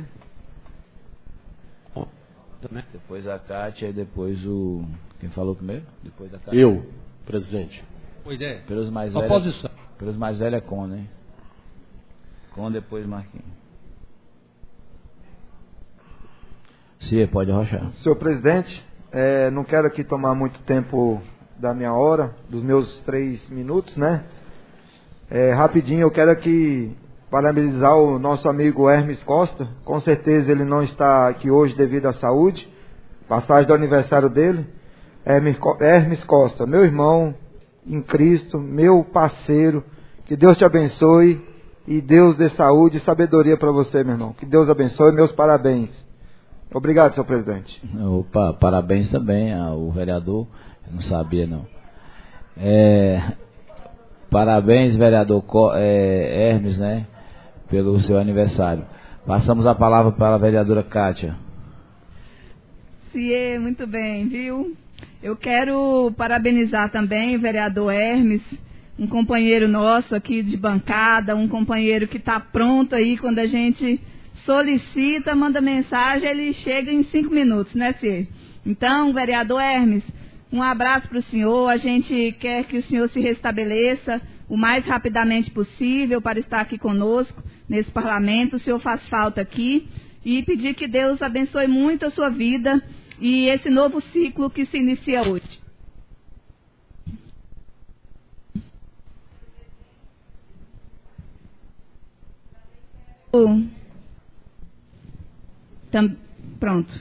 depois a Cátia e depois o... Quem falou primeiro? Depois da Cátia. Eu, presidente. Pois é. Pelos mais oposição. Velhos, pelos mais velhos é Com, né? Com, depois Marquinhos. Cier, pode arrochar. Senhor presidente, não quero aqui tomar muito tempo da minha hora, dos meus 3 minutos, né? Rapidinho, eu quero aqui parabenizar o nosso amigo Hermes Costa. Com certeza ele não está aqui hoje devido à saúde. Passagem do aniversário dele. Hermes Costa, meu irmão em Cristo, meu parceiro. Que Deus te abençoe e Deus dê saúde e sabedoria para você, meu irmão. Que Deus abençoe, meus parabéns. Obrigado, senhor presidente. Opa, parabéns também ao vereador. Eu não sabia, não. Parabéns, vereador Hermes, né? Pelo seu aniversário. Passamos a palavra para a vereadora Cátia. Cier, muito bem, viu? Eu quero parabenizar também o vereador Hermes, um companheiro nosso aqui de bancada, um companheiro que está pronto aí quando a gente solicita, manda mensagem, ele chega em 5 minutos, né, Cier? Então, vereador Hermes, um abraço para o senhor. A gente quer que o senhor se restabeleça o mais rapidamente possível para estar aqui conosco nesse parlamento. O senhor faz falta aqui e pedir que Deus abençoe muito a sua vida e esse novo ciclo que se inicia hoje. Pronto.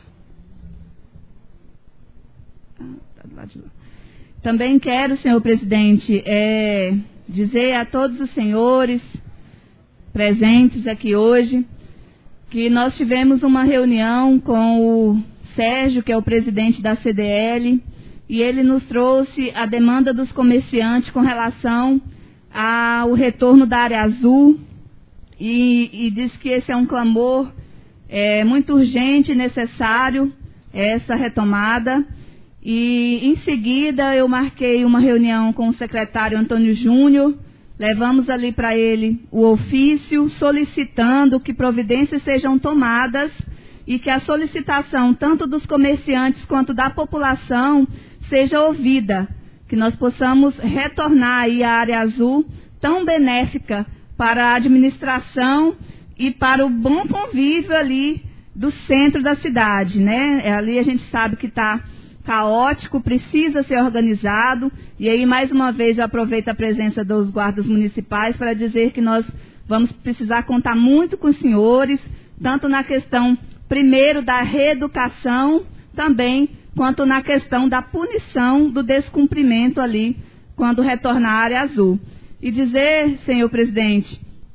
Também quero, senhor presidente, dizer a todos os senhores presentes aqui hoje que nós tivemos uma reunião com o Sérgio, que é o presidente da CDL, e ele nos trouxe a demanda dos comerciantes com relação ao retorno da área azul e disse que esse é um clamor muito urgente e necessário, essa retomada. E em seguida eu marquei uma reunião com o secretário Antônio Júnior, levamos ali para ele o ofício solicitando que providências sejam tomadas e que a solicitação tanto dos comerciantes quanto da população seja ouvida, que nós possamos retornar aí a área azul tão benéfica para a administração e para o bom convívio ali do centro da cidade, né? Ali a gente sabe que está caótico, precisa ser organizado, e aí mais uma vez eu aproveito a presença dos guardas municipais para dizer que nós vamos precisar contar muito com os senhores, tanto na questão, primeiro, da reeducação, também, quanto na questão da punição do descumprimento ali, quando retornar à área azul. E dizer, senhor presidente,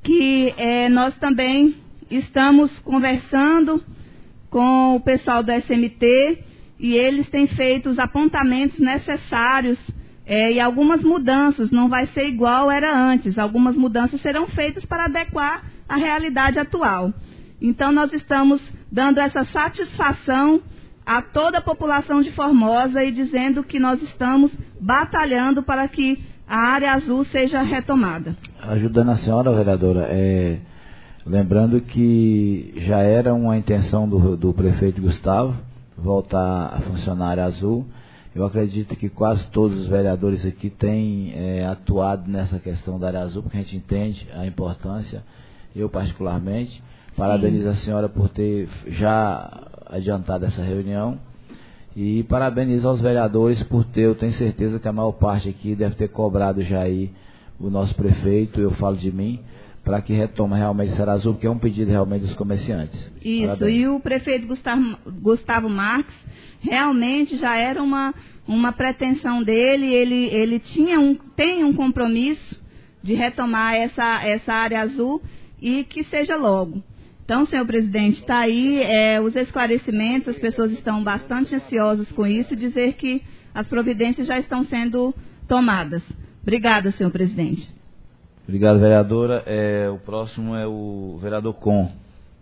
que nós também estamos conversando com o pessoal do SMT e eles têm feito os apontamentos necessários e algumas mudanças, não vai ser igual era antes, algumas mudanças serão feitas para adequar à realidade atual. Então nós estamos dando essa satisfação a toda a população de Formosa e dizendo que nós estamos batalhando para que a área azul seja retomada. Ajudando a senhora, vereadora, lembrando que já era uma intenção do prefeito Gustavo voltar a funcionar a área azul. Eu acredito que quase todos os vereadores aqui têm atuado nessa questão da área azul, porque a gente entende a importância, eu particularmente. Parabenizo a senhora por ter já adiantado essa reunião e parabenizo aos vereadores por ter, eu tenho certeza que a maior parte aqui deve ter cobrado já aí o nosso prefeito, eu falo de mim, para que retome realmente essa área azul, porque é um pedido realmente dos comerciantes. Isso, parabéns. E o prefeito Gustavo Marques realmente já era uma pretensão dele, ele tem um compromisso de retomar essa área azul e que seja logo. Então, senhor presidente, está aí os esclarecimentos, as pessoas estão bastante ansiosas com isso, dizer que as providências já estão sendo tomadas. Obrigada, senhor presidente. Obrigado, vereadora. O próximo é o vereador Com.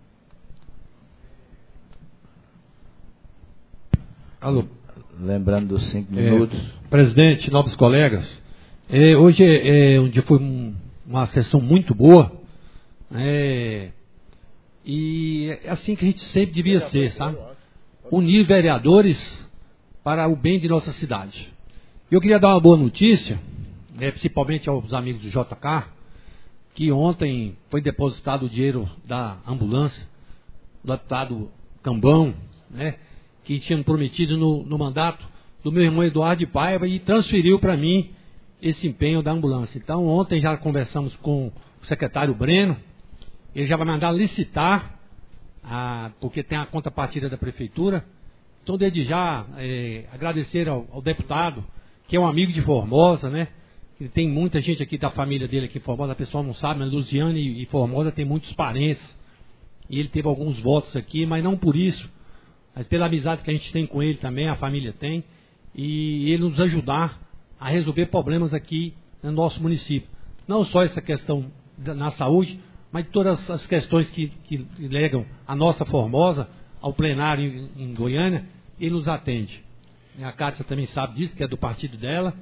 Alô. Lembrando dos 5 minutos. Presidente, nobres colegas, hoje foi uma sessão muito boa. E é assim que a gente sempre devia ser, sabe? Unir vereadores para o bem de nossa cidade. Eu queria dar uma boa notícia, principalmente aos amigos do JK, que ontem foi depositado o dinheiro da ambulância do deputado Cambão, que tinha prometido no mandato do meu irmão Eduardo de Paiva e transferiu para mim esse empenho da ambulância. Então ontem já conversamos com o secretário Breno. Ele já vai mandar licitar, porque tem a contrapartida da prefeitura. Então, desde já, agradecer ao deputado, que é um amigo de Formosa, que tem muita gente aqui da família dele aqui em Formosa, a pessoa não sabe, mas Luziane e Formosa tem muitos parentes. E ele teve alguns votos aqui, mas não por isso, mas pela amizade que a gente tem com ele também, a família tem, e ele nos ajudar a resolver problemas aqui no nosso município. Não só essa questão na saúde, mas todas as questões que legam a nossa Formosa ao plenário em Goiânia, ele nos atende. A Cátia também sabe disso, que é do partido dela,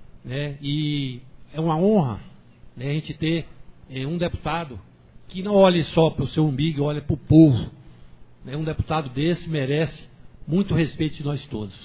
e é uma honra a gente ter um deputado que não olhe só para o seu umbigo, olha para o povo. Um deputado desse merece muito respeito de nós todos.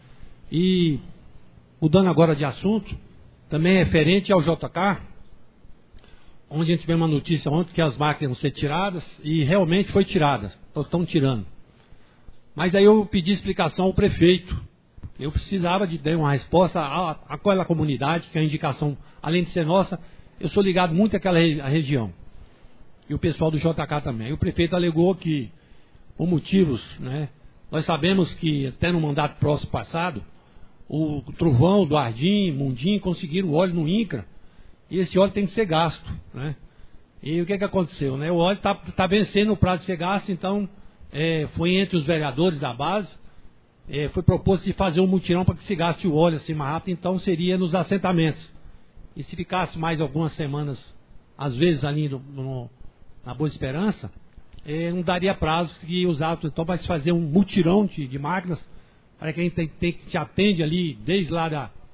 E, mudando agora de assunto, também é referente ao JK, onde a gente tivemos uma notícia ontem que as máquinas iam ser tiradas, e realmente foi tirada, estão tirando. Mas aí eu pedi explicação ao prefeito. Eu precisava de dar uma resposta àquela comunidade, que a indicação, além de ser nossa, eu sou ligado muito àquela região. E o pessoal do JK também. E o prefeito alegou que, por motivos, nós sabemos que até no mandato próximo passado, o Trovão, do Ardim, Mundim, conseguiram óleo no INCRA, e esse óleo tem que ser gasto. E o que aconteceu? O óleo está vencendo o prazo de ser gasto, então foi entre os vereadores da base, foi proposto de fazer um mutirão para que se gaste o óleo assim mais rápido, então seria nos assentamentos. E se ficasse mais algumas semanas, às vezes ali na Boa Esperança, não daria prazo de usar, então vai se fazer um mutirão de máquinas, para quem te atende ali, desde lá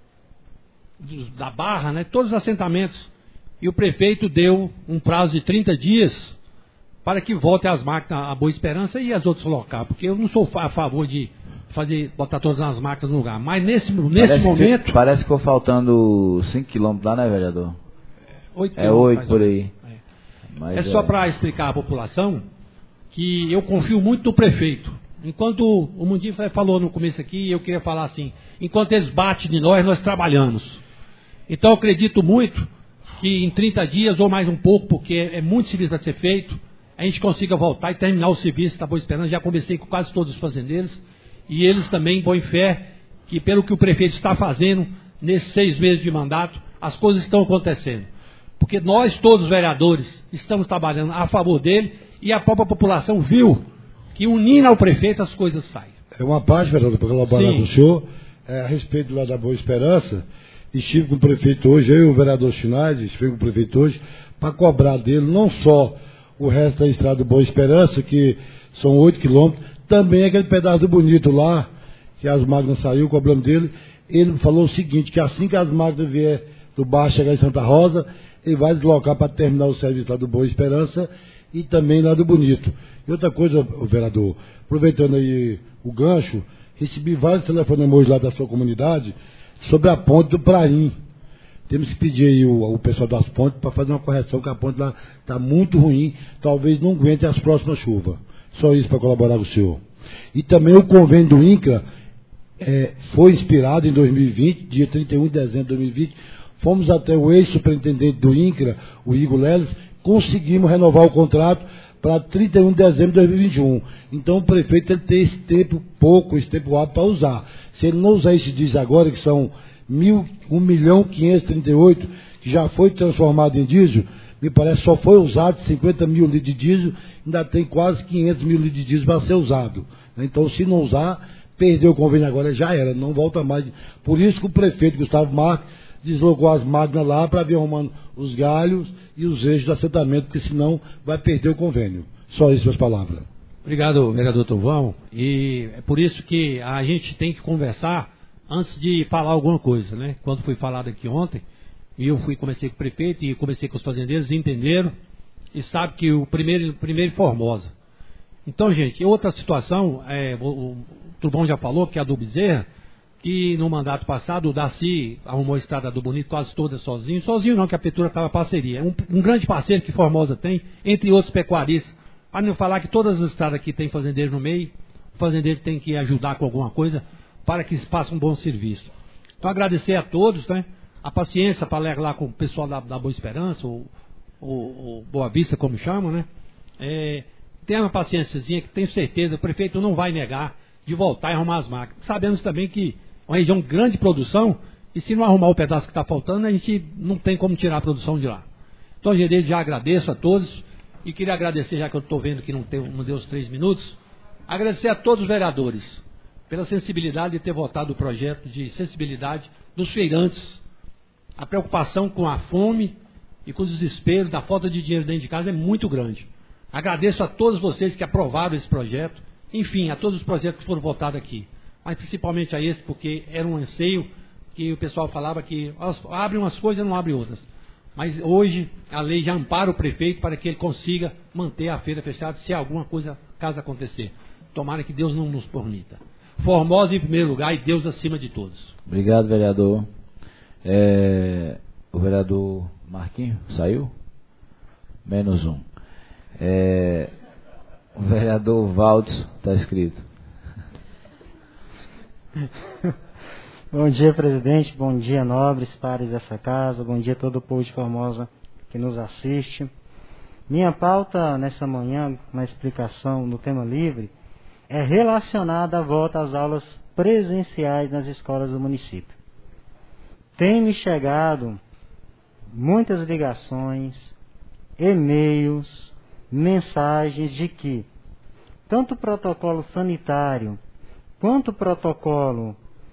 da Barra, todos os assentamentos. E o prefeito deu um prazo de 30 dias para que volte as máquinas à Boa Esperança e as outros locais, porque eu não sou a favor de botar todas as máquinas no lugar. Mas nesse momento... Parece que ficou faltando 5 quilômetros lá, né, vereador? 8 8 por aí. Mas só para explicar à população que eu confio muito no prefeito. Enquanto o Mundim falou no começo aqui, eu queria falar assim, enquanto eles batem de nós trabalhamos. Então eu acredito muito que em 30 dias ou mais um pouco, porque é muito serviço para ser feito, a gente consiga voltar e terminar o serviço da Boa Esperança. Já conversei com quase todos os fazendeiros, e eles também, boa fé, que pelo que o prefeito está fazendo nesses 6 meses de mandato, as coisas estão acontecendo. porque nós, todos os vereadores, estamos trabalhando a favor dele e a própria população viu que unindo ao prefeito as coisas saem. É uma parte, vereador, para colaborar com o senhor, a respeito lá da Boa Esperança. Estive com o prefeito hoje, eu e o vereador Schneider, estive com o prefeito hoje, para cobrar dele não só o resto da estrada Boa Esperança, que são 8 quilômetros, também aquele pedaço do Bonito lá, que as máquinas saíram, cobrando dele. Ele falou o seguinte, que assim que as máquinas vier do bar chegar em Santa Rosa, ele vai deslocar para terminar o serviço lá do Boa Esperança e também lá do Bonito. E outra coisa, vereador, aproveitando aí o gancho, recebi vários telefonemas hoje lá da sua comunidade sobre a ponte do Praim. Temos que pedir aí o pessoal das pontes para fazer uma correção, que a ponte lá está muito ruim, talvez não aguente as próximas chuvas. Só isso para colaborar com o senhor. E também o convênio do INCRA foi inspirado em 2020, dia 31 de dezembro de 2020, fomos até o ex-superintendente do INCRA, o Igor Leles, conseguimos renovar o contrato para 31 de dezembro de 2021. Então o prefeito ele tem esse tempo hábil para usar. Se ele não usar esse diesel agora, que são 1.538.000, que já foi transformado em diesel, me parece só foi usado 50 mil litros de diesel, ainda tem quase 500 mil litros de diesel para ser usado. Então, se não usar, perdeu o convênio agora, já era, não volta mais. Por isso que o prefeito Gustavo Marques deslocou as máquinas lá para vir arrumando os galhos e os eixos do assentamento, porque senão vai perder o convênio. Só isso, suas palavras. Obrigado, vereador Trovão. E é por isso que a gente tem que conversar antes de falar alguma coisa, né? Quando foi falado aqui ontem, eu conversei com o prefeito e conversei com os fazendeiros, entenderam e sabe que o primeiro Formosa. Então, gente, outra situação, o Trovão já falou, que é a do Bezerra, que no mandato passado o Darcy arrumou a estrada do Bonito quase toda sozinho não, que a prefeitura estava parceria. Um grande parceiro que Formosa tem, entre outros pecuaristas, para não falar que todas as estradas aqui tem fazendeiro no meio, o fazendeiro tem que ajudar com alguma coisa para que se faça um bom serviço. Então agradecer a todos, né, a paciência para ler lá com o pessoal da Boa Esperança, ou Boa Vista, como chamam, né? Tenha uma paciênciazinha que tenho certeza, o prefeito não vai negar de voltar e arrumar as máquinas. Sabemos também que é uma região de grande produção, e se não arrumar o pedaço que está faltando, a gente não tem como tirar a produção de lá. Então, desde já agradeço a todos, e queria agradecer, já que eu estou vendo que não deu os 3 minutos, agradecer a todos os vereadores pela sensibilidade de ter votado o projeto de sensibilidade dos feirantes. A preocupação com a fome e com o desespero da falta de dinheiro dentro de casa é muito grande. Agradeço a todos vocês que aprovaram esse projeto, enfim, a todos os projetos que foram votados aqui, mas principalmente a esse, porque era um anseio que o pessoal falava que abre umas coisas e não abre outras. Mas hoje a lei já ampara o prefeito para que ele consiga manter a feira fechada se alguma coisa, caso acontecer. Tomara que Deus não nos permita. Formosa em primeiro lugar e Deus acima de todos. Obrigado, vereador. O vereador Marquinhos saiu? Menos um. O vereador Valdes está escrito. Bom dia, presidente. Bom dia, nobres pares dessa casa. Bom dia a todo o povo de Formosa que nos assiste. Minha pauta nessa manhã, na explicação no tema livre, é relacionada à volta às aulas presenciais nas escolas do município. Tem me chegado muitas ligações, e-mails, mensagens de que tanto o protocolo sanitário quanto o protocolo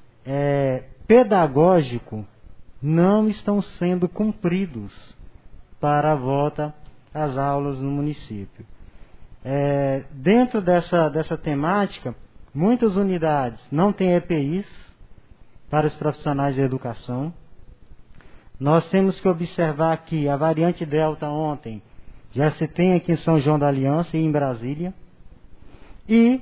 pedagógico não estão sendo cumpridos para a volta às aulas no município. Dentro dessa temática, muitas unidades não têm EPIs para os profissionais de educação. Nós temos que observar que a variante Delta ontem já se tem aqui em São João da Aliança e em Brasília. E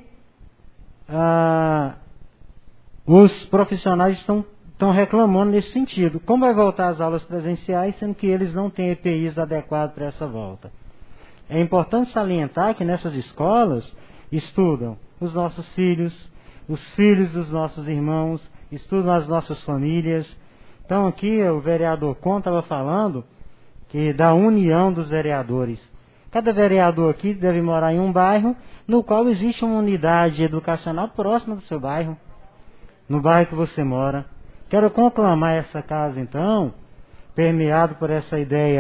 os profissionais estão reclamando nesse sentido. Como vai voltar às aulas presenciais, sendo que eles não têm EPIs adequados para essa volta? É importante salientar que nessas escolas estudam os nossos filhos, os filhos dos nossos irmãos, estudam as nossas famílias. Então aqui o vereador Con estava falando que da união dos vereadores. Cada vereador aqui deve morar em um bairro no qual existe uma unidade educacional próxima do seu bairro, no bairro que você mora. Quero conclamar essa casa então, permeado por essa ideia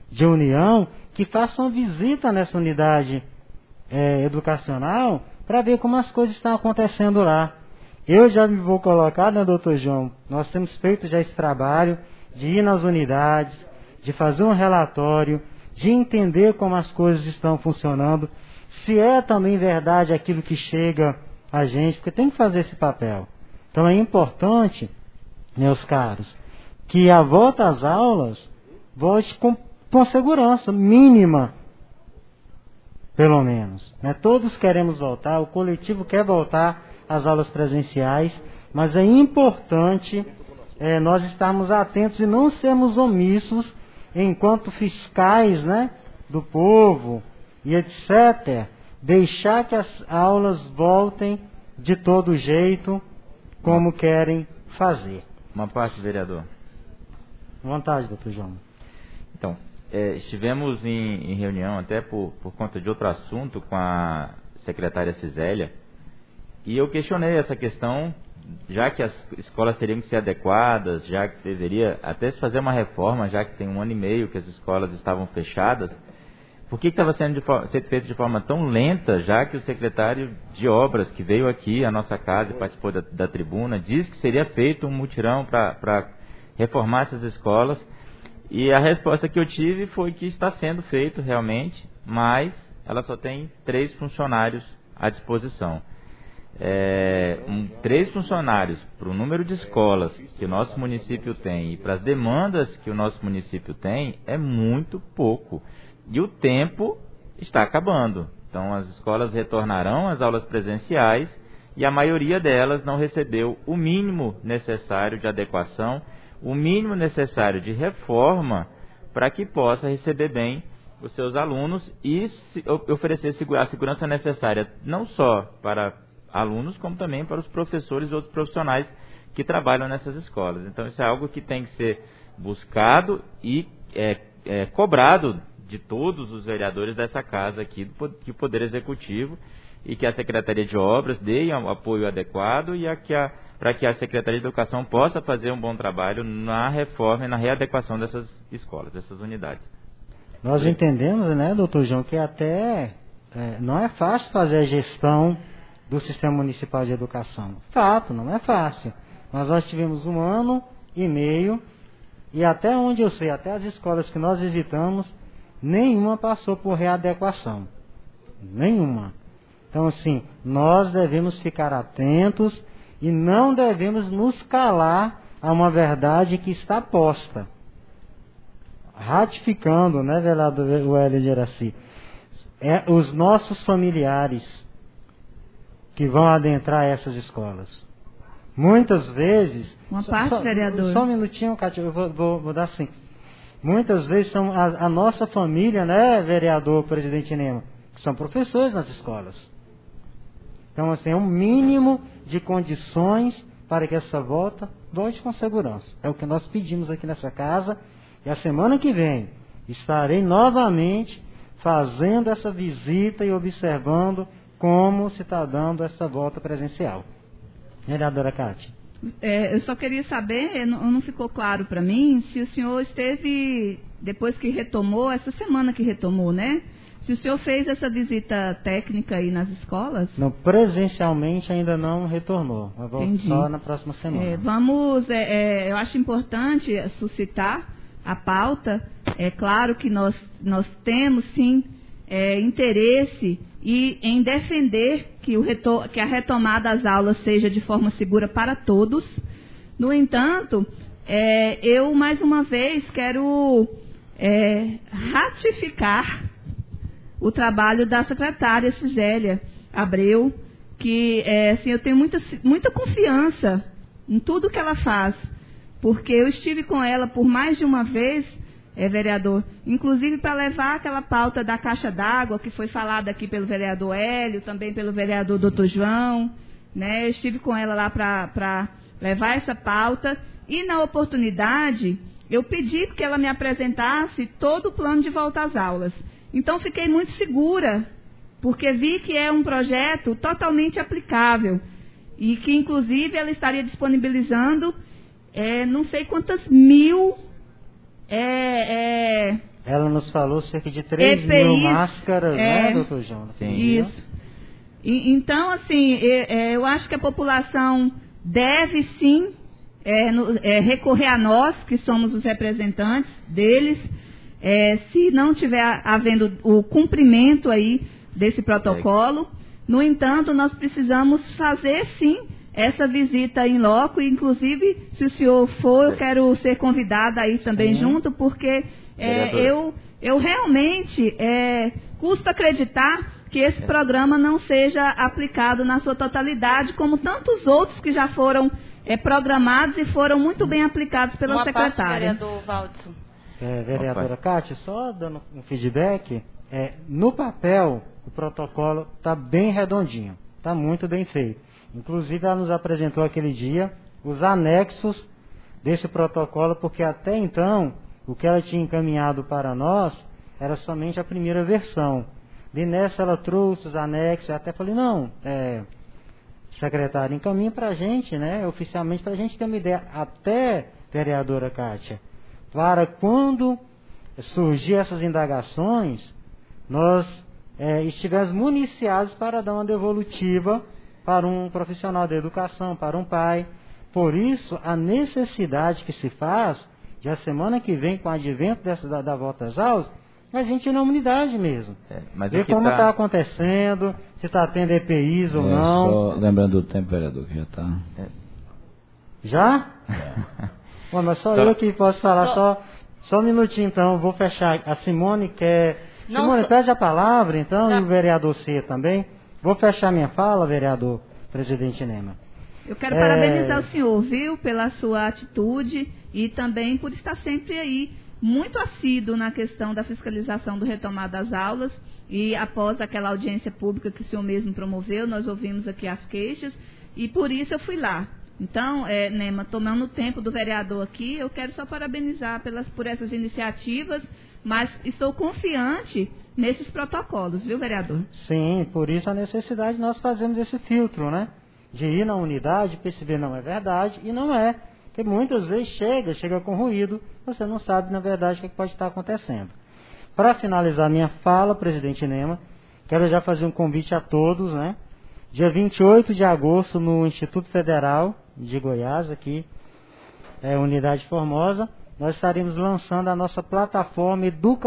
de União, que faça uma visita nessa unidade educacional para ver como as coisas estão acontecendo lá. Eu já me vou colocar, né, doutor João? Nós temos feito já esse trabalho de ir nas unidades, de fazer um relatório, de entender como as coisas estão funcionando, se é também verdade aquilo que chega a gente, porque tem que fazer esse papel. Então é importante, meus caros, que a volta às aulas volte com segurança mínima, pelo menos. Né? Todos queremos voltar, o coletivo quer voltar às aulas presenciais, mas é importante nós estarmos atentos e não sermos omissos enquanto fiscais, né, do povo e etc., deixar que as aulas voltem de todo jeito como querem fazer. Uma parte, vereador. À vontade, doutor João. Então, estivemos em reunião até por conta de outro assunto com a secretária Cisélia, e eu questionei essa questão, já que as escolas teriam que ser adequadas, já que deveria até se fazer uma reforma, já que tem 1 ano e meio que as escolas estavam fechadas, por que estava sendo feito de forma tão lenta, já que o secretário de obras que veio aqui à nossa casa e participou da tribuna, disse que seria feito um mutirão para reformar essas escolas, e a resposta que eu tive foi que está sendo feito realmente, mas ela só tem 3 funcionários à disposição. 3 funcionários para o número de escolas que o nosso município tem e para as demandas que o nosso município tem é muito pouco. E o tempo está acabando. Então as escolas retornarão às aulas presenciais e a maioria delas não recebeu o mínimo necessário de adequação, o mínimo necessário de reforma para que possa receber bem os seus alunos e oferecer a segurança necessária não só para alunos, como também para os professores e outros profissionais que trabalham nessas escolas. Então isso é algo que tem que ser buscado e cobrado de todos os vereadores dessa casa aqui, do Poder Executivo, e que a Secretaria de Obras dê um apoio adequado e para que a Secretaria de Educação possa fazer um bom trabalho na reforma e na readequação dessas escolas, dessas unidades. Nós entendemos, né, doutor João, que até não é fácil fazer a gestão do Sistema Municipal de Educação. Fato, não é fácil. Mas nós tivemos 1 ano e meio e até onde eu sei, até as escolas que nós visitamos, nenhuma passou por readequação. Nenhuma. Então, assim, nós devemos ficar atentos e não devemos nos calar a uma verdade que está posta. Ratificando, né, vereador Hélio de Iraci, os nossos familiares que vão adentrar essas escolas. Muitas vezes... Uma parte, vereador. Só um minutinho, Cátia, eu vou dar assim. Muitas vezes são a nossa família, né, vereador, presidente Nemo, que são professores nas escolas. Então, assim, é um mínimo de condições para que essa volta volte com segurança. É o que nós pedimos aqui nessa casa. E a semana que vem estarei novamente fazendo essa visita e observando como se está dando essa volta presencial. Vereadora Cátia. Eu só queria saber, não ficou claro para mim, se o senhor esteve, depois que retomou, essa semana que retomou, né? Se o senhor fez essa visita técnica aí nas escolas? Não, presencialmente ainda não retornou. Eu vou só na próxima semana. Eu acho importante suscitar a pauta. É claro que nós temos, sim, interesse em defender que a retomada das aulas seja de forma segura para todos. No entanto, eu mais uma vez quero ratificar o trabalho da secretária Cisélia Abreu, que assim, eu tenho muita confiança em tudo que ela faz, porque eu estive com ela por mais de uma vez, vereador, inclusive para levar aquela pauta da caixa d'água, que foi falada aqui pelo vereador Hélio, também pelo vereador Dr. João, né? Eu estive com ela lá para levar essa pauta, e na oportunidade eu pedi que ela me apresentasse todo o plano de volta às aulas. Então fiquei muito segura, porque vi que é um projeto totalmente aplicável, e que inclusive ela estaria disponibilizando não sei quantas mil Ela nos falou cerca de 3 mil máscaras, né, doutor João? Sim. Isso. Então, assim, eu acho que a população deve sim recorrer a nós, que somos os representantes deles, se não tiver havendo o cumprimento aí desse protocolo. No entanto, nós precisamos fazer sim essa visita em loco, inclusive, se o senhor for, eu quero ser convidada aí também junto, porque eu realmente custa acreditar que esse programa não seja aplicado na sua totalidade, como tantos outros que já foram programados e foram muito bem aplicados pela secretária. Vereador Valdson. Vereadora Cátia, só dando um feedback, no papel o protocolo está bem redondinho, está muito bem feito. Inclusive ela nos apresentou aquele dia os anexos desse protocolo, porque até então o que ela tinha encaminhado para nós era somente a primeira versão. E nessa ela trouxe os anexos, eu até falei, não, secretário, encaminha para a gente, né, oficialmente, para a gente ter uma ideia, até, vereadora Cátia, para quando surgir essas indagações, nós estivermos municiados para dar uma devolutiva para um profissional da educação, para um pai. Por isso, a necessidade que se faz, de a semana que vem, com o advento da volta às aulas, a gente ir na unidade mesmo. Ver como está acontecendo, se está tendo EPIs ou não. Só lembrando do tempo, vereador, que já está. Já? Bom, mas só eu que posso falar, só um minutinho então, vou fechar. A Simone quer... Simone, pede a palavra então, e o vereador C também. Vou fechar minha fala, vereador presidente Nema. Eu quero parabenizar o senhor, viu, pela sua atitude e também por estar sempre aí muito assíduo na questão da fiscalização do retomar das aulas. E após aquela audiência pública que o senhor mesmo promoveu, nós ouvimos aqui as queixas e por isso eu fui lá. Então, Nema, tomando o tempo do vereador aqui, eu quero só parabenizar por essas iniciativas, mas estou confiante nesses protocolos, viu, vereador? Sim, por isso a necessidade de nós fazermos esse filtro, né? De ir na unidade, perceber não é verdade e não é. Porque muitas vezes chega com ruído, você não sabe, na verdade, o que pode estar acontecendo. Para finalizar minha fala, presidente Nema, quero já fazer um convite a todos, né? Dia 28 de agosto, no Instituto Federal de Goiás, aqui, Unidade Formosa, nós estaremos lançando a nossa plataforma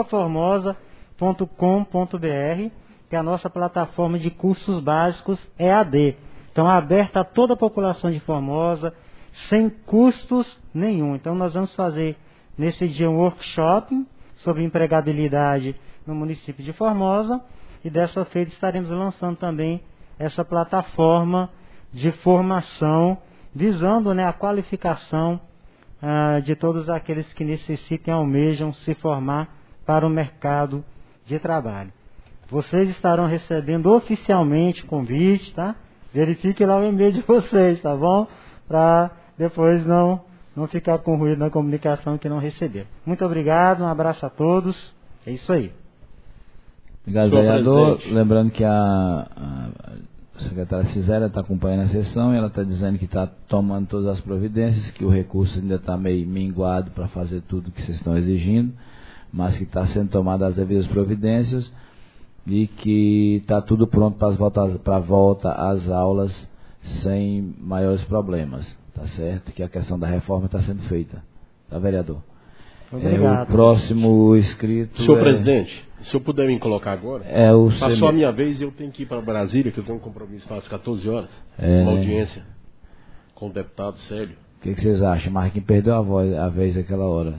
educaformosa.com.br, que é a nossa plataforma de cursos básicos EAD. Então, é aberta a toda a população de Formosa, sem custos nenhum. Então, nós vamos fazer nesse dia um workshop sobre empregabilidade no município de Formosa, e dessa feita estaremos lançando também essa plataforma de formação, visando, né, a qualificação de todos aqueles que necessitem, almejam se formar para o mercado de trabalho. Vocês estarão recebendo oficialmente o convite, tá? Verifique lá o e-mail de vocês, tá bom? Para depois não ficar com ruído na comunicação que não receber. Muito obrigado, um abraço a todos. É isso aí. Obrigado, vereador. Lembrando que a secretária Cisélia está acompanhando a sessão e ela está dizendo que está tomando todas as providências, que o recurso ainda está meio minguado para fazer tudo que vocês estão exigindo, mas que está sendo tomada as devidas providências e que está tudo pronto para a volta às aulas sem maiores problemas, tá certo? Que a questão da reforma está sendo feita, tá, vereador? Obrigado. O próximo inscrito. Senhor presidente, se eu puder me colocar agora, passou a minha vez e eu tenho que ir para Brasília, que eu tenho um compromisso às 14 horas, uma audiência com o deputado Célio. O que vocês acham? Marquinhos perdeu a vez naquela hora.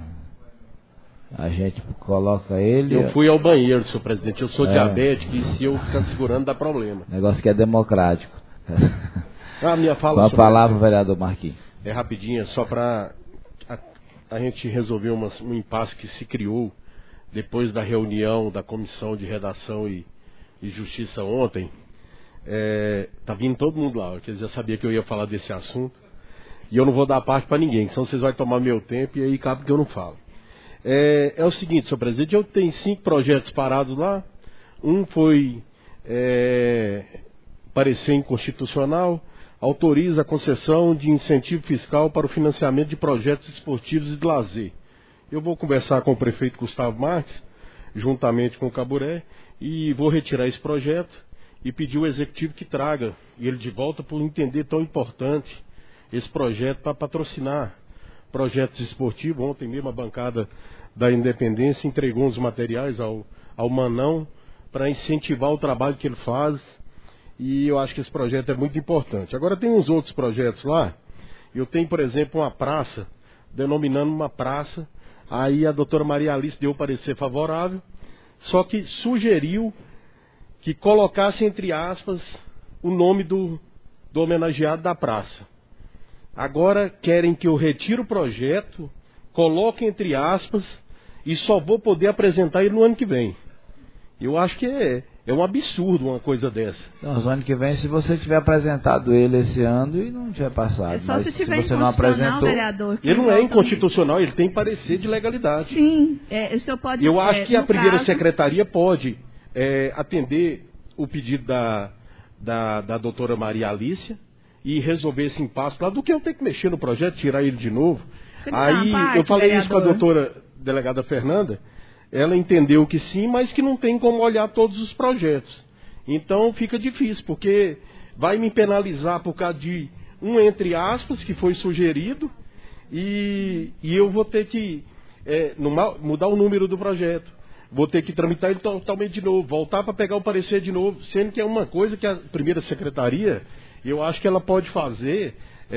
A gente coloca ele... Eu fui ao banheiro, senhor presidente, eu sou diabético e se eu ficar segurando dá problema. Negócio que é democrático. A minha fala... Com a palavra, vereador Marquinhos. É rapidinho, só para a gente resolver um impasse que se criou depois da reunião da Comissão de Redação e Justiça ontem. Tá vindo todo mundo lá, porque eles já sabiam que eu ia falar desse assunto. E eu não vou dar parte para ninguém, senão vocês vão tomar meu tempo e aí cabe que eu não falo. É o seguinte, senhor presidente, eu tenho 5 projetos parados lá. Um foi parecer inconstitucional, autoriza a concessão de incentivo fiscal para o financiamento de projetos esportivos e de lazer. Eu vou conversar com o prefeito Gustavo Marques juntamente com o Caburé, e vou retirar esse projeto e pedir ao Executivo que traga ele de volta por entender tão importante esse projeto para patrocinar projetos esportivos. Ontem mesmo a bancada da Independência entregou uns materiais ao Manão para incentivar o trabalho que ele faz, e eu acho que esse projeto é muito importante. Agora tem uns outros projetos lá. Eu tenho, por exemplo, uma praça, denominando uma praça, aí a doutora Maria Alice deu parecer favorável, só que sugeriu que colocasse entre aspas o nome do homenageado da praça. Agora querem que eu retire o projeto, coloque entre aspas e só vou poder apresentar ele no ano que vem. Eu acho que é um absurdo uma coisa dessa. Então, no ano que vem, se você tiver apresentado ele esse ano e não tiver passado. Só mas se tiver você não apresentou, vereador. Ele não é inconstitucional, ele tem parecer de legalidade. Sim, o senhor pode... Eu acho que a primeira caso... secretaria pode atender o pedido da doutora Maria Alice e resolver esse impasse lá, do que eu ter que mexer no projeto, tirar ele de novo. Aí eu falei isso com a doutora delegada Fernanda, ela entendeu que sim, mas que não tem como olhar todos os projetos. Então fica difícil, porque vai me penalizar por causa de um entre aspas que foi sugerido, e eu vou ter que mudar o número do projeto. Vou ter que tramitar ele totalmente de novo, voltar para pegar o parecer de novo, sendo que é uma coisa que a primeira secretaria, eu acho que ela pode fazer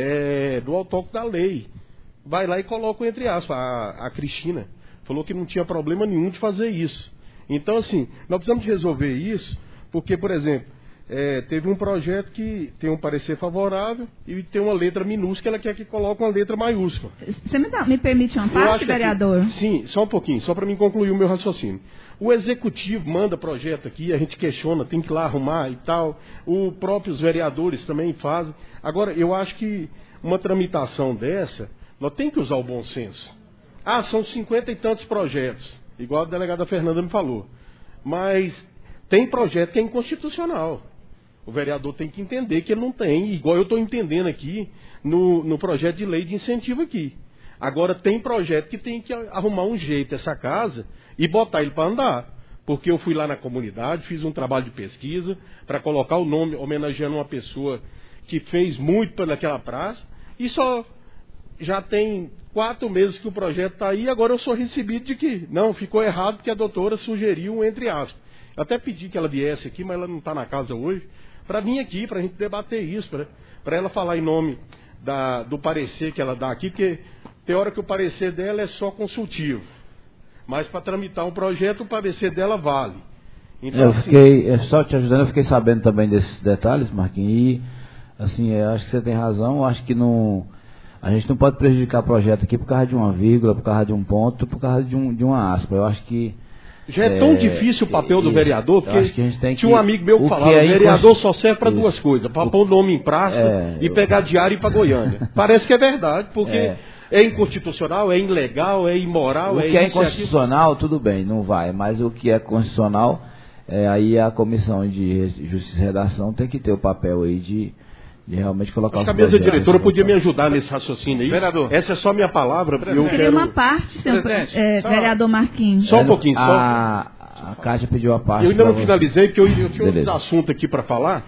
do autógrafo da lei. Vai lá e coloca o entre aspas. A Cristina falou que não tinha problema nenhum de fazer isso. Então, assim, nós precisamos de resolver isso, porque, por exemplo, teve um projeto que tem um parecer favorável e tem uma letra minúscula, ela quer que coloque uma letra maiúscula. Você me permite uma parte, vereador? Sim, só um pouquinho, só para mim concluir o meu raciocínio. O Executivo manda projeto aqui, a gente questiona, tem que ir lá arrumar e tal. Os próprios vereadores também fazem. Agora, eu acho que uma tramitação dessa, nós temos que usar o bom senso. São 50 e tantos projetos, igual a delegada Fernanda me falou. Mas tem projeto que é inconstitucional. O vereador tem que entender que ele não tem, igual eu estou entendendo aqui no projeto de lei de incentivo aqui. Agora tem projeto que tem que arrumar um jeito essa casa e botar ele para andar. Porque eu fui lá na comunidade, fiz um trabalho de pesquisa para colocar o nome homenageando uma pessoa que fez muito pelaquela praça, e só já tem 4 meses que o projeto está aí, agora eu sou recebido de que não, ficou errado porque a doutora sugeriu um entre aspas. Eu até pedi que ela viesse aqui, mas ela não está na casa hoje, para vir aqui, para a gente debater isso, para ela falar em nome do parecer que ela dá aqui, porque tem hora que o parecer dela é só consultivo, mas para tramitar um projeto o parecer dela vale. Então, só te ajudando, eu fiquei sabendo também desses detalhes, Marquinhos, e assim, eu acho que você tem razão, eu acho que a gente não pode prejudicar o projeto aqui por causa de uma vírgula, por causa de um ponto, por causa de uma aspa. Eu acho que já é tão difícil o papel do vereador, porque tinha um amigo meu que falava, o vereador só serve para 2 coisas, para pôr o nome em praça e pegar diário e ir para Goiânia. Parece que é verdade, porque é inconstitucional, é ilegal, é imoral. O que é inconstitucional, tudo bem, não vai, mas o que é constitucional, aí a Comissão de Justiça e Redação tem que ter o papel aí de realmente colocar... Acho que a mesa diretora podia me ajudar nesse raciocínio aí. Vereador. Essa é só minha palavra. Eu queria uma parte, senhor vereador Marquinhos. Só um pouquinho. A Cátia pediu a parte. Eu ainda não finalizei, porque eu tinha outros assuntos aqui para falar.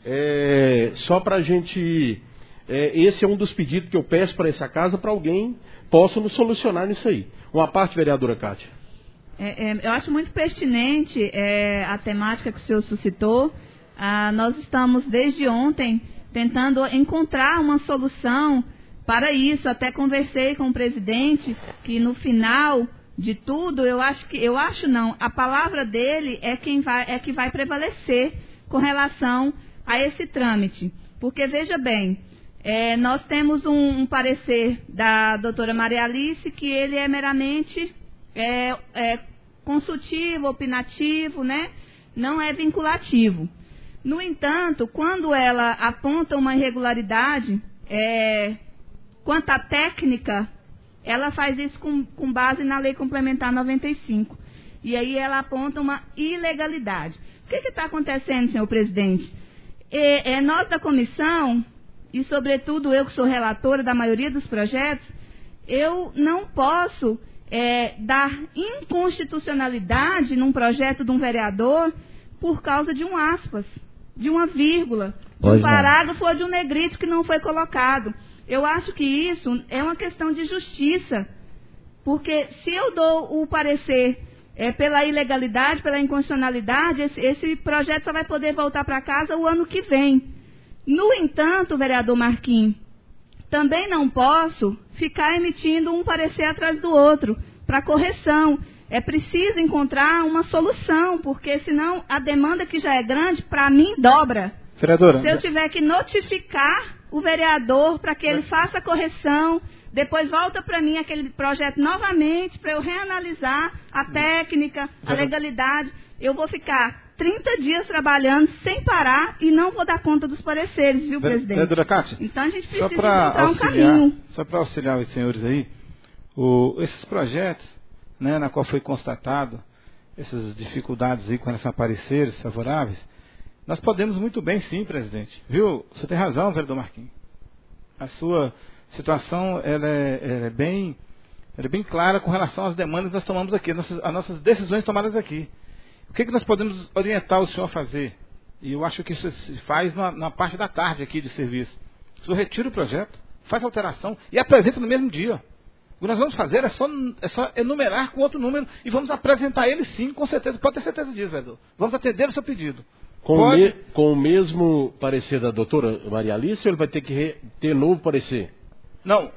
Só para a gente... esse é um dos pedidos que eu peço para essa casa, para alguém possa nos solucionar nisso aí. Uma parte, vereadora Cátia. Eu acho muito pertinente a temática que o senhor suscitou. Nós estamos, desde ontem, tentando encontrar uma solução para isso. Até conversei com o presidente que no final de tudo, a palavra dele é que vai prevalecer com relação a esse trâmite. Porque, veja bem, nós temos um parecer da doutora Maria Alice que ele é meramente consultivo, opinativo, né? Não é vinculativo. No entanto, quando ela aponta uma irregularidade, quanto à técnica, ela faz isso com base na Lei Complementar 95. E aí ela aponta uma ilegalidade. O que está acontecendo, senhor presidente? Nós da comissão, e sobretudo eu que sou relatora da maioria dos projetos, eu não posso dar inconstitucionalidade num projeto de um vereador por causa de um aspas, de uma vírgula, de um parágrafo ou de um negrito que não foi colocado. Eu acho que isso é uma questão de justiça, porque se eu dou o parecer pela ilegalidade, pela inconstitucionalidade, esse projeto só vai poder voltar para casa o ano que vem. No entanto, vereador Marquinhos, também não posso ficar emitindo um parecer atrás do outro para correção. É preciso encontrar uma solução, porque senão a demanda que já é grande, para mim, dobra. Vereadora. Se eu tiver que notificar o vereador para que ele faça a correção, depois volta para mim aquele projeto novamente para eu reanalisar a técnica, a legalidade, eu vou ficar 30 dias trabalhando sem parar e não vou dar conta dos pareceres, viu, presidente? Vereadora Cátia, então a gente precisa encontrar um caminho. Só para auxiliar os senhores aí, esses projetos, né, na qual foi constatado essas dificuldades aí com relação a pareceres favoráveis, nós podemos muito bem sim, presidente. Viu? Você tem razão, vereador Marquinhos. A sua situação ela é bem clara com relação às demandas que nós tomamos aqui, as nossas decisões tomadas aqui. O que nós podemos orientar o senhor a fazer? E eu acho que isso se faz na parte da tarde aqui de serviço. O senhor retira o projeto, faz a alteração e apresenta no mesmo dia. O que nós vamos fazer é só enumerar com outro número e vamos apresentar ele sim, com certeza. Pode ter certeza disso, vereador. Vamos atender o seu pedido. Com o mesmo parecer da doutora Maria Alice, ou ele vai ter que ter novo parecer? Não.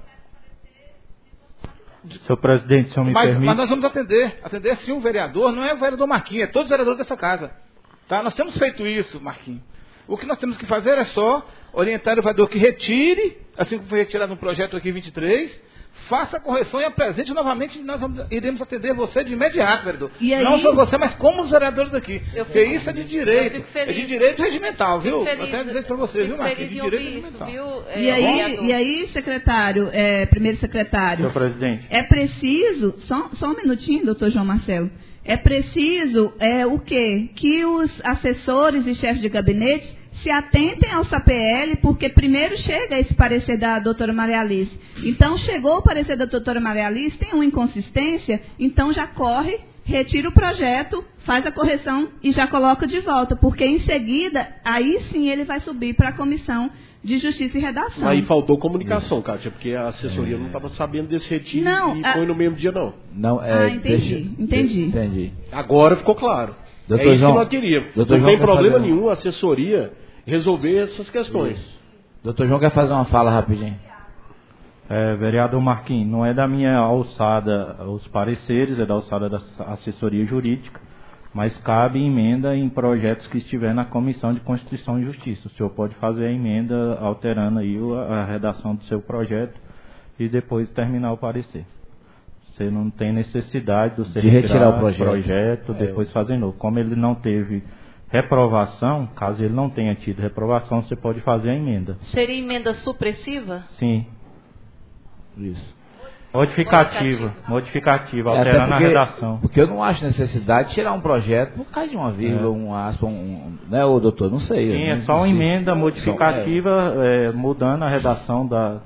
Senhor presidente, se eu me permite... Mas nós vamos atender sim o vereador, não é o vereador Marquinhos, é todos os vereadores dessa casa. Tá? Nós temos feito isso, Marquinhos. O que nós temos que fazer é só orientar o vereador que retire, assim como foi retirado no projeto aqui 23, faça a correção e apresente novamente, nós iremos atender você de imediato, vereador. Não só você, mas como os vereadores daqui. Porque isso é de direito. É de direito regimental, viu? Vou até dizer isso para você, viu, Marquinhos? De direito regimental. E aí, secretário, primeiro secretário. Senhor presidente. É preciso, só um minutinho, doutor João Marcelo. É preciso o quê? Que os assessores e chefes de gabinete se atentem ao SAPL, porque primeiro chega esse parecer da doutora Maria Alice. Então, chegou o parecer da doutora Maria Alice, tem uma inconsistência, então já corre, retira o projeto, faz a correção e já coloca de volta, porque em seguida, aí sim ele vai subir para a Comissão de Justiça e Redação. Aí faltou comunicação, Kátia, porque a assessoria não estava sabendo desse retiro e foi no mesmo dia, não. Entendi. Agora ficou claro. Doutor isso João, que nós queríamos. Não João tem problema nenhum a assessoria resolver essas questões. Doutor João quer fazer uma fala rapidinho. Vereador Marquinhos, não é da minha alçada os pareceres, é da alçada da assessoria jurídica, mas cabe emenda em projetos que estiver na Comissão de Constituição e Justiça. O senhor pode fazer a emenda alterando aí a redação do seu projeto e depois terminar o parecer. Você não tem necessidade de retirar o projeto depois fazer novo. Como ele não teve reprovação, caso ele não tenha tido reprovação, você pode fazer a emenda. Seria emenda supressiva? Sim. Isso. Modificativa, alterando a redação. Porque eu não acho necessidade de tirar um projeto por causa de uma vírgula, um aspa, né, ô doutor? Não sei. Sim, é só uma emenda modificativa, mudando a redação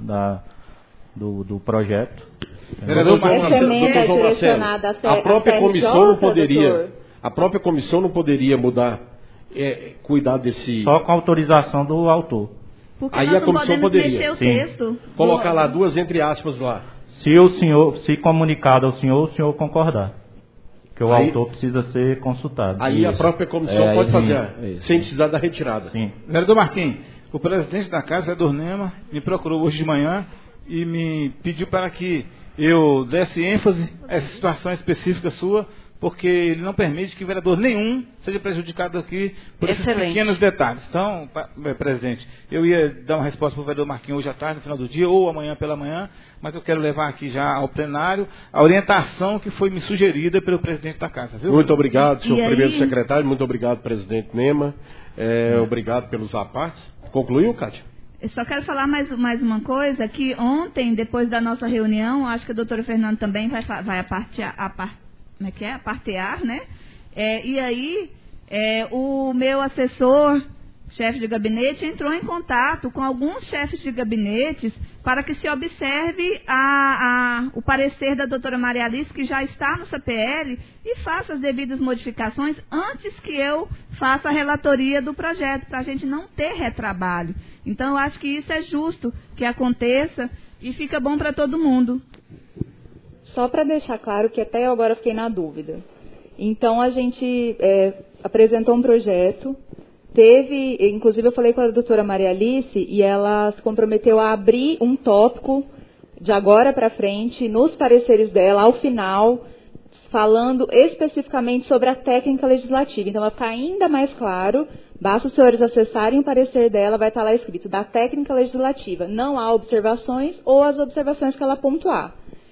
do projeto. Vereador João Marcelo, a própria comissão não poderia mudar, cuidar desse... Só com autorização do autor. Porque aí nós a comissão poderia mexer o texto. Colocar lá duas entre aspas lá. Se comunicado ao senhor, o senhor concordar. Que o autor precisa ser consultado. Aí isso. A própria comissão pode fazer, sem precisar da retirada. Sim. Vereador Marquinhos, o presidente da casa, vereador Nema, me procurou hoje de manhã e me pediu para que eu desse ênfase a essa situação específica sua, porque ele não permite que vereador nenhum seja prejudicado aqui por esses pequenos detalhes. Então, presidente, eu ia dar uma resposta para o vereador Marquinhos hoje à tarde, no final do dia, ou amanhã pela manhã, mas eu quero levar aqui já ao plenário a orientação que foi me sugerida pelo presidente da casa. Viu? Muito obrigado, senhor primeiro secretário, muito obrigado, presidente Nema, obrigado pelos apartes. Concluiu, Cátia? Eu só quero falar mais uma coisa, que ontem, depois da nossa reunião, acho que a doutora Fernanda também vai apartear, né? E aí, o meu assessor chefe de gabinete, entrou em contato com alguns chefes de gabinetes para que se observe o parecer da doutora Maria Alice, que já está no CPL, e faça as devidas modificações antes que eu faça a relatoria do projeto, para a gente não ter retrabalho. Então, eu acho que isso é justo que aconteça e fica bom para todo mundo. Só para deixar claro que até eu agora fiquei na dúvida. Então, a gente apresentou um projeto, inclusive eu falei com a doutora Maria Alice, e ela se comprometeu a abrir um tópico de agora para frente, nos pareceres dela, ao final, falando especificamente sobre a técnica legislativa. Então, vai ficar ainda mais claro, basta os senhores acessarem o parecer dela, vai estar lá escrito, da técnica legislativa. Não há observações ou as observações que ela pontuar.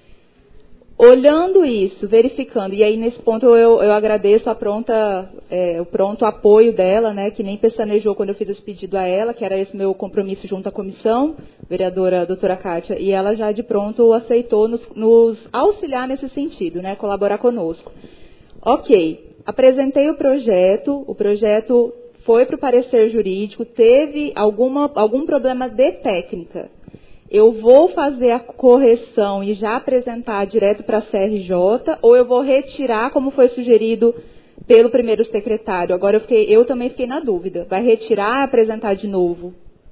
Olhando isso, verificando, e aí nesse ponto eu agradeço o pronto apoio dela, né, que nem pestanejou quando eu fiz esse pedido a ela, que era esse meu compromisso junto à comissão, vereadora doutora Kátia, e ela já de pronto aceitou nos auxiliar nesse sentido, né, colaborar conosco. Ok, apresentei o projeto foi para o parecer jurídico, teve algum problema de técnica. Eu vou fazer a correção e já apresentar direto para a CRJ, ou eu vou retirar, como foi sugerido pelo primeiro secretário? Agora eu também fiquei na dúvida. Vai retirar e apresentar de novo?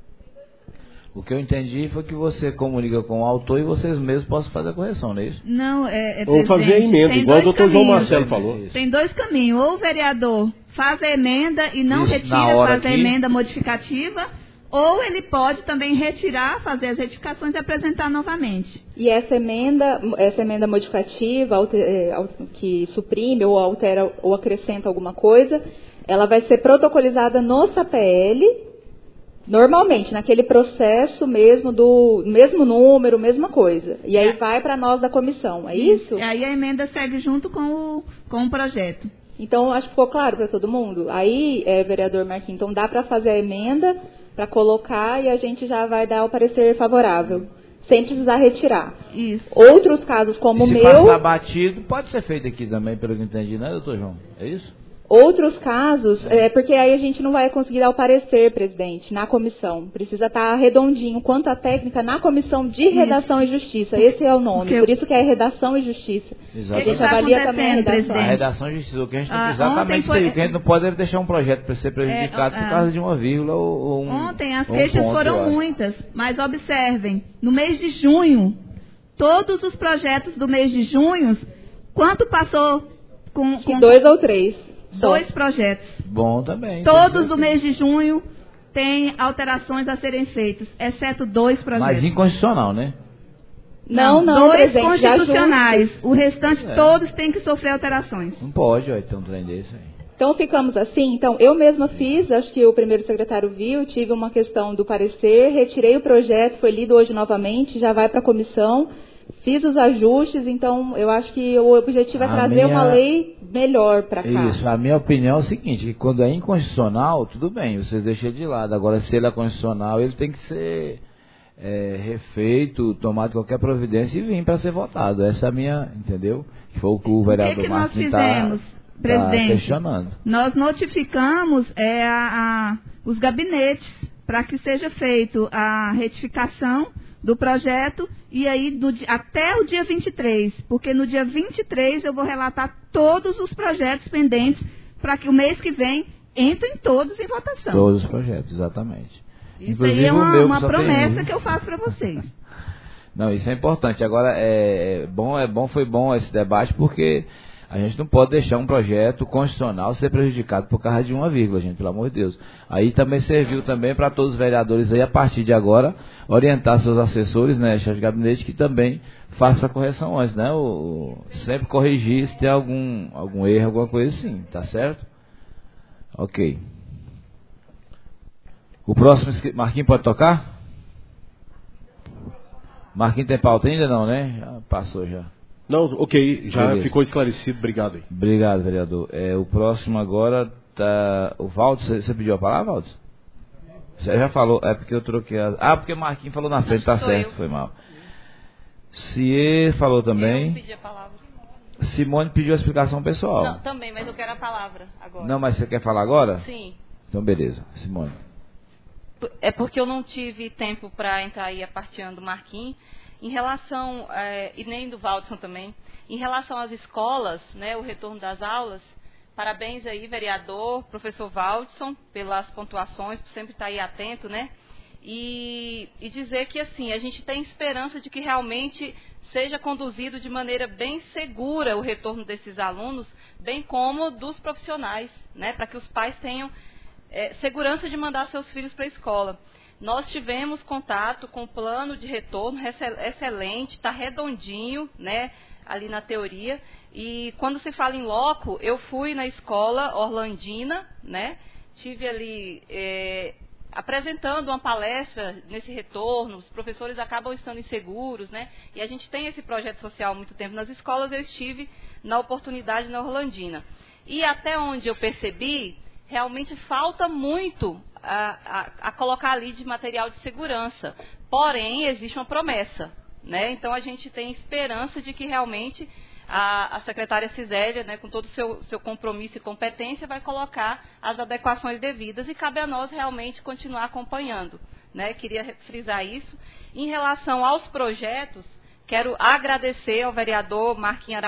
O que eu entendi foi que você comunica com o autor e vocês mesmos possam fazer a correção, não é isso? Não, vamos fazer a emenda, igual o doutor João Marcelo falou. Tem dois caminhos. Ou o vereador faz a emenda e não retira, faz a emenda modificativa, ou ele pode também retirar, fazer as retificações e apresentar novamente. E essa emenda modificativa, que suprime ou altera ou acrescenta alguma coisa, ela vai ser protocolizada no SAPL, normalmente, naquele processo mesmo do mesmo número, mesma coisa. E aí vai para nós da comissão, é isso? E aí a emenda segue junto com o projeto. Então, acho que ficou claro para todo mundo. Aí, vereador Marquinhos, então dá para fazer a emenda para colocar e a gente já vai dar o parecer favorável, sem precisar retirar. Isso. Outros casos como o meu... Se passar batido, pode ser feito aqui também, pelo que entendi, né, doutor João? É isso? Outros casos, porque aí a gente não vai conseguir dar o parecer, presidente, na comissão. Precisa estar redondinho quanto à técnica na comissão de redação e justiça. Esse é o nome, por isso que é redação e justiça. Exatamente. A gente avalia também a redação. A redação e justiça, o que a gente não exatamente isso aí, o que a gente não pode é deixar um projeto para ser prejudicado por causa de uma vírgula ou um... Ontem as queixas foram muitas, mas observem, no mês de junho, todos os projetos do mês de junho, quanto passou com 2 ou 3? 2 projetos. Bom também. Todos o mês de junho tem alterações a serem feitas, exceto 2 projetos. Mas inconstitucional, né? Não, 2 constitucionais. O restante todos têm que sofrer alterações. Não pode, ter um trem desse aí. Então ficamos assim. Então eu mesma fiz, acho que o primeiro secretário viu, tive uma questão do parecer, retirei o projeto, foi lido hoje novamente, já vai para a comissão. Fiz os ajustes, então eu acho que o objetivo é trazer uma lei melhor para cá. Isso, a minha opinião é o seguinte, que quando é inconstitucional, tudo bem, vocês deixam de lado. Agora, se ele é constitucional, ele tem que ser refeito, tomado qualquer providência e vir para ser votado. Essa é a minha, entendeu? Que foi o que o vereador Marquinhos está questionando. Nós notificamos os gabinetes para que seja feito a retificação do projeto, e aí até o dia 23, porque no dia 23 eu vou relatar todos os projetos pendentes para que o mês que vem entrem todos em votação. Todos os projetos, exatamente. Isso inclusive, aí é uma promessa que eu faço para vocês. Não, isso é importante. Agora, foi bom esse debate, porque a gente não pode deixar um projeto constitucional ser prejudicado por causa de uma vírgula, gente, pelo amor de Deus. Aí também serviu também para todos os vereadores aí, a partir de agora, orientar seus assessores, né, chefe de gabinete, que também faça a correção antes, né? Sempre corrigir se tem algum erro, alguma coisa assim, tá certo? Ok. O próximo, Marquinhos pode tocar? Marquinhos tem pauta ainda não, né? Já passou já. Não, ok, já beleza. Ficou esclarecido, obrigado aí. Obrigado, vereador. O próximo agora tá... O Valdo, você pediu a palavra, Valdo? Você já falou, é porque eu troquei porque o Marquinhos falou na frente, tá certo, foi mal. Ciê falou também. Eu pedi a palavra. Simone pediu a explicação pessoal. Não, também, mas eu quero a palavra agora. Não, mas você quer falar agora? Sim. Então beleza, Simone. é porque eu não tive tempo para entrar aí a parteando do Marquinhos, em relação, e nem do Valdson também, em relação às escolas, né, o retorno das aulas, parabéns aí, vereador, professor Valdson, pelas pontuações, por sempre estar aí atento, né? E dizer que, assim, a gente tem esperança de que realmente seja conduzido de maneira bem segura o retorno desses alunos, bem como dos profissionais, né? Para que os pais tenham segurança de mandar seus filhos para a escola. Nós tivemos contato com o plano de retorno excelente, está redondinho, né, ali na teoria. E quando se fala em loco, eu fui na escola Orlandina, né, tive ali apresentando uma palestra nesse retorno. Os professores acabam estando inseguros, né, e a gente tem esse projeto social há muito tempo nas escolas. Eu estive na oportunidade na Orlandina. E até onde eu percebi, realmente falta muito a colocar ali de material de segurança. Porém, existe uma promessa, né? Então, a gente tem esperança de que realmente a secretária Cisélia, né, com todo o seu compromisso e competência, vai colocar as adequações devidas e cabe a nós realmente continuar acompanhando, né? Queria frisar isso. Em relação aos projetos, quero agradecer ao vereador Marquinhos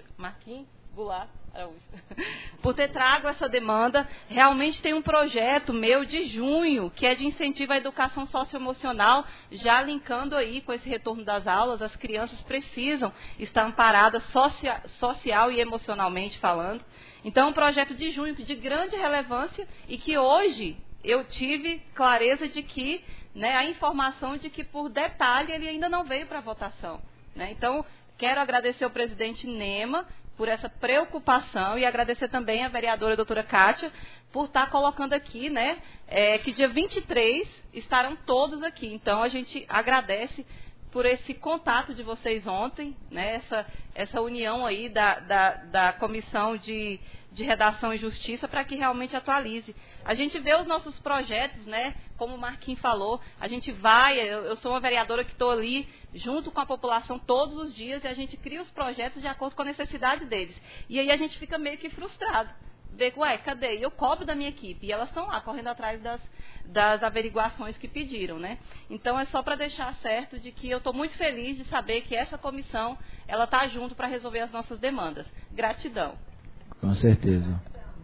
Goulart Araújo, por ter trago essa demanda. Realmente tem um projeto meu de junho, que é de incentivo à educação socioemocional, já linkando aí com esse retorno das aulas. As crianças precisam estar amparadas social e emocionalmente falando. Então, um projeto de junho de grande relevância e que hoje eu tive clareza de que, né, a informação de que, por detalhe, ele ainda não veio para votação, né? Então, quero agradecer ao presidente Nema por essa preocupação e agradecer também a vereadora doutora Kátia por estar colocando aqui, né, que dia 23 estarão todos aqui. Então, a gente agradece por esse contato de vocês ontem, né, essa união aí da Comissão de Redação e Justiça para que realmente atualize. A gente vê os nossos projetos, né, como o Marquinhos falou, a gente vai, eu sou uma vereadora que estou ali junto com a população todos os dias e a gente cria os projetos de acordo com a necessidade deles. E aí a gente fica meio que frustrado. Ver, cadê? Eu cobro da minha equipe e elas estão lá correndo atrás das averiguações que pediram, né? Então é só para deixar certo de que eu estou muito feliz de saber que essa comissão, ela está junto para resolver as nossas demandas. Gratidão. Com certeza.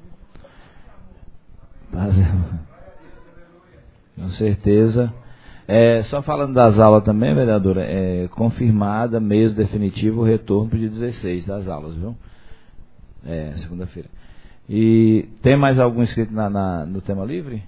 Com certeza. Só falando das aulas também, vereadora, confirmada, mês definitivo, o retorno para o dia 16 das aulas, viu? Segunda-feira. E tem mais algum inscrito no tema livre?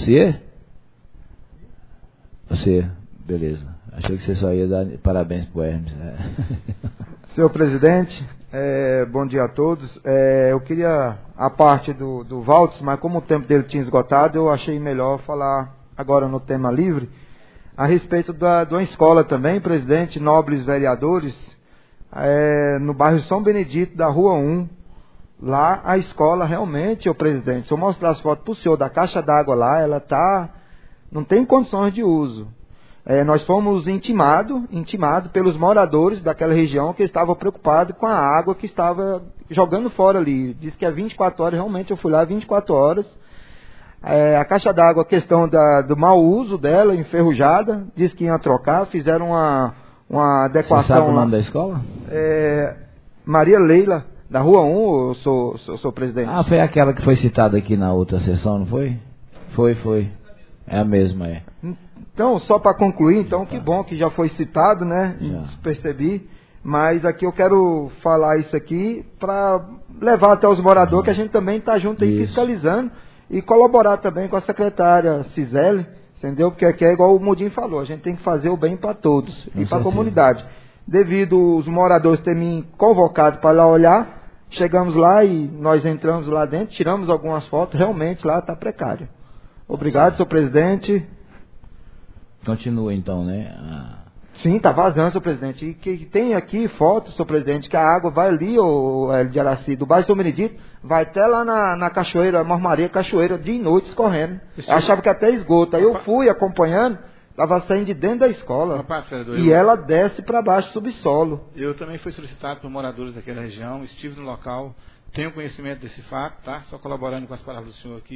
Você? Beleza. Achei que você só ia dar parabéns pro Hermes. Senhor presidente, bom dia a todos. Eu queria a parte do Valtz, mas como o tempo dele tinha esgotado, eu achei melhor falar agora no tema livre, a respeito de uma escola também, presidente, nobres vereadores, no bairro São Benedito, da Rua 1. Lá a escola realmente, ô presidente, se eu mostrar as fotos para o senhor da caixa d'água lá, ela não tem condições de uso. Nós fomos intimados pelos moradores daquela região que estavam preocupados com a água que estava jogando fora ali. Diz que é 24 horas, realmente eu fui lá 24 horas. A caixa d'água, questão do mau uso dela, enferrujada, diz que iam trocar, fizeram uma adequação. Você sabe o nome da escola? Maria Leila, da Rua 1, eu sou presidente. Foi aquela que foi citada aqui na outra sessão, não foi? Foi. É a mesma, Então, só para concluir, então, que bom que já foi citado, né? Percebi. Mas aqui eu quero falar isso aqui para levar até os moradores, que a gente também está junto aí fiscalizando e colaborar também com a secretária Cisele, entendeu? Porque aqui é igual o Mudinho falou, a gente tem que fazer o bem para todos e para a comunidade. Devido os moradores terem me convocado para lá olhar, chegamos lá e nós entramos lá dentro, tiramos algumas fotos, realmente lá está precário. Obrigado, senhor presidente. Continua então, né? Sim, está vazando, senhor presidente. E que tem aqui fotos, senhor presidente, que a água vai ali, de Araci, do bairro São Benedito, vai até lá na cachoeira, Marmaria, cachoeira, dia e noite escorrendo. Eu achava que até esgoto. Aí eu fui acompanhando, estava saindo de dentro da escola. Ela desce para baixo, subsolo. Eu também fui solicitado por moradores daquela região, estive no local, tenho conhecimento desse fato, tá? Só colaborando com as palavras do senhor aqui.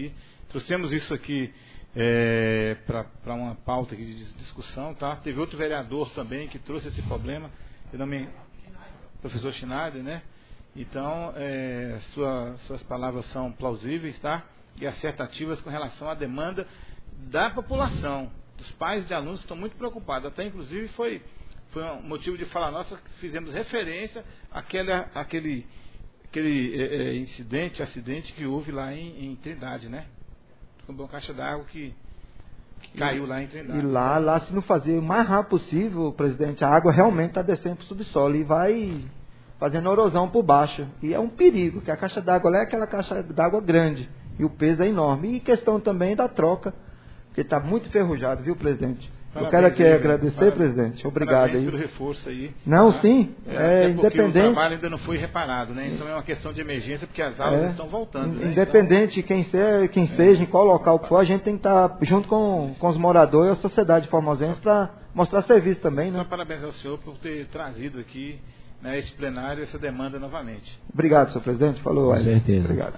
Trouxemos isso aqui para uma pauta aqui de discussão, tá? Teve outro vereador também que trouxe esse problema, professor Schneider, né? Então, suas palavras são plausíveis, tá? E acertativas com relação à demanda da população, dos pais de alunos que estão muito preocupados. Até, inclusive, foi um motivo de fala nossa que fizemos referência àquele acidente que houve lá em Trindade, né? Com uma caixa d'água que caiu lá em Trindade. E lá, se não fazer o mais rápido possível, presidente, a água realmente está descendo para o subsolo e vai fazendo erosão por baixo. E é um perigo, que a caixa d'água lá é aquela caixa d'água grande. E o peso é enorme. E questão também da troca, porque está muito enferrujado, viu, presidente? Parabéns, eu quero aqui agradecer, presidente. Obrigado parabéns aí. pelo reforço aí. Não, tá? sim, independente. O trabalho ainda não foi reparado, né? Então é uma questão de emergência, porque as aulas estão voltando. Né? Independente de quem seja, em qual local que for, a gente tem que estar junto com os moradores e a sociedade formosense para mostrar serviço também, né? Então, parabéns ao senhor por ter trazido aqui, né, esse plenário, essa demanda novamente. Obrigado, senhor presidente. Falou. Com certeza. Obrigado.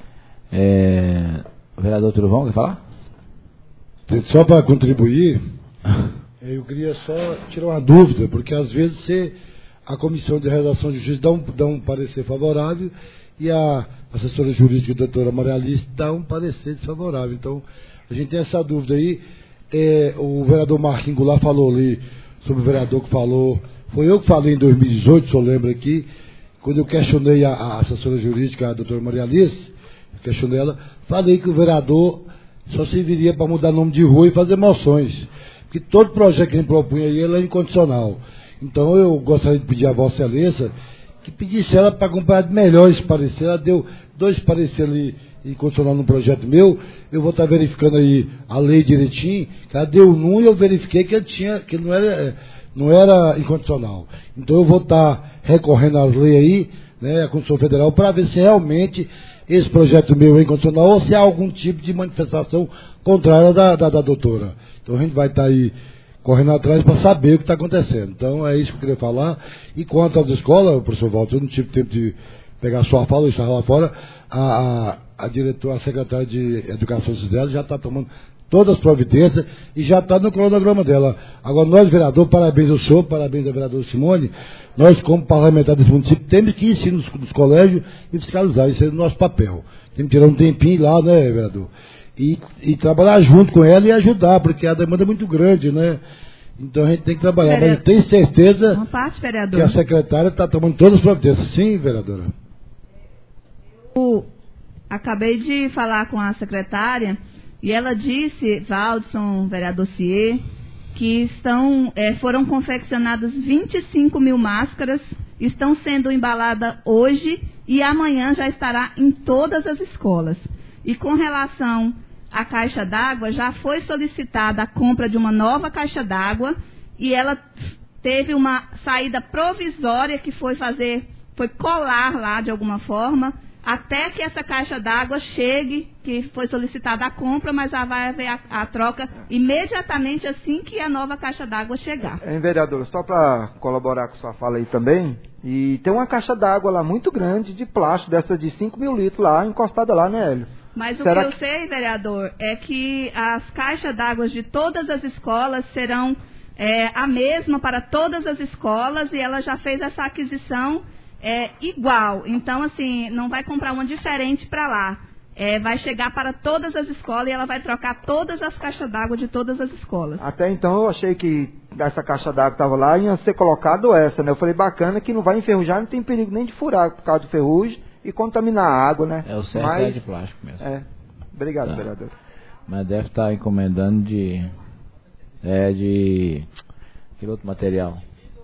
O vereador Turvão quer falar? Só para contribuir, eu queria só tirar uma dúvida, porque às vezes a Comissão de Redação de Justiça dá um parecer favorável e a assessora jurídica, a doutora Maria Alice, dá um parecer desfavorável. Então, a gente tem essa dúvida aí. O vereador Marquinhos Goulart falou ali sobre o vereador que falou. Foi eu que falei em 2018, se eu lembro aqui, quando eu questionei a assessora jurídica, a doutora Maria Alice, questionei ela, falei que o vereador só serviria para mudar nome de rua e fazer moções. Porque todo projeto que ele propunha aí, ele é incondicional. Então eu gostaria de pedir a Vossa Excelência que pedisse ela para acompanhar melhor esse parecer. Ela deu 2 pareceres ali incondicional no projeto meu. Eu vou estar verificando aí a lei direitinho. Ela deu num e eu verifiquei que ele não era incondicional. Então eu vou estar recorrendo às leis aí, né, a Constituição Federal, para ver se realmente esse projeto meu é incondicional ou se há algum tipo de manifestação contrária da doutora. Então a gente vai estar aí correndo atrás para saber o que está acontecendo. Então é isso que eu queria falar. E quanto às escolas, professor Walter, eu não tive tempo de pegar a sua fala, eu estava lá fora, a diretora, a secretária de Educação Social já está tomando todas as providências e já está no cronograma dela. Agora, nós, vereador, parabéns ao senhor, parabéns ao vereador Simone, nós, como parlamentares desse município, temos que ir nos colégios e fiscalizar, isso é o nosso papel. Temos que tirar um tempinho lá, né, vereador? E trabalhar junto com ela e ajudar, porque a demanda é muito grande, né? Então a gente tem que trabalhar, mas eu tenho certeza que a secretária está tomando todas as providências. Sim, vereadora? Acabei de falar com a secretária e ela disse, Valdson, vereador Cier, que foram confeccionadas 25 mil máscaras, estão sendo embaladas hoje e amanhã já estará em todas as escolas. E com relação à caixa d'água, já foi solicitada a compra de uma nova caixa d'água e ela teve uma saída provisória que foi colar lá de alguma forma, até que essa caixa d'água chegue, que foi solicitada a compra, mas já vai haver a troca imediatamente assim que a nova caixa d'água chegar. Vereador, só para colaborar com sua fala aí também, e tem uma caixa d'água lá muito grande, de plástico, dessa de 5 mil litros lá, encostada lá, né, Hélio? Mas o que eu sei, vereador, é que as caixas d'água de todas as escolas serão a mesma para todas as escolas e ela já fez essa aquisição igual. Então, assim, não vai comprar uma diferente para lá. Vai chegar para todas as escolas e ela vai trocar todas as caixas d'água de todas as escolas. Até então eu achei que essa caixa d'água estava lá e ia ser colocado essa, né? Eu falei, bacana, que não vai enferrujar, não tem perigo nem de furar por causa do ferrugem e contaminar a água, né? O certo é de plástico mesmo. Obrigado, vereador. Mas deve estar encomendando de aquele outro material.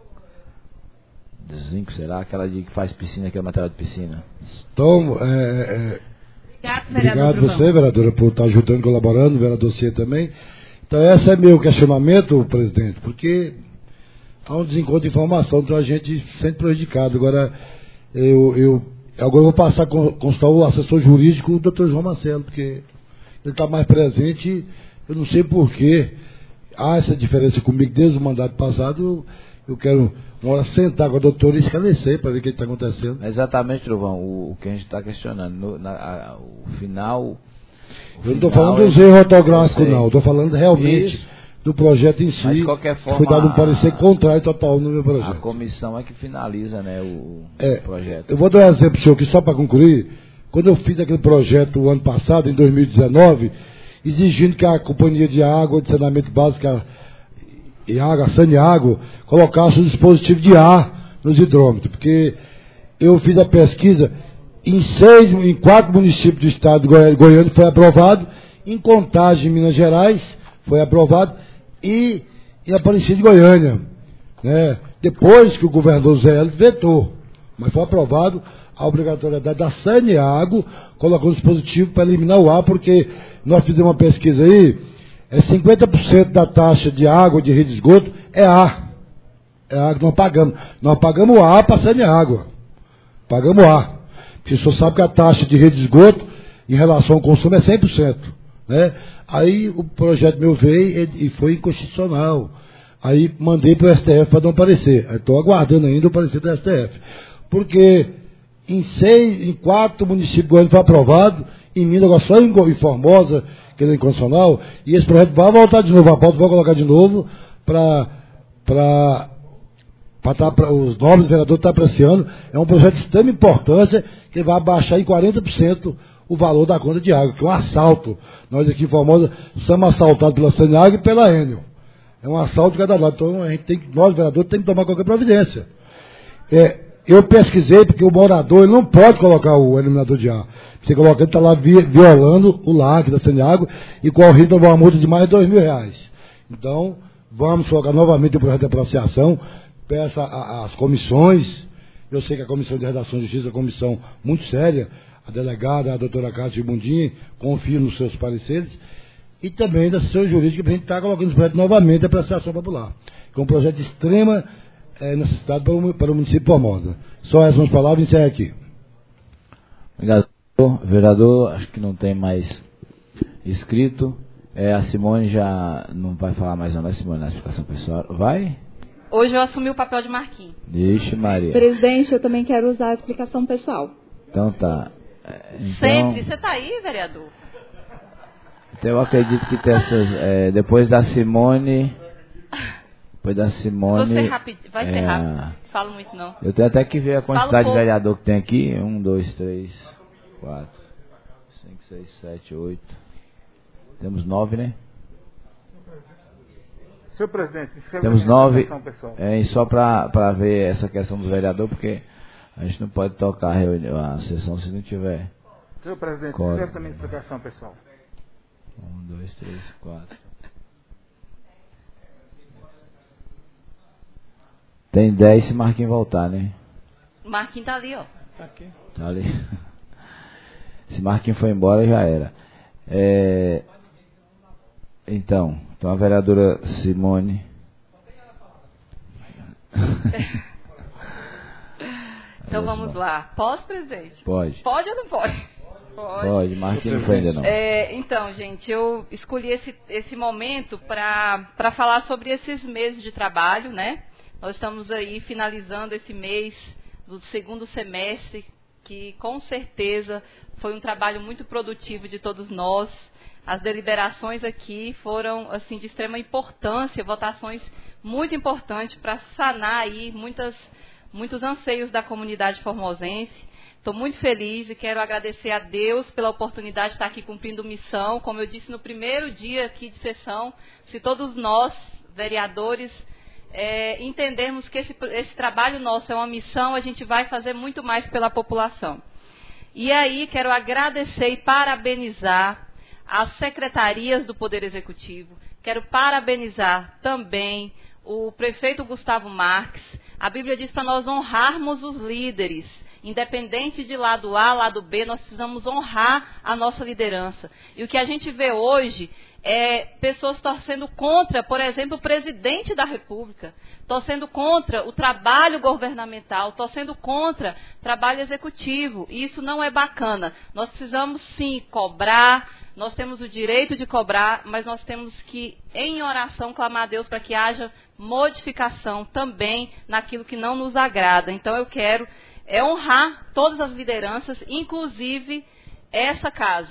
De zinco, será? Aquela que faz piscina, aquele material de piscina. Então, obrigado você, vereadora, por estar ajudando, colaborando, vereador C também. Então, esse é meu questionamento, presidente, porque há um desencontro de informação, então a gente se sente prejudicado. Agora, agora eu vou passar a consultar o assessor jurídico, o doutor João Marcelo, porque ele está mais presente, eu não sei porquê. Há essa diferença comigo desde o mandato passado, eu quero uma hora sentar com a doutora e esclarecer para ver o que está acontecendo. Exatamente, Trovão, o que a gente está questionando. O final Eu não estou falando dos erros ortográficos, não. Estou falando realmente do projeto em si. Mas, de qualquer forma, foi dado um parecer contrário total no meu projeto. A comissão é que finaliza, né, o projeto. Eu vou dar um exemplo, senhor, que só para concluir. Quando eu fiz aquele projeto o ano passado, em 2019, exigindo que a Companhia de Água, de Saneamento Básico e Água, a Saneágua, colocasse um dispositivo de ar nos hidrômetros, porque eu fiz a pesquisa em 4 municípios do estado de Goiânia foi aprovado, em Contagem, Minas Gerais, foi aprovado, e em Aparecida de Goiânia, né? Depois que o governador Zé Hélio vetou, mas foi aprovado a obrigatoriedade da Saneágua colocar um dispositivo para eliminar o ar, porque nós fizemos uma pesquisa aí, 50% da taxa de água de rede de esgoto é ar. É ar que nós pagamos. Nós pagamos o ar para Saneágua. Pagamos o ar. Porque o senhor sabe que a taxa de rede de esgoto em relação ao consumo é 100%. Né? Aí o projeto meu veio e foi inconstitucional. Aí mandei para o STF para dar um parecer. Estou aguardando ainda o parecer do STF. Porque em 4 municípios goianos foi aprovado, em Minas, agora só em Formosa, que é inconstitucional, e esse projeto vai voltar de novo, a pauta vai colocar de novo para os nobres vereadores estar apreciando. É um projeto de extrema importância, que vai abaixar em 40% o valor da conta de água, que é um assalto. Nós aqui em Formosa somos assaltados pela Saneágua e pela Enel. É um assalto de cada lado. Então nós vereadores temos que tomar qualquer providência. Eu pesquisei, porque o morador ele não pode colocar o eliminador de ar. Você coloca, ele está lá violando o LAC da Saneágua e correndo uma multa de mais de R$2.000. Então, vamos colocar novamente o projeto de apreciação. Peço às comissões, eu sei que a Comissão de Redação e Justiça é uma comissão muito séria, a delegada, a doutora Cátia Mundinho, confio nos seus pareceres, e também da assessoria jurídica, para a gente estar colocando esse projeto novamente de apreciação popular, que é um projeto de extrema necessidade para o município de Formosa. Só essas umas palavras e encerro aqui. Obrigado, vereador. Acho que não tem mais inscrito. A Simone já não vai falar mais, não, Simone, na explicação pessoal. Vai? Hoje eu assumi o papel de Marquinhos. Deixa, Maria. Presidente, eu também quero usar a explicação pessoal. Então tá. Sempre. Você está aí, vereador? Então eu acredito que tem essas. Depois da Simone. Depois da Simone. Vai ser rápido. Falo muito não. Eu tenho até que ver a quantidade de vereador que tem aqui. 1, 2, 3, 4, 5, 6, 7, 8. Temos 9, né? Senhor presidente, temos 9. E só para ver essa questão do vereador, porque a gente não pode tocar a sessão se não tiver. Senhor presidente, escreve também explicação pessoal. 1, 2, 3, 4. Tem 10 se Marquinhos voltar, né? O Marquinhos tá ali, ó. Tá aqui. Tá ali. Se Marquinhos foi embora, já era. Então a vereadora Simone. Então vamos lá. Posso, presidente? Pode. Pode ou não pode? Pode, Marquinhos não foi ainda não. Então, gente, eu escolhi esse momento para falar sobre esses meses de trabalho, né? Nós estamos aí finalizando esse mês do segundo semestre, que com certeza foi um trabalho muito produtivo de todos nós. As deliberações aqui foram assim de extrema importância, votações muito importantes para sanar aí muitos anseios da comunidade formosense. Estou muito feliz e quero agradecer a Deus pela oportunidade de estar aqui cumprindo missão. Como eu disse no primeiro dia aqui de sessão, se todos nós, vereadores, entendermos que esse trabalho nosso é uma missão, a gente vai fazer muito mais pela população. E aí quero agradecer e parabenizar as secretarias do Poder Executivo. Quero parabenizar também o prefeito Gustavo Marques. A Bíblia diz para nós honrarmos os líderes. Independente de lado A, lado B, nós precisamos honrar a nossa liderança. E o que a gente vê hoje é pessoas torcendo contra, por exemplo, o presidente da República, torcendo contra o trabalho governamental, torcendo contra o trabalho executivo. E isso não é bacana. Nós precisamos, sim, cobrar, nós temos o direito de cobrar, mas nós temos que, em oração, clamar a Deus para que haja modificação também naquilo que não nos agrada. Então eu quero honrar todas as lideranças, inclusive essa casa.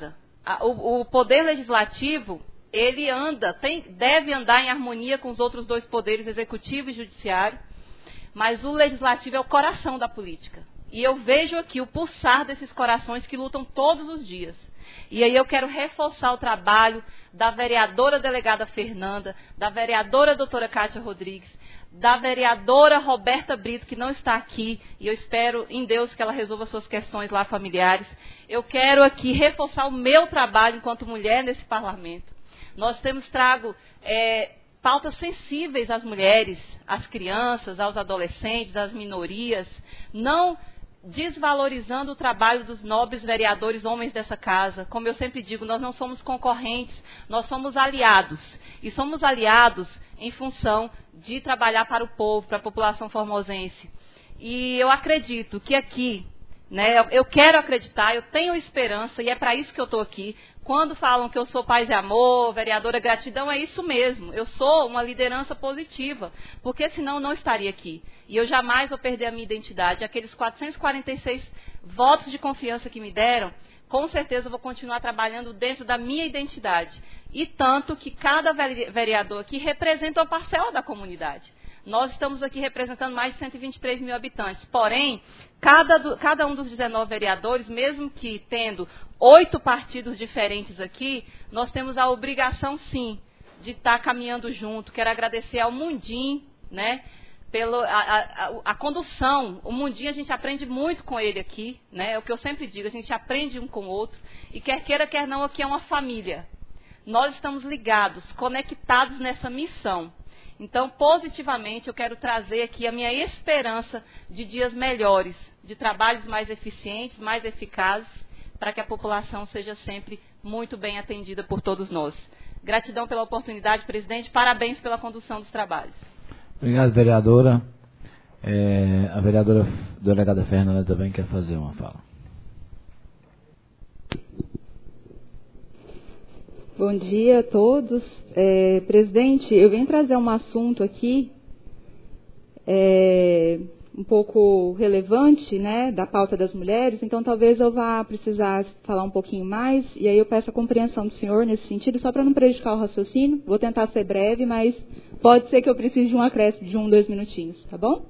o poder legislativo, ele deve andar em harmonia com os outros dois poderes, executivo e judiciário, mas o legislativo é o coração da política. E eu vejo aqui o pulsar desses corações que lutam todos os dias. E aí eu quero reforçar o trabalho da vereadora delegada Fernanda, da vereadora doutora Kátia Rodrigues, da vereadora Roberta Brito, que não está aqui, e eu espero em Deus que ela resolva suas questões lá familiares. Eu quero aqui reforçar o meu trabalho enquanto mulher nesse parlamento. Nós temos trago pautas sensíveis às mulheres, às crianças, aos adolescentes, às minorias, não desvalorizando o trabalho dos nobres vereadores, homens dessa casa. Como eu sempre digo, nós não somos concorrentes, nós somos aliados. E somos aliados em função de trabalhar para o povo, para a população formosense. E eu acredito que aqui, né, eu quero acreditar, eu tenho esperança, e é para isso que eu estou aqui. Quando falam que eu sou paz e amor, vereadora gratidão, é isso mesmo. Eu sou uma liderança positiva, porque senão eu não estaria aqui. E eu jamais vou perder a minha identidade. Aqueles 446 votos de confiança que me deram, com certeza eu vou continuar trabalhando dentro da minha identidade. E tanto que cada vereador aqui representa uma parcela da comunidade. Nós estamos aqui representando mais de 123 mil habitantes. Porém, cada um dos 19 vereadores, mesmo que tendo 8 partidos diferentes aqui, nós temos a obrigação, sim, de estar caminhando junto. Quero agradecer ao Mundim, né, pela condução. O Mundim, a gente aprende muito com ele aqui, né, é o que eu sempre digo, a gente aprende um com o outro. E quer queira, quer não, aqui é uma família. Nós estamos ligados, conectados nessa missão. Então, positivamente, eu quero trazer aqui a minha esperança de dias melhores, de trabalhos mais eficientes, mais eficazes, para que a população seja sempre muito bem atendida por todos nós. Gratidão pela oportunidade, presidente. Parabéns pela condução dos trabalhos. Obrigado, vereadora. A vereadora delegada Fernanda também quer fazer uma fala. Bom dia a todos. Presidente, eu vim trazer um assunto aqui um pouco relevante, né, da pauta das mulheres, então talvez eu vá precisar falar um pouquinho mais, e aí eu peço a compreensão do senhor nesse sentido, só para não prejudicar o raciocínio. Vou tentar ser breve, mas pode ser que eu precise de um acréscimo de 2 minutinhos, tá bom?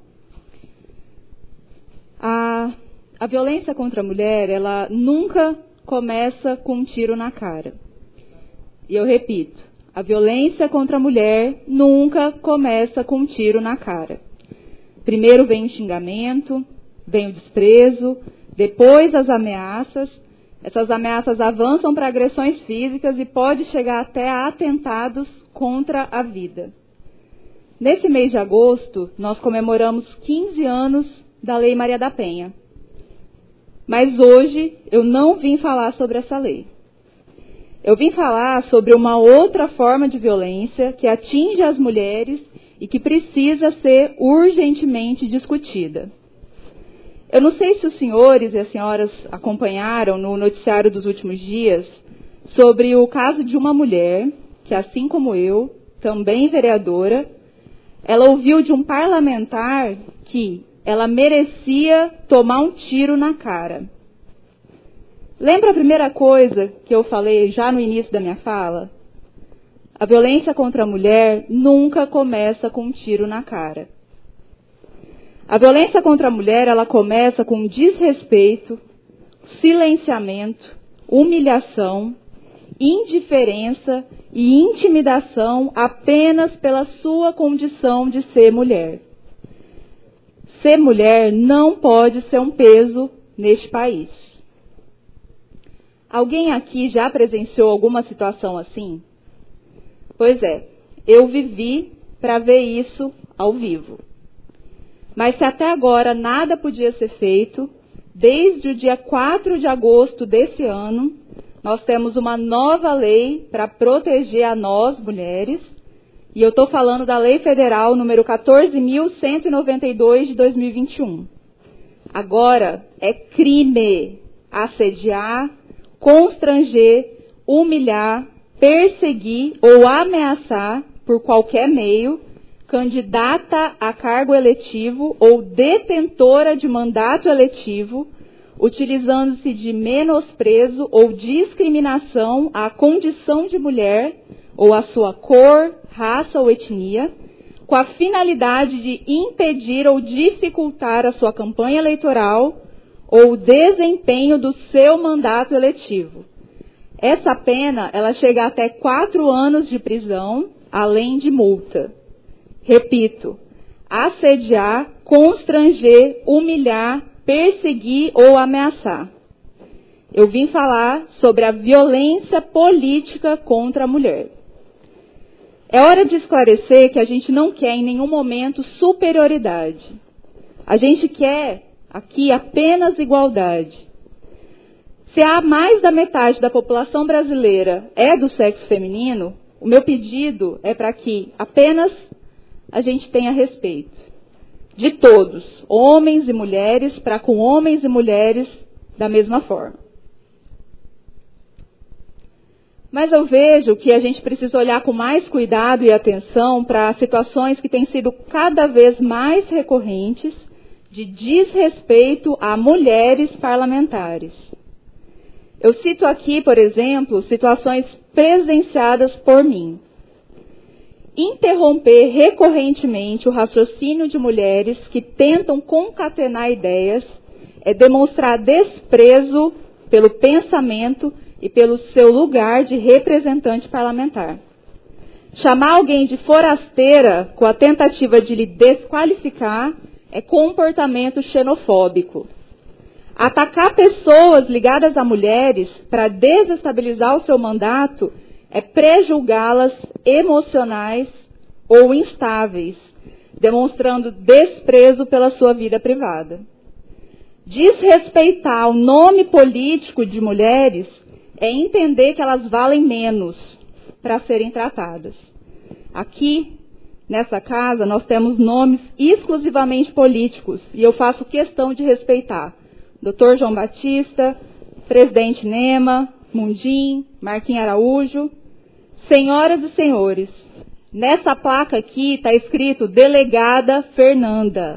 A violência contra a mulher, ela nunca começa com um tiro na cara. E eu repito, a violência contra a mulher nunca começa com um tiro na cara. Primeiro vem o xingamento, vem o desprezo, depois as ameaças. Essas ameaças avançam para agressões físicas e pode chegar até a atentados contra a vida. Nesse mês de agosto, nós comemoramos 15 anos da Lei Maria da Penha. Mas hoje eu não vim falar sobre essa lei. Eu vim falar sobre uma outra forma de violência que atinge as mulheres e que precisa ser urgentemente discutida. Eu não sei se os senhores e as senhoras acompanharam no noticiário dos últimos dias sobre o caso de uma mulher que, assim como eu, também vereadora, ela ouviu de um parlamentar que ela merecia tomar um tiro na cara. Lembra a primeira coisa que eu falei já no início da minha fala? A violência contra a mulher nunca começa com um tiro na cara. A violência contra a mulher, ela começa com desrespeito, silenciamento, humilhação, indiferença e intimidação apenas pela sua condição de ser mulher. Ser mulher não pode ser um peso neste país. Alguém aqui já presenciou alguma situação assim? Pois é, eu vivi para ver isso ao vivo. Mas se até agora nada podia ser feito, desde o dia 4 de agosto desse ano, nós temos uma nova lei para proteger a nós, mulheres, e eu estou falando da Lei Federal número 14.192 de 2021. Agora é crime assediar, constranger, humilhar, perseguir ou ameaçar por qualquer meio candidata a cargo eletivo ou detentora de mandato eletivo, utilizando-se de menosprezo ou discriminação à condição de mulher ou à sua cor, raça ou etnia, com a finalidade de impedir ou dificultar a sua campanha eleitoral ou o desempenho do seu mandato eletivo. Essa pena, ela chega até 4 anos de prisão, além de multa. Repito, assediar, constranger, humilhar, perseguir ou ameaçar. Eu vim falar sobre a violência política contra a mulher. É hora de esclarecer que a gente não quer em nenhum momento superioridade. A gente quer aqui apenas igualdade. Se há mais da metade da população brasileira é do sexo feminino, o meu pedido é para que apenas a gente tenha respeito de todos, homens e mulheres, para com homens e mulheres da mesma forma. Mas eu vejo que a gente precisa olhar com mais cuidado e atenção para situações que têm sido cada vez mais recorrentes de desrespeito a mulheres parlamentares. Eu cito aqui, por exemplo, situações presenciadas por mim. Interromper recorrentemente o raciocínio de mulheres que tentam concatenar ideias é demonstrar desprezo pelo pensamento e pelo seu lugar de representante parlamentar. Chamar alguém de forasteira com a tentativa de lhe desqualificar é comportamento xenofóbico. Atacar pessoas ligadas a mulheres para desestabilizar o seu mandato é prejulgá-las emocionais ou instáveis, demonstrando desprezo pela sua vida privada. Desrespeitar o nome político de mulheres é entender que elas valem menos para serem tratadas. Aqui, nessa casa, nós temos nomes exclusivamente políticos e eu faço questão de respeitar Dr. João Batista, Presidente Nema, Mundim, Marquinhos Araújo. Senhoras e senhores, nessa placa aqui está escrito Delegada Fernanda.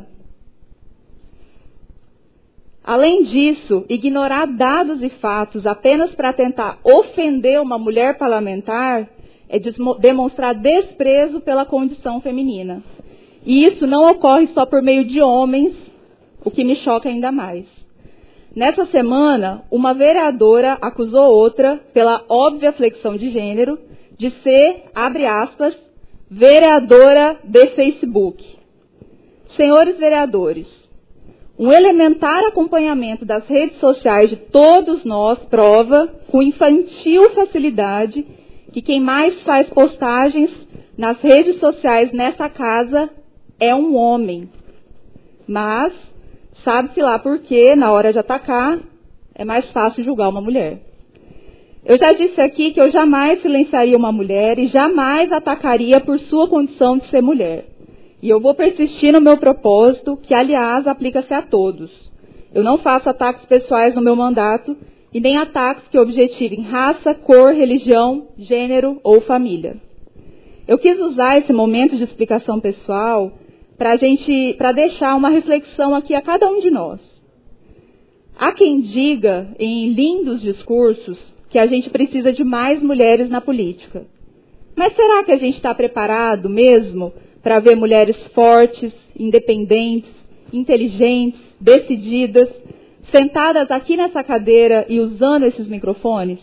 Além disso, ignorar dados e fatos apenas para tentar ofender uma mulher parlamentar é demonstrar desprezo pela condição feminina. E isso não ocorre só por meio de homens, o que me choca ainda mais. Nessa semana, uma vereadora acusou outra, pela óbvia flexão de gênero, de ser, abre aspas, vereadora de Facebook. Senhores vereadores, um elementar acompanhamento das redes sociais de todos nós prova com infantil facilidade que quem mais faz postagens nas redes sociais nessa casa é um homem. Mas, sabe-se lá por quê, na hora de atacar, é mais fácil julgar uma mulher. Eu já disse aqui que eu jamais silenciaria uma mulher e jamais atacaria por sua condição de ser mulher. E eu vou persistir no meu propósito, que, aliás, aplica-se a todos. Eu não faço ataques pessoais no meu mandato e nem ataques que objetivem raça, cor, religião, gênero ou família. Eu quis usar esse momento de explicação pessoal para deixar uma reflexão aqui a cada um de nós. Há quem diga, em lindos discursos, que a gente precisa de mais mulheres na política. Mas será que a gente está preparado mesmo para ver mulheres fortes, independentes, inteligentes, decididas, sentadas aqui nessa cadeira e usando esses microfones?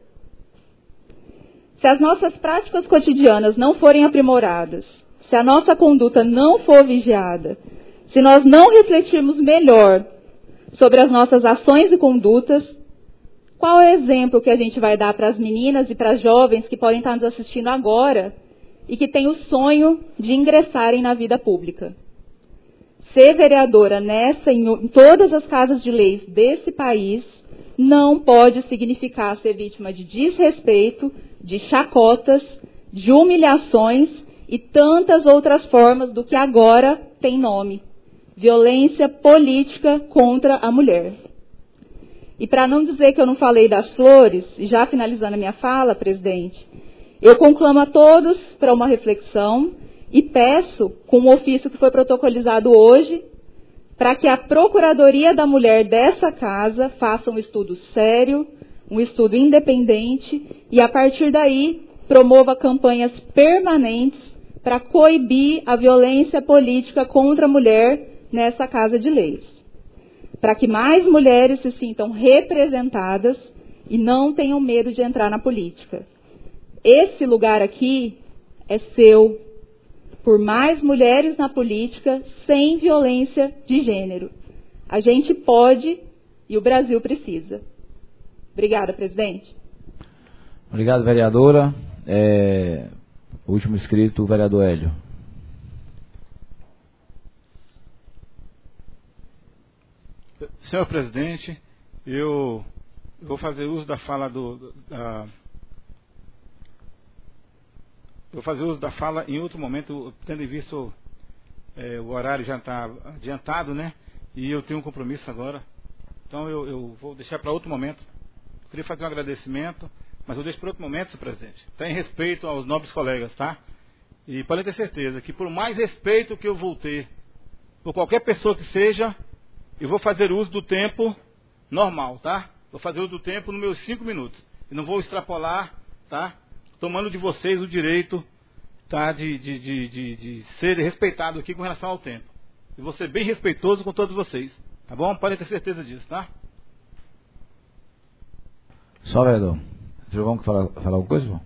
Se as nossas práticas cotidianas não forem aprimoradas, se a nossa conduta não for vigiada, se nós não refletirmos melhor sobre as nossas ações e condutas, qual é o exemplo que a gente vai dar para as meninas e para as jovens que podem estar nos assistindo agora e que têm o sonho de ingressarem na vida pública? Ser vereadora em todas as casas de leis desse país não pode significar ser vítima de desrespeito, de chacotas, de humilhações e tantas outras formas do que agora tem nome: violência política contra a mulher. E para não dizer que eu não falei das flores, e já finalizando a minha fala, presidente, eu conclamo a todos para uma reflexão e peço, com o ofício que foi protocolizado hoje, para que a Procuradoria da Mulher dessa casa faça um estudo sério, um estudo independente e, a partir daí, promova campanhas permanentes para coibir a violência política contra a mulher nessa Casa de Leis. Para que mais mulheres se sintam representadas e não tenham medo de entrar na política. Esse lugar aqui é seu, por mais mulheres na política, sem violência de gênero. A gente pode e o Brasil precisa. Obrigada, presidente. Obrigado, vereadora. Último inscrito, o vereador Hélio. Senhor presidente, eu vou fazer uso da fala vou fazer uso da fala em outro momento, tendo em vista o horário já está adiantado, né? E eu tenho um compromisso agora. Então eu vou deixar para outro momento. Eu queria fazer um agradecimento, mas eu deixo para outro momento, senhor presidente. Tá, em respeito aos nobres colegas, tá? E podem ter certeza que por mais respeito que eu vou ter por qualquer pessoa que seja, eu vou fazer uso do tempo normal, tá? Vou fazer uso do tempo nos meus 5 minutos. E não vou extrapolar, tá? Tomando de vocês o direito, tá, de ser respeitado aqui com relação ao tempo. E vou ser bem respeitoso com todos vocês, tá bom? Podem ter certeza disso, tá? Só, vereador. Vocês vão falar alguma coisa, João?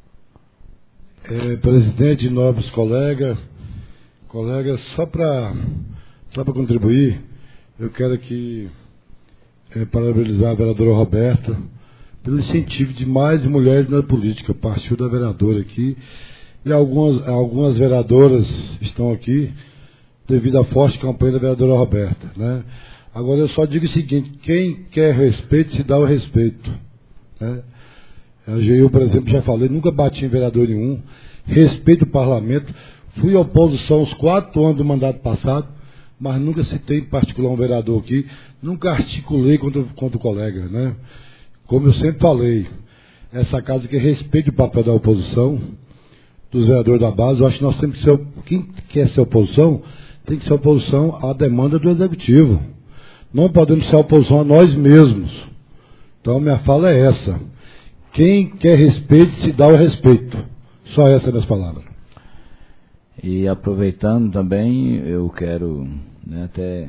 Presidente, nobres colegas, só para contribuir, eu quero aqui parabenizar a vereadora Roberta pelo incentivo de mais mulheres na política. Partiu da vereadora aqui, e algumas vereadoras estão aqui devido à forte campanha da vereadora Roberta, né? Agora eu só digo o seguinte: quem quer respeito, se dá o respeito, né? Eu, por exemplo, já falei, nunca bati em vereador nenhum, respeito o parlamento, fui oposição os 4 anos do mandato passado, mas nunca citei em particular um vereador aqui, nunca articulei contra o colega, né? Como eu sempre falei, essa casa que respeita o papel da oposição, dos vereadores da base. Eu acho que nós temos que ser, quem quer ser oposição, tem que ser oposição à demanda do executivo. Não podemos ser oposição a nós mesmos. Então minha fala é essa: quem quer respeito, se dá o respeito. Só essas minhas palavras. E aproveitando também, eu quero, né, até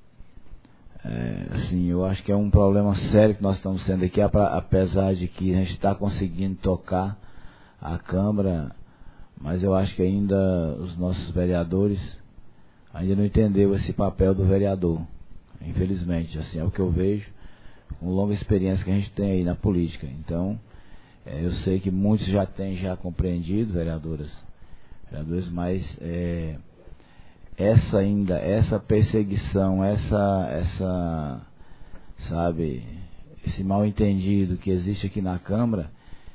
assim, eu acho que é um problema sério que nós estamos sendo aqui, apesar de que a gente está conseguindo tocar a Câmara, mas eu acho que ainda os nossos vereadores ainda não entenderam esse papel do vereador, infelizmente. Assim, é o que eu vejo com longa experiência que a gente tem aí na política. Então, eu sei que muitos já têm compreendido, vereadores, mas essa perseguição, sabe, esse mal entendido que existe aqui na Câmara,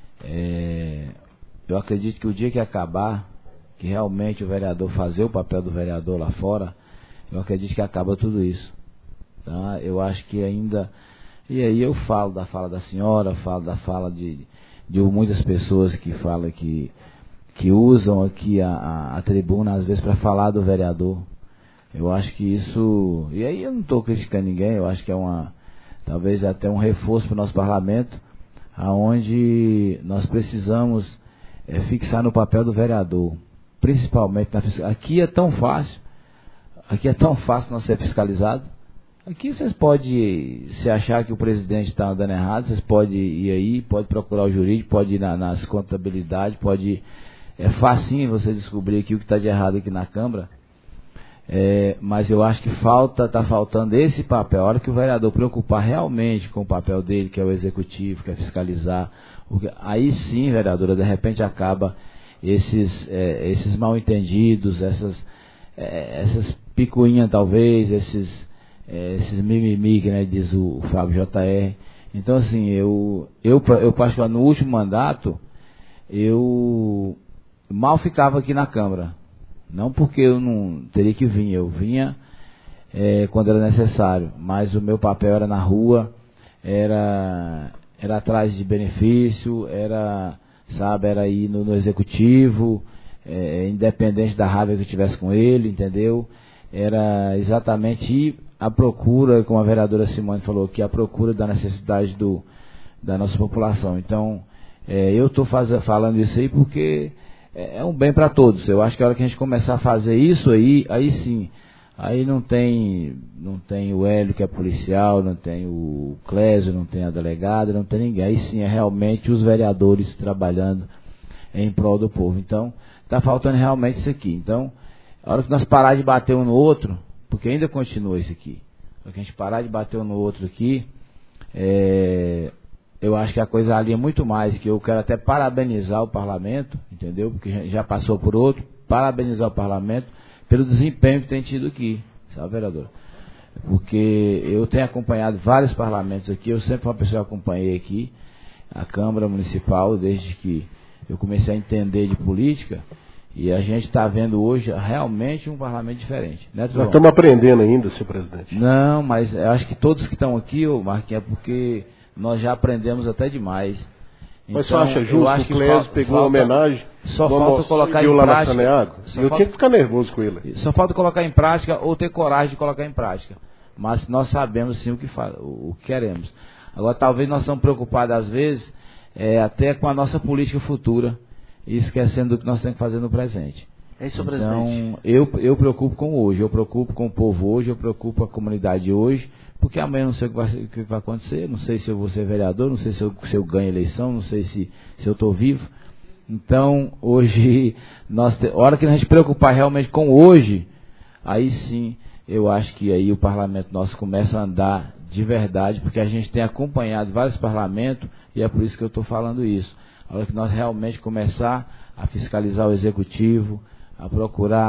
eu acredito que o dia que acabar, que realmente o vereador fazer o papel do vereador lá fora, eu acredito que acaba tudo isso, tá? Eu acho que ainda, e aí eu falo da fala da senhora, falo da fala de muitas pessoas que falam que usam aqui a tribuna às vezes para falar do vereador. Eu acho que isso, e aí eu não estou criticando ninguém, eu acho que é talvez até um reforço para o nosso parlamento, aonde nós precisamos fixar no papel do vereador, principalmente na fiscalização. Aqui é tão fácil nós ser fiscalizado. Aqui vocês podem, se achar que o presidente está andando errado, vocês podem ir aí, pode procurar o jurídico, pode ir nas contabilidades, pode é facinho você descobrir aqui o que está de errado aqui na Câmara. Mas eu acho que está faltando esse papel. A hora que o vereador preocupar realmente com o papel dele, que é o executivo, que é fiscalizar, aí sim, vereadora, de repente acaba esses mal entendidos, essas picuinhas talvez, esses mimimi, que, né, diz o Fábio JR. Então assim, eu particularmente no último mandato, eu mal ficava aqui na Câmara. Não porque eu não teria que vir, eu vinha quando era necessário, mas o meu papel era na rua, era atrás de benefício, era ir no executivo, independente da raiva que eu tivesse com ele, entendeu? era exatamente ir à procura, como a vereadora Simone falou aqui, à procura da necessidade da nossa população. Então, eu estou falando isso aí porque é um bem para todos. Eu acho que a hora que a gente começar a fazer isso aí sim, aí não tem o Hélio, que é policial, não tem o Clésio, não tem a delegada, não tem ninguém. Aí sim é realmente os vereadores trabalhando em prol do povo. Então, está faltando realmente isso aqui. Então, a hora que nós parar de bater um no outro, porque ainda continua isso aqui, a hora que a gente parar de bater um no outro aqui, eu acho que a coisa ali é muito mais, que eu quero até parabenizar o parlamento, entendeu? Porque já passou por outro, parabenizar o parlamento pelo desempenho que tem tido aqui, sabe, vereador? Porque eu tenho acompanhado vários parlamentos aqui, eu sempre fui uma pessoa que acompanhei aqui, a Câmara Municipal, desde que eu comecei a entender de política, e a gente está vendo hoje realmente um parlamento diferente. Né, nós estamos aprendendo ainda, senhor presidente. Não, mas eu acho que todos que estão aqui, Marquinhos, é porque nós já aprendemos até demais. Mas você acha justo? O Clésio pegou uma homenagem, só falta colocar em prática. Eu tinha que ficar nervoso com ele. Só falta colocar em prática ou ter coragem de colocar em prática. Mas nós sabemos sim o que queremos. Agora, talvez nós estamos preocupados às vezes até com a nossa política futura e esquecendo do que nós temos que fazer no presente. É isso, então, presidente. Eu preocupo com hoje, eu preocupo com o povo hoje, eu preocupo com a comunidade hoje, porque amanhã eu não sei o que vai acontecer, não sei se eu vou ser vereador, não sei se eu ganho eleição, não sei se eu estou vivo. Então, hoje, a hora que a gente preocupar realmente com hoje, aí sim, eu acho que aí o parlamento nosso começa a andar de verdade, porque a gente tem acompanhado vários parlamentos, e é por isso que eu estou falando isso. A hora que nós realmente começar a fiscalizar o executivo, a procurar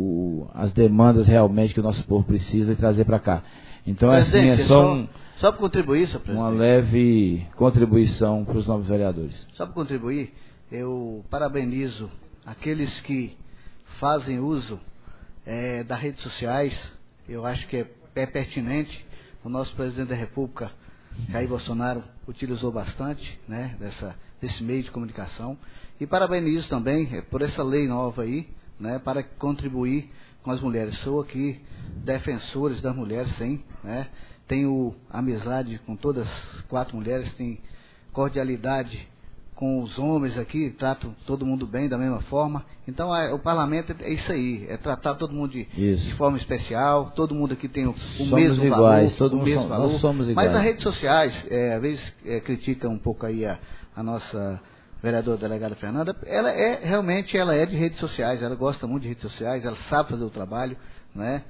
as demandas realmente que o nosso povo precisa e trazer para cá. Então, assim, é só para contribuir, senhor presidente. Uma leve contribuição para os novos vereadores. Só para contribuir, eu parabenizo aqueles que fazem uso das redes sociais. Eu acho que é pertinente. O nosso presidente da República, Jair Bolsonaro, utilizou bastante, né, desse meio de comunicação. E parabenizo também por essa lei nova aí, né, para contribuir com as mulheres. Sou aqui defensores das mulheres, sim, né? Tenho amizade com todas as 4 mulheres, tenho cordialidade com os homens aqui, trato todo mundo bem da mesma forma. Então o parlamento é isso aí, é tratar todo mundo de forma especial, todo mundo aqui tem o mesmo iguais, valor, o mesmo valor. Nós somos iguais. Mas nas redes sociais, às vezes critica um pouco aí a nossa vereadora delegada Fernanda, ela é de redes sociais, ela gosta muito de redes sociais, ela sabe fazer o trabalho, né?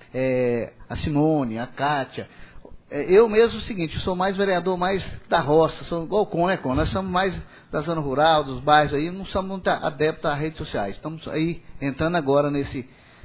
A Simone, a Kátia, eu mesmo, o seguinte, eu sou mais vereador mais da roça, sou igual o Con, né, Con? Nós somos mais da zona rural, dos bairros aí, não somos muito adeptos às redes sociais, estamos aí entrando agora nesse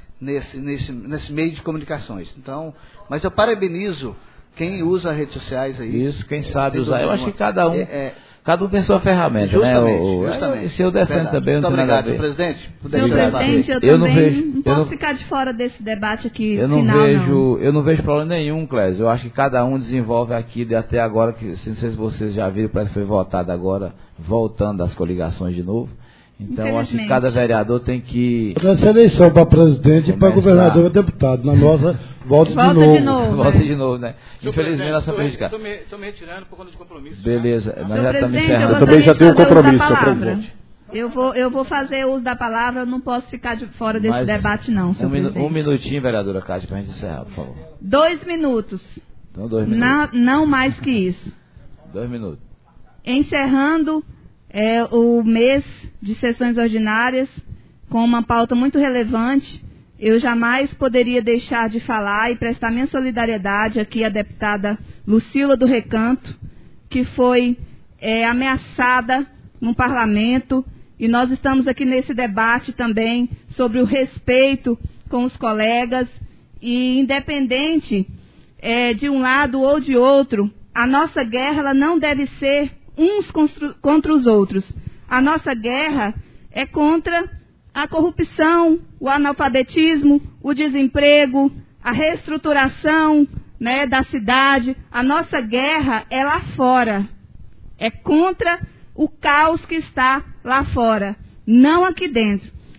meio de comunicações. Então, mas eu parabenizo quem usa as redes sociais aí. Isso, quem sabe usar, eu acho que cada um tem sua ferramenta, justamente. E se eu defendo também, muito não tem nada a ver. Presidente. Senhor presidente, eu também não posso ficar de fora desse debate aqui eu não vejo problema nenhum, Clésio. Eu acho que cada um desenvolve aqui até agora, que não sei se vocês já viram, parece que foi votado agora, voltando das coligações de novo. Então, eu acho que cada vereador tem que... Essa eleição para presidente e para governador e deputado. Na nossa, volta de novo. Volta de novo, né? Infelizmente, nós estamos prejudicados. Estou me retirando por conta de compromisso. Beleza, nós já estamos encerrando. Eu também já tenho um compromisso, senhor presidente. Eu vou fazer uso da palavra, eu não posso ficar de fora desse debate, não, senhor presidente. Um minutinho, vereadora Cátia, para a gente encerrar, por favor. 2 minutos. Então, 2 minutos. Não mais que isso. 2 minutos. Encerrando o mês de sessões ordinárias com uma pauta muito relevante, eu jamais poderia deixar de falar e prestar minha solidariedade aqui à deputada Lucila do Recanto, que foi ameaçada no parlamento, e nós estamos aqui nesse debate também sobre o respeito com os colegas, e independente de um lado ou de outro, a nossa guerra ela não deve ser uns contra os outros. A nossa guerra é contra a corrupção, o analfabetismo, o desemprego, a reestruturação, né, da cidade. A nossa guerra é lá fora. É contra o caos que está lá fora, não aqui dentro.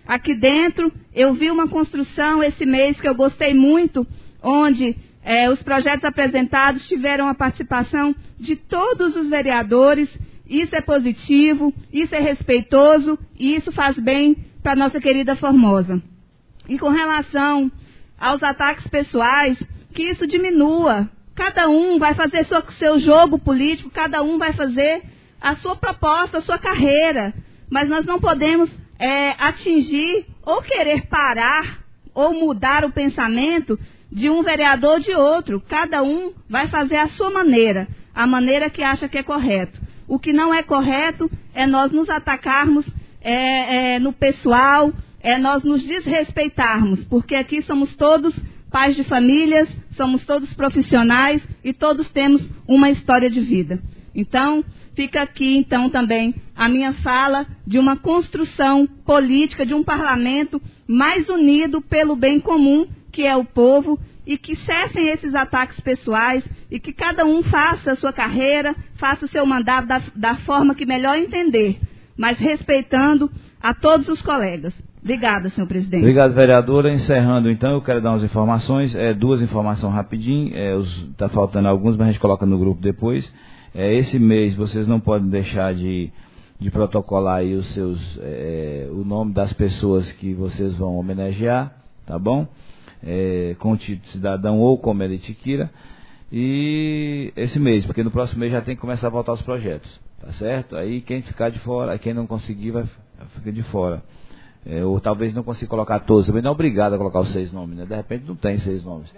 aqui dentro. Eu vi uma construção esse mês que eu gostei muito, onde os projetos apresentados tiveram a participação de todos os vereadores. Isso é positivo, isso é respeitoso e isso faz bem para a nossa querida Formosa. E com relação aos ataques pessoais, que isso diminua. Cada um vai fazer seu jogo político, cada um vai fazer a sua proposta, a sua carreira. Mas nós não podemos atingir ou querer parar ou mudar o pensamento de um vereador ou de outro. Cada um vai fazer a sua maneira, a maneira que acha que é correto. O que não é correto é nós nos atacarmos no pessoal, nós nos desrespeitarmos, porque aqui somos todos pais de famílias, somos todos profissionais e todos temos uma história de vida. Então, fica aqui então também a minha fala de uma construção política, de um parlamento mais unido pelo bem comum, que é o povo, e que cessem esses ataques pessoais e que cada um faça a sua carreira, faça o seu mandato da forma que melhor entender, mas respeitando a todos os colegas. Obrigada, senhor presidente. Obrigado, vereadora. Encerrando, então, eu quero dar umas informações, duas informações rapidinho, está faltando alguns, mas a gente coloca no grupo depois. Esse mês vocês não podem deixar de protocolar aí o nome das pessoas que vocês vão homenagear, tá bom? Com o título de cidadão ou com meritiquira. E esse mês, porque no próximo mês já tem que começar a voltar os projetos, tá certo? Aí quem ficar de fora, quem não conseguir vai ficar de fora. Ou talvez não consiga colocar todos, também não é obrigado a colocar os 6 nomes, né? De repente não tem 6 nomes.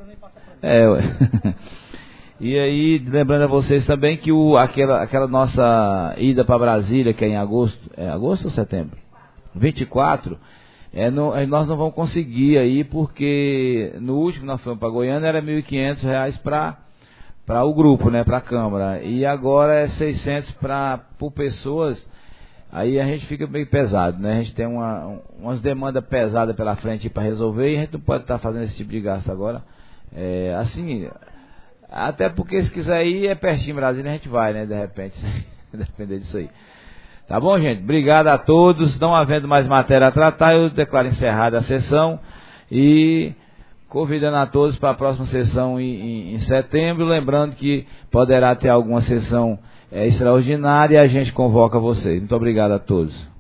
E aí, lembrando a vocês também que aquela nossa ida para Brasília, que é em agosto, agosto ou setembro? 24, nós não vamos conseguir aí, porque no último que nós fomos para Goiânia era R$ 1.500 para o grupo, né, para a Câmara, e agora é 600 por pessoas. Aí a gente fica meio pesado, né? A gente tem umas demandas pesadas pela frente para resolver e a gente não pode estar fazendo esse tipo de gasto agora. Assim, até porque se quiser ir é pertinho Brasília, a gente vai, né? De repente, depender disso aí. Tá bom, gente? Obrigado a todos. Não havendo mais matéria a tratar, eu declaro encerrada a sessão e convidando a todos para a próxima sessão em setembro. Lembrando que poderá ter alguma sessão extraordinária e a gente convoca vocês. Muito obrigado a todos.